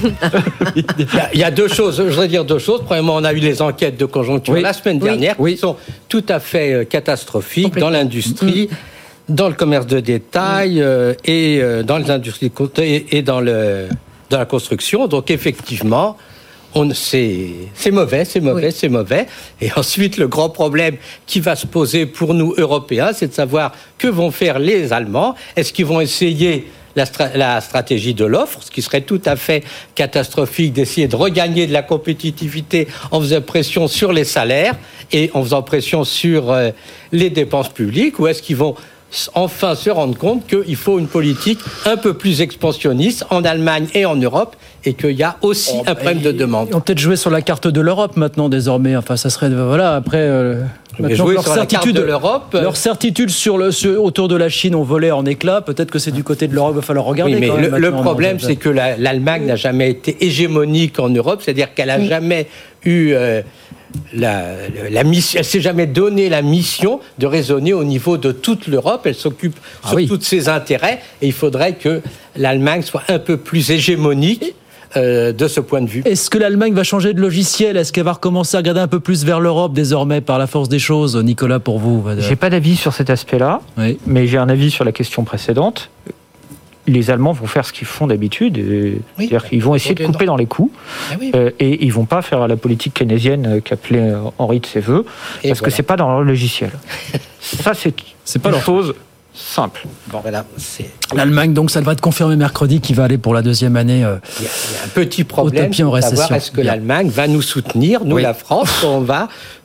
il, y a, il y a deux choses, je voudrais dire deux choses. Premièrement, on a eu les enquêtes de conjoncture oui. la semaine dernière oui. qui sont tout à fait catastrophiques dans l'industrie. Dans le commerce de détail euh, et euh, dans les industries et, et dans le dans la construction. Donc effectivement, on c'est c'est mauvais, c'est mauvais, oui. c'est mauvais. Et ensuite, le grand problème qui va se poser pour nous Européens, c'est de savoir que vont faire les Allemands. Est-ce qu'ils vont essayer la, stra- la stratégie de l'offre, ce qui serait tout à fait catastrophique d'essayer de regagner de la compétitivité en faisant pression sur les salaires et en faisant pression sur euh, les dépenses publiques, ou est-ce qu'ils vont enfin se rendre compte qu'il faut une politique un peu plus expansionniste en Allemagne et en Europe et qu'il y a aussi oh, un problème de demande. Ils ont peut-être joué sur la carte de l'Europe maintenant désormais. Enfin, ça serait voilà après. Euh, jouer leur sur certitude la carte de l'Europe. Leur certitude sur le sur, autour de la Chine ont volé en éclats. Peut-être que c'est du côté de l'Europe. Il va falloir regarder. Oui, mais quand le, même le problème, c'est que la, l'Allemagne n'a jamais été hégémonique en Europe, c'est-à-dire qu'elle n'a oui. jamais eu euh, La, la mission, elle s'est jamais donné la mission de raisonner au niveau de toute l'Europe. Elle s'occupe ah sur oui. tous ses intérêts et il faudrait que l'Allemagne soit un peu plus hégémonique euh, de ce point de vue. Est-ce que l'Allemagne va changer de logiciel ? Est-ce qu'elle va recommencer à regarder un peu plus vers l'Europe désormais par la force des choses ? Nicolas, pour vous ? J'ai pas d'avis sur cet aspect-là, oui. mais j'ai un avis sur la question précédente. Les Allemands vont faire ce qu'ils font d'habitude, et oui, c'est-à-dire qu'ils vont essayer de couper dans les coûts, eh oui. euh, et ils vont pas faire la politique keynésienne qu'appelait Henri de ses voeux, et parce voilà. que c'est pas dans leur logiciel. Ça, c'est, c'est pas une leur chose simple. Bon, voilà, c'est... L'Allemagne, donc, ça devrait être confirmé mercredi, qui va aller pour la deuxième année. Euh, il, y a, il y a un petit problème, c'est savoir est-ce que Bien. l'Allemagne va nous soutenir, nous, oui. la France, on va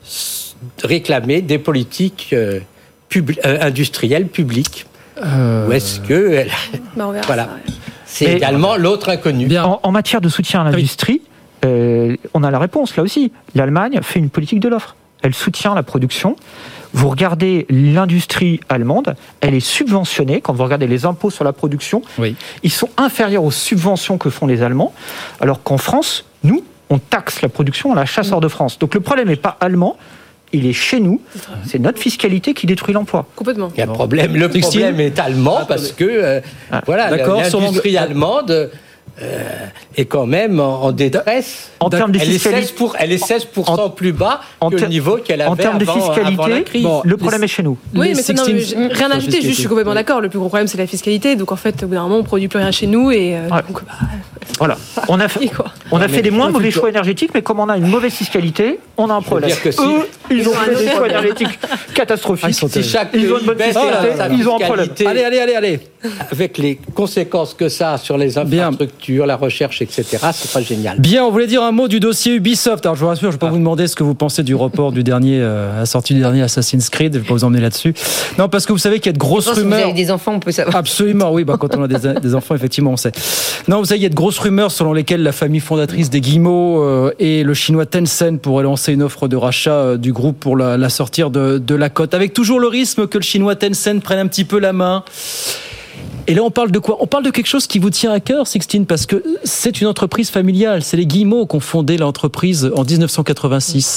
réclamer des politiques euh, pub- euh, industrielles publiques. Euh... Ou est-ce que elle... bah, voilà, ça, ouais. c'est Mais également l'autre inconnu. En, en matière de soutien à l'industrie, oui. euh, on a la réponse là aussi. L'Allemagne fait une politique de l'offre. Elle soutient la production. Vous regardez l'industrie allemande, elle est subventionnée. Quand vous regardez les impôts sur la production, oui. ils sont inférieurs aux subventions que font les Allemands, alors qu'en France, nous, on taxe la production, on la chasse hors de France. Donc le problème n'est pas allemand. Il est chez nous, c'est notre fiscalité qui détruit l'emploi. Complètement. Il y a problème, le problème est allemand ah, parce que euh, ah, voilà, l'industrie allemande euh, est quand même en, en détresse. En termes de elle, fiscalité, est seize pour, elle est seize pour cent en, plus bas que ter- le niveau qu'elle avait en termes avant, de fiscalité, avant la crise. Bon, le problème est chez nous. Oui, mais non, mais j'ai rien à ajouter, juste, je suis complètement d'accord. Le plus gros problème, c'est la fiscalité. Donc en fait, au bout d'un moment, on ne produit plus rien chez nous. Et, euh, ouais. donc, bah, voilà. On a fait, on a fait des moins mauvais choix énergétiques, mais comme on a une mauvaise fiscalité, on a un problème. Dire que si, Eux, ils ont fait des choix énergétiques catastrophiques. Ah, si chaque ils ont une bonne fiscalité, ils ont un problème. Allez, allez, allez, allez. Avec les conséquences que ça a sur les infrastructures, la recherche, et cetera, c'est pas génial. Bien, on voulait dire un mot du dossier Ubisoft. Alors je vous rassure, je ne vais pas ah. vous demander ce que vous pensez du report du dernier, euh, la sortie du dernier Assassin's Creed. Je ne vais pas vous emmener là-dessus. Non, parce que vous savez qu'il y a de grosses rumeurs. Si vous avez des enfants, on peut savoir. Absolument, oui. Bah, quand on a des, des enfants, effectivement, on sait. Non, vous savez, il y a de grosses rumeurs selon lesquelles la famille fondatrice des Guillemot euh, et le chinois Tencent pourraient lancer une offre de rachat euh, du groupe pour la, la sortir de, de la cote, avec toujours le risque que le chinois Tencent prenne un petit peu la main. Et là, on parle de quoi ? On parle de quelque chose qui vous tient à cœur, Sixtine, parce que c'est une entreprise familiale. C'est les Guillemot qui ont fondé l'entreprise en dix-neuf cent quatre-vingt-six.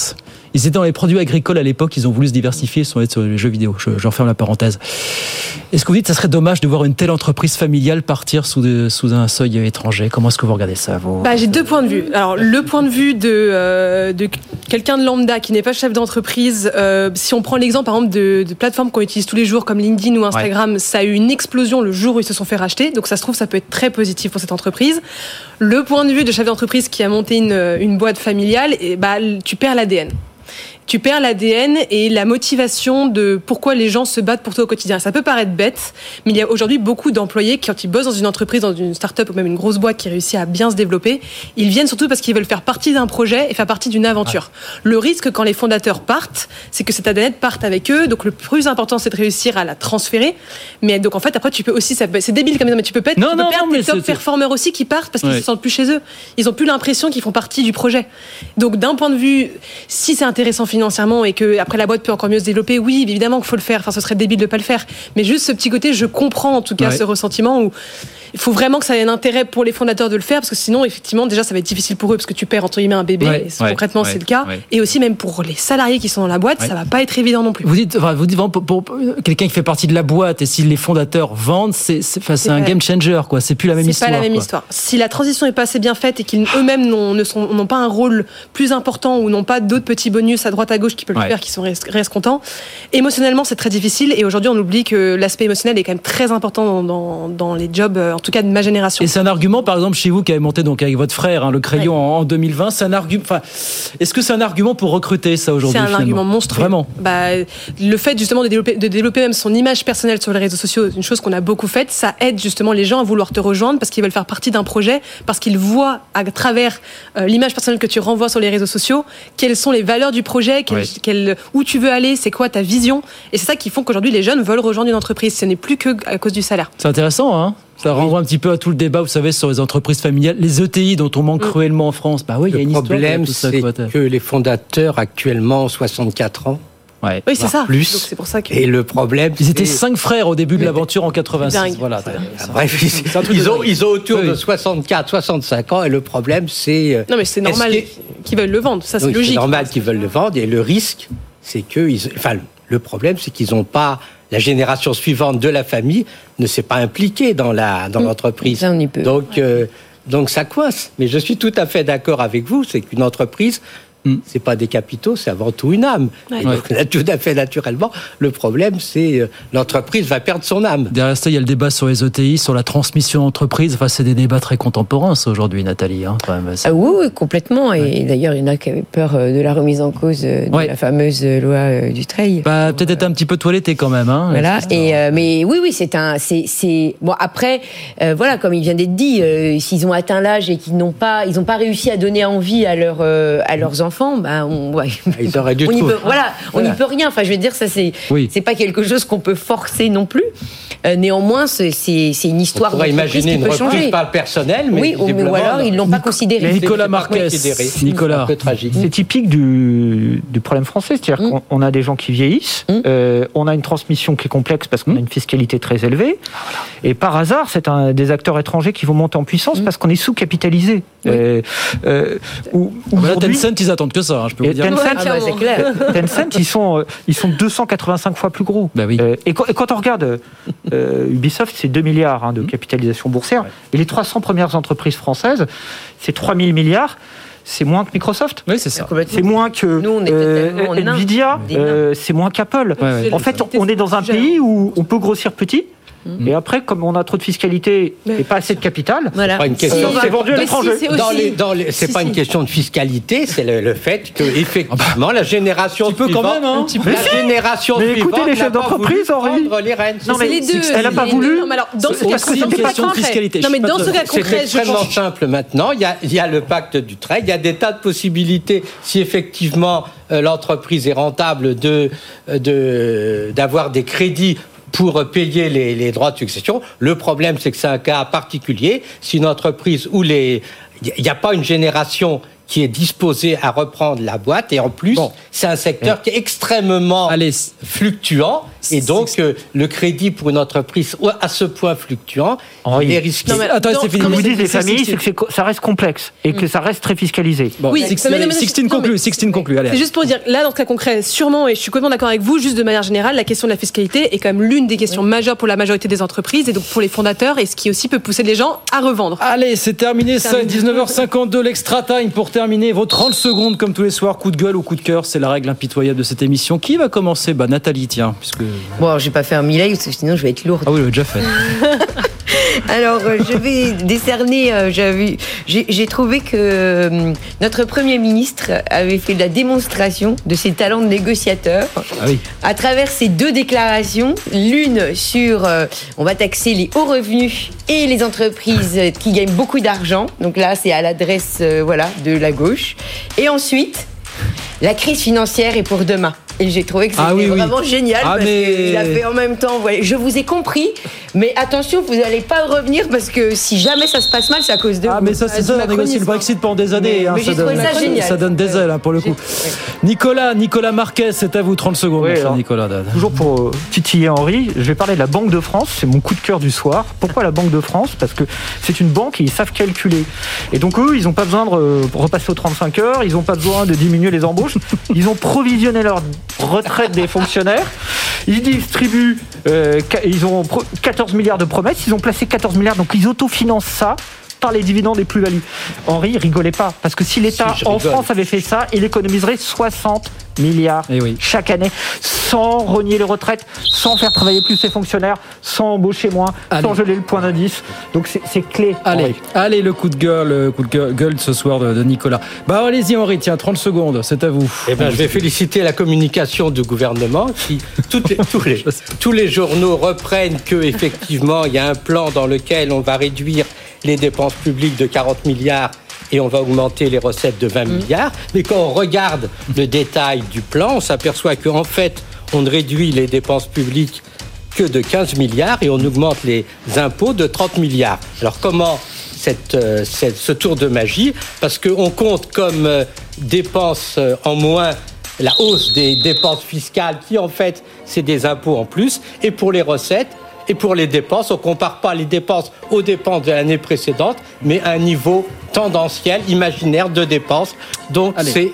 Ils étaient dans les produits agricoles à l'époque, ils ont voulu se diversifier, ils sont allés sur les jeux vidéo. Je, je referme la parenthèse. Est-ce que vous dites que ça serait dommage de voir une telle entreprise familiale partir sous, de, sous un seuil étranger? Comment est-ce que vous regardez ça, vous? Bah, j'ai deux points de vue. Alors, le point de vue de, euh, de quelqu'un de lambda qui n'est pas chef d'entreprise, euh, si on prend l'exemple, par exemple, de, de plateformes qu'on utilise tous les jours comme LinkedIn ou Instagram, ouais. Ça a eu une explosion le jour où ils se sont fait racheter. Donc, ça se trouve, ça peut être très positif pour cette entreprise. Le point de vue de chef d'entreprise qui a monté une, une boîte familiale, et bah, tu perds l'A D N. Tu perds l'A D N et la motivation de pourquoi les gens se battent pour toi au quotidien. Ça peut paraître bête, mais il y a aujourd'hui beaucoup d'employés qui, quand ils bossent dans une entreprise, dans une start-up ou même une grosse boîte qui réussit à bien se développer, ils viennent surtout parce qu'ils veulent faire partie d'un projet et faire partie d'une aventure. Ouais. Le risque quand les fondateurs partent, c'est que cet A D N parte avec eux. Donc le plus important, c'est de réussir à la transférer. Mais donc en fait, après, tu peux aussi, ça, c'est débile comme ça, mais tu peux, perdre, non, tu peux non, perdre non, des top performers aussi qui partent parce qu'ils ouais. se sentent plus chez eux. Ils ont plus l'impression qu'ils font partie du projet. Donc d'un point de vue, si c'est intéressant financièrement et que après la boîte peut encore mieux se développer, oui, évidemment qu'il faut le faire. Enfin, ce serait débile de pas le faire. Mais juste ce petit côté, je comprends en tout cas ouais. ce ressentiment où il faut vraiment que ça ait un intérêt pour les fondateurs de le faire parce que sinon, effectivement, déjà, ça va être difficile pour eux parce que tu perds entre guillemets un bébé. Ouais, et ouais, concrètement, ouais, c'est le cas. Ouais. Et aussi même pour les salariés qui sont dans la boîte, ouais. ça va pas être évident non plus. Vous dites, enfin, vous dites pour, pour, pour quelqu'un qui fait partie de la boîte et si les fondateurs vendent, c'est, c'est, enfin, c'est, c'est un game changer, quoi. C'est plus la même c'est histoire. C'est pas la même quoi. histoire. Si la transition est pas assez bien faite et qu'ils eux-mêmes n'ont, ne sont, n'ont pas un rôle plus important ou n'ont pas d'autres petits bonus à droite à gauche qui peuvent ouais. le faire, qui sont restent contents. Émotionnellement, c'est très difficile et aujourd'hui, on oublie que l'aspect émotionnel est quand même très important dans, dans, dans les jobs, en tout cas de ma génération. Et c'est un argument, par exemple, chez vous qui avez monté donc avec votre frère, hein, le Crayon ouais. en, en deux mille vingt, c'est un argument. Enfin, est-ce que c'est un argument pour recruter ça aujourd'hui? C'est un finalement argument monstrueux. Vraiment. Bah, le fait justement de développer, de développer même son image personnelle sur les réseaux sociaux, une chose qu'on a beaucoup faite, ça aide justement les gens à vouloir te rejoindre parce qu'ils veulent faire partie d'un projet, parce qu'ils voient à travers euh, l'image personnelle que tu renvoies sur les réseaux sociaux, quelles sont les valeurs du projet, quelle, ouais. quelle, où tu veux aller, c'est quoi ta vision. Et c'est ça qui font qu'aujourd'hui les jeunes veulent rejoindre une entreprise. Ce n'est plus que à cause du salaire. C'est intéressant, hein? Ça renvoie un petit peu à tout le débat, vous savez, sur les entreprises familiales, les E T I dont on manque mmh. cruellement en France. Bah oui, il y a une histoire. Le problème, c'est quoi, que les fondateurs actuellement ont soixante-quatre ans. Ouais. Oui, c'est ça. Plus. Donc c'est pour ça que... Et le problème, ils étaient cinq frères au début de l'aventure en quatre-vingt-six. Voilà. Bref, ils, ils ont ils ont autour oui. de soixante-quatre, soixante-cinq ans et le problème, c'est. Non, mais c'est normal que... qu'ils veulent le vendre. Ça, c'est oui, logique. C'est normal qu'ils veulent le vendre et le risque, c'est que, ils... enfin, le problème, c'est qu'ils n'ont pas. La génération suivante de la famille ne s'est pas impliquée dans la dans mmh. l'entreprise. Ça, on y peut. Donc euh, donc ça coince. Mais je suis tout à fait d'accord avec vous, c'est qu'une entreprise, mmh. c'est pas des capitaux, c'est avant tout une âme. Ouais. Donc, tout à fait naturellement, le problème, c'est euh, l'entreprise va perdre son âme. Derrière ça, il y a le débat sur les E T I, sur la transmission d'entreprise. Enfin, c'est des débats très contemporains, ça, aujourd'hui, Nathalie. Hein, quand même, ah oui, oui, complètement. Ouais. Et d'ailleurs, il y en a qui avaient peur de la remise en cause de ouais. la fameuse loi Dutreil. Bah, peut-être être un petit peu toiletté quand même. Hein, voilà. Et euh, mais oui, oui, c'est un, c'est, c'est bon. Après, euh, voilà, comme il vient d'être dit, euh, s'ils ont atteint l'âge et qu'ils n'ont pas, ils n'ont pas réussi à donner envie à leurs, euh, à leurs enfants, bah, on, ouais. Ils auraient dû on y trouver. peut, voilà, on n'y voilà. peut rien. Enfin, je veux dire, ça, c'est, oui. c'est pas quelque chose qu'on peut forcer non plus. Euh, néanmoins, c'est, c'est, c'est une histoire d'entreprise qui peut changer. On pourrait imaginer une reprise par le personnel, mais oui, ou, mais ou alors ils l'ont pas considéré. Nicolas Marquez, Nicolas, un peu tragique. C'est typique du, du problème français, c'est-à-dire mmh. qu'on a des gens qui vieillissent, mmh. euh, on a une transmission qui est complexe parce qu'on mmh. a une fiscalité très élevée, ah, voilà. et par hasard, c'est un, des acteurs étrangers qui vont monter en puissance mmh. parce qu'on est sous-capitalisé. Oui. Euh, euh, où, là, Tencent, ils attendent que ça, hein, je peux vous dire. Tencent, ah, bah, c'est clair. Tencent, ils sont, ils sont deux cent quatre-vingt-cinq fois plus gros. Bah, oui. euh, et, quand, et quand on regarde euh, Ubisoft, c'est deux milliards hein, de capitalisation boursière, ouais. et les trois cents premières entreprises françaises, c'est trois mille milliards. C'est moins que Microsoft. Oui, c'est ça. C'est moins que Nous, on est euh, Nvidia. Euh, c'est moins qu'Apple. Ouais, ouais, en fait, on est dans un pays où on peut grossir petit. Et après, comme on a trop de fiscalité et pas assez de capital, voilà. c'est pas une question. C'est vendu à l'étranger. C'est, dans les, dans les, c'est si, pas si. une question de fiscalité, c'est le, le fait que effectivement la génération suivante, quand même, hein. la si. génération mais suivante, écoutez les chefs d'entreprise, prendre les rênes. Non mais les deux, elle n'a pas voulu. Non, mais alors, dans ce cas concret, une question de fiscalité. Non mais dans ce cas concret, c'est extrêmement simple maintenant. Il y a, il y a le pacte du trait. Il y a des tas de possibilités si effectivement euh, l'entreprise est rentable de, de d'avoir des crédits pour payer les, les droits de succession. Le problème, c'est que c'est un cas particulier. Si une entreprise où les, il n'y a pas une génération qui est disposé à reprendre la boîte. Et en plus, bon. c'est un secteur qui est extrêmement Allez. fluctuant. Et donc, euh, le crédit pour une entreprise à ce point fluctuant, oui. il est risqué. Non, mais, attends, c'est fini. Comme vous dites, les familles, c'est que c'est, ça reste complexe et que ça reste très fiscalisé. Bon, oui, Sixtine conclut. Sixtine conclut. Allez. C'est juste pour dire, là, dans le cas concret, sûrement, et je suis complètement d'accord avec vous, juste de manière générale, la question de la fiscalité est quand même l'une des questions oui. majeures pour la majorité des entreprises et donc pour les fondateurs, et ce qui aussi peut pousser les gens à revendre. Allez, c'est terminé, ça, dix-neuf heures cinquante-deux, l'extra time pour terminer vos trente secondes, comme tous les soirs, coup de gueule ou coup de cœur, c'est la règle impitoyable de cette émission. Qui va commencer ? Bah, Nathalie, tiens. Puisque... Bon, alors, j'ai pas fait un Milei, parce que sinon je vais être lourde. Ah oui, on l'a déjà fait. Alors, euh, je vais décerner, euh, j'ai, j'ai, j'ai trouvé que euh, notre Premier ministre avait fait la démonstration de ses talents de négociateur ah oui. à travers ces deux déclarations, l'une sur euh, on va taxer les hauts revenus et les entreprises qui gagnent beaucoup d'argent, donc là c'est à l'adresse euh, voilà, de la gauche, et ensuite la crise financière est pour demain. Et j'ai trouvé que c'était ah oui, vraiment oui. génial ah parce mais... qu'il a fait en même temps. Voilà, je vous ai compris, mais attention, vous n'allez pas revenir parce que si jamais ça se passe mal, c'est à cause de ah, vous. Ah mais ça c'est ça, on négocie le Brexit pendant des années. Mais, hein, mais ça, j'ai trouvé donne, ça génial. Ça donne des ailes hein, pour le coup. Ouais. Nicolas, Nicolas Marquez, c'est à vous, trente secondes. Oui, alors, Nicolas. Toujours pour euh, titiller Henri, je vais parler de la Banque de France, c'est mon coup de cœur du soir. Pourquoi la Banque de France ? Parce que c'est une banque et ils savent calculer. Et donc eux, ils n'ont pas besoin de euh, repasser aux trente-cinq heures, ils n'ont pas besoin de diminuer les embauches. Ils ont provisionné leur retraite des fonctionnaires. Ils distribuent, euh, ils ont quatorze milliards de promesses, ils ont placé quatorze milliards, donc ils autofinancent ça par les dividendes et plus-values. Henri, rigolez pas, parce que si l'État si, en France avait fait ça, il économiserait soixante milliards oui. chaque année, sans renier les retraites, sans faire travailler plus ses fonctionnaires, sans embaucher moins, allez. sans geler le point d'indice. Donc c'est, c'est clé. Allez, Henri. allez, le coup de gueule, le coup de gueule, gueule ce soir de, de Nicolas. Bah allez-y Henri, tiens, trente secondes, c'est à vous. Eh ben, je vais féliciter la communication du gouvernement qui, toutes les, tous, les, tous les journaux reprennent que effectivement il y a un plan dans lequel on va réduire les dépenses publiques de quarante milliards et on va augmenter les recettes de vingt mmh. milliards. Mais quand on regarde le détail du plan, on s'aperçoit qu'en fait, on ne réduit les dépenses publiques que de quinze milliards et on augmente les impôts de trente milliards. Alors comment cette, euh, cette, ce tour de magie ? Parce qu'on compte comme euh, dépenses euh, en moins la hausse des dépenses fiscales qui en fait, c'est des impôts en plus. Et pour les recettes, et pour les dépenses, on ne compare pas les dépenses aux dépenses de l'année précédente, mais à un niveau tendanciel, imaginaire de dépenses. Donc Allez. c'est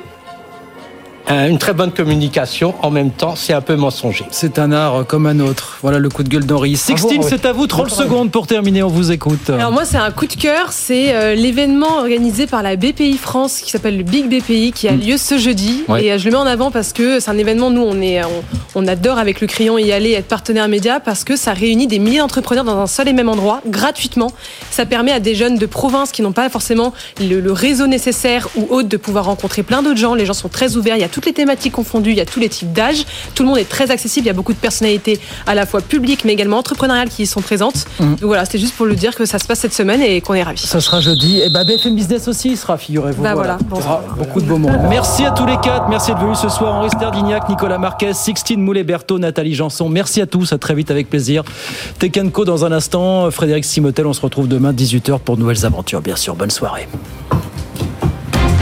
une très bonne communication. En même temps, c'est un peu mensonger. C'est un art comme un autre. Voilà le coup de gueule d'Henri. Sixtine, oui. c'est à vous. trente secondes pour terminer. On vous écoute. Alors moi, c'est un coup de cœur. C'est euh, l'événement organisé par la B P I France qui s'appelle le Big B P I qui a mmh. lieu ce jeudi. Ouais. Et euh, je le mets en avant parce que c'est un événement. Nous, on est, on, on adore avec le Crayon y aller, être partenaire média parce que ça réunit des milliers d'entrepreneurs dans un seul et même endroit, gratuitement. Ça permet à des jeunes de province qui n'ont pas forcément le, le réseau nécessaire ou autre de pouvoir rencontrer plein d'autres gens. Les gens sont très ouverts. Il y a toutes les thématiques confondues, il y a tous les types d'âge, tout le monde est très accessible, il y a beaucoup de personnalités à la fois publiques mais également entrepreneuriales qui y sont présentes. Mmh. Donc voilà, c'était juste pour le dire que ça se passe cette semaine et qu'on est ravis. Ça sera jeudi, et bah B F M Business aussi il sera, figurez-vous. Bah voilà, voilà. Bon. Beaucoup de beaux mots. Merci à tous les quatre, merci d'être venus ce soir. Henri Sterdignac, Nicolas Marquez, Sixtine Moulet-Berthaud, Nathalie Janson. Merci à tous, à très vite avec plaisir. Tech and Co dans un instant, Frédéric Simotel, on se retrouve demain dix-huit heures pour de nouvelles aventures, bien sûr. Bonne soirée.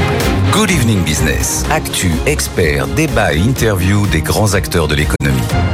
Good Evening Business. Actu, experts, débat et interview des grands acteurs de l'économie.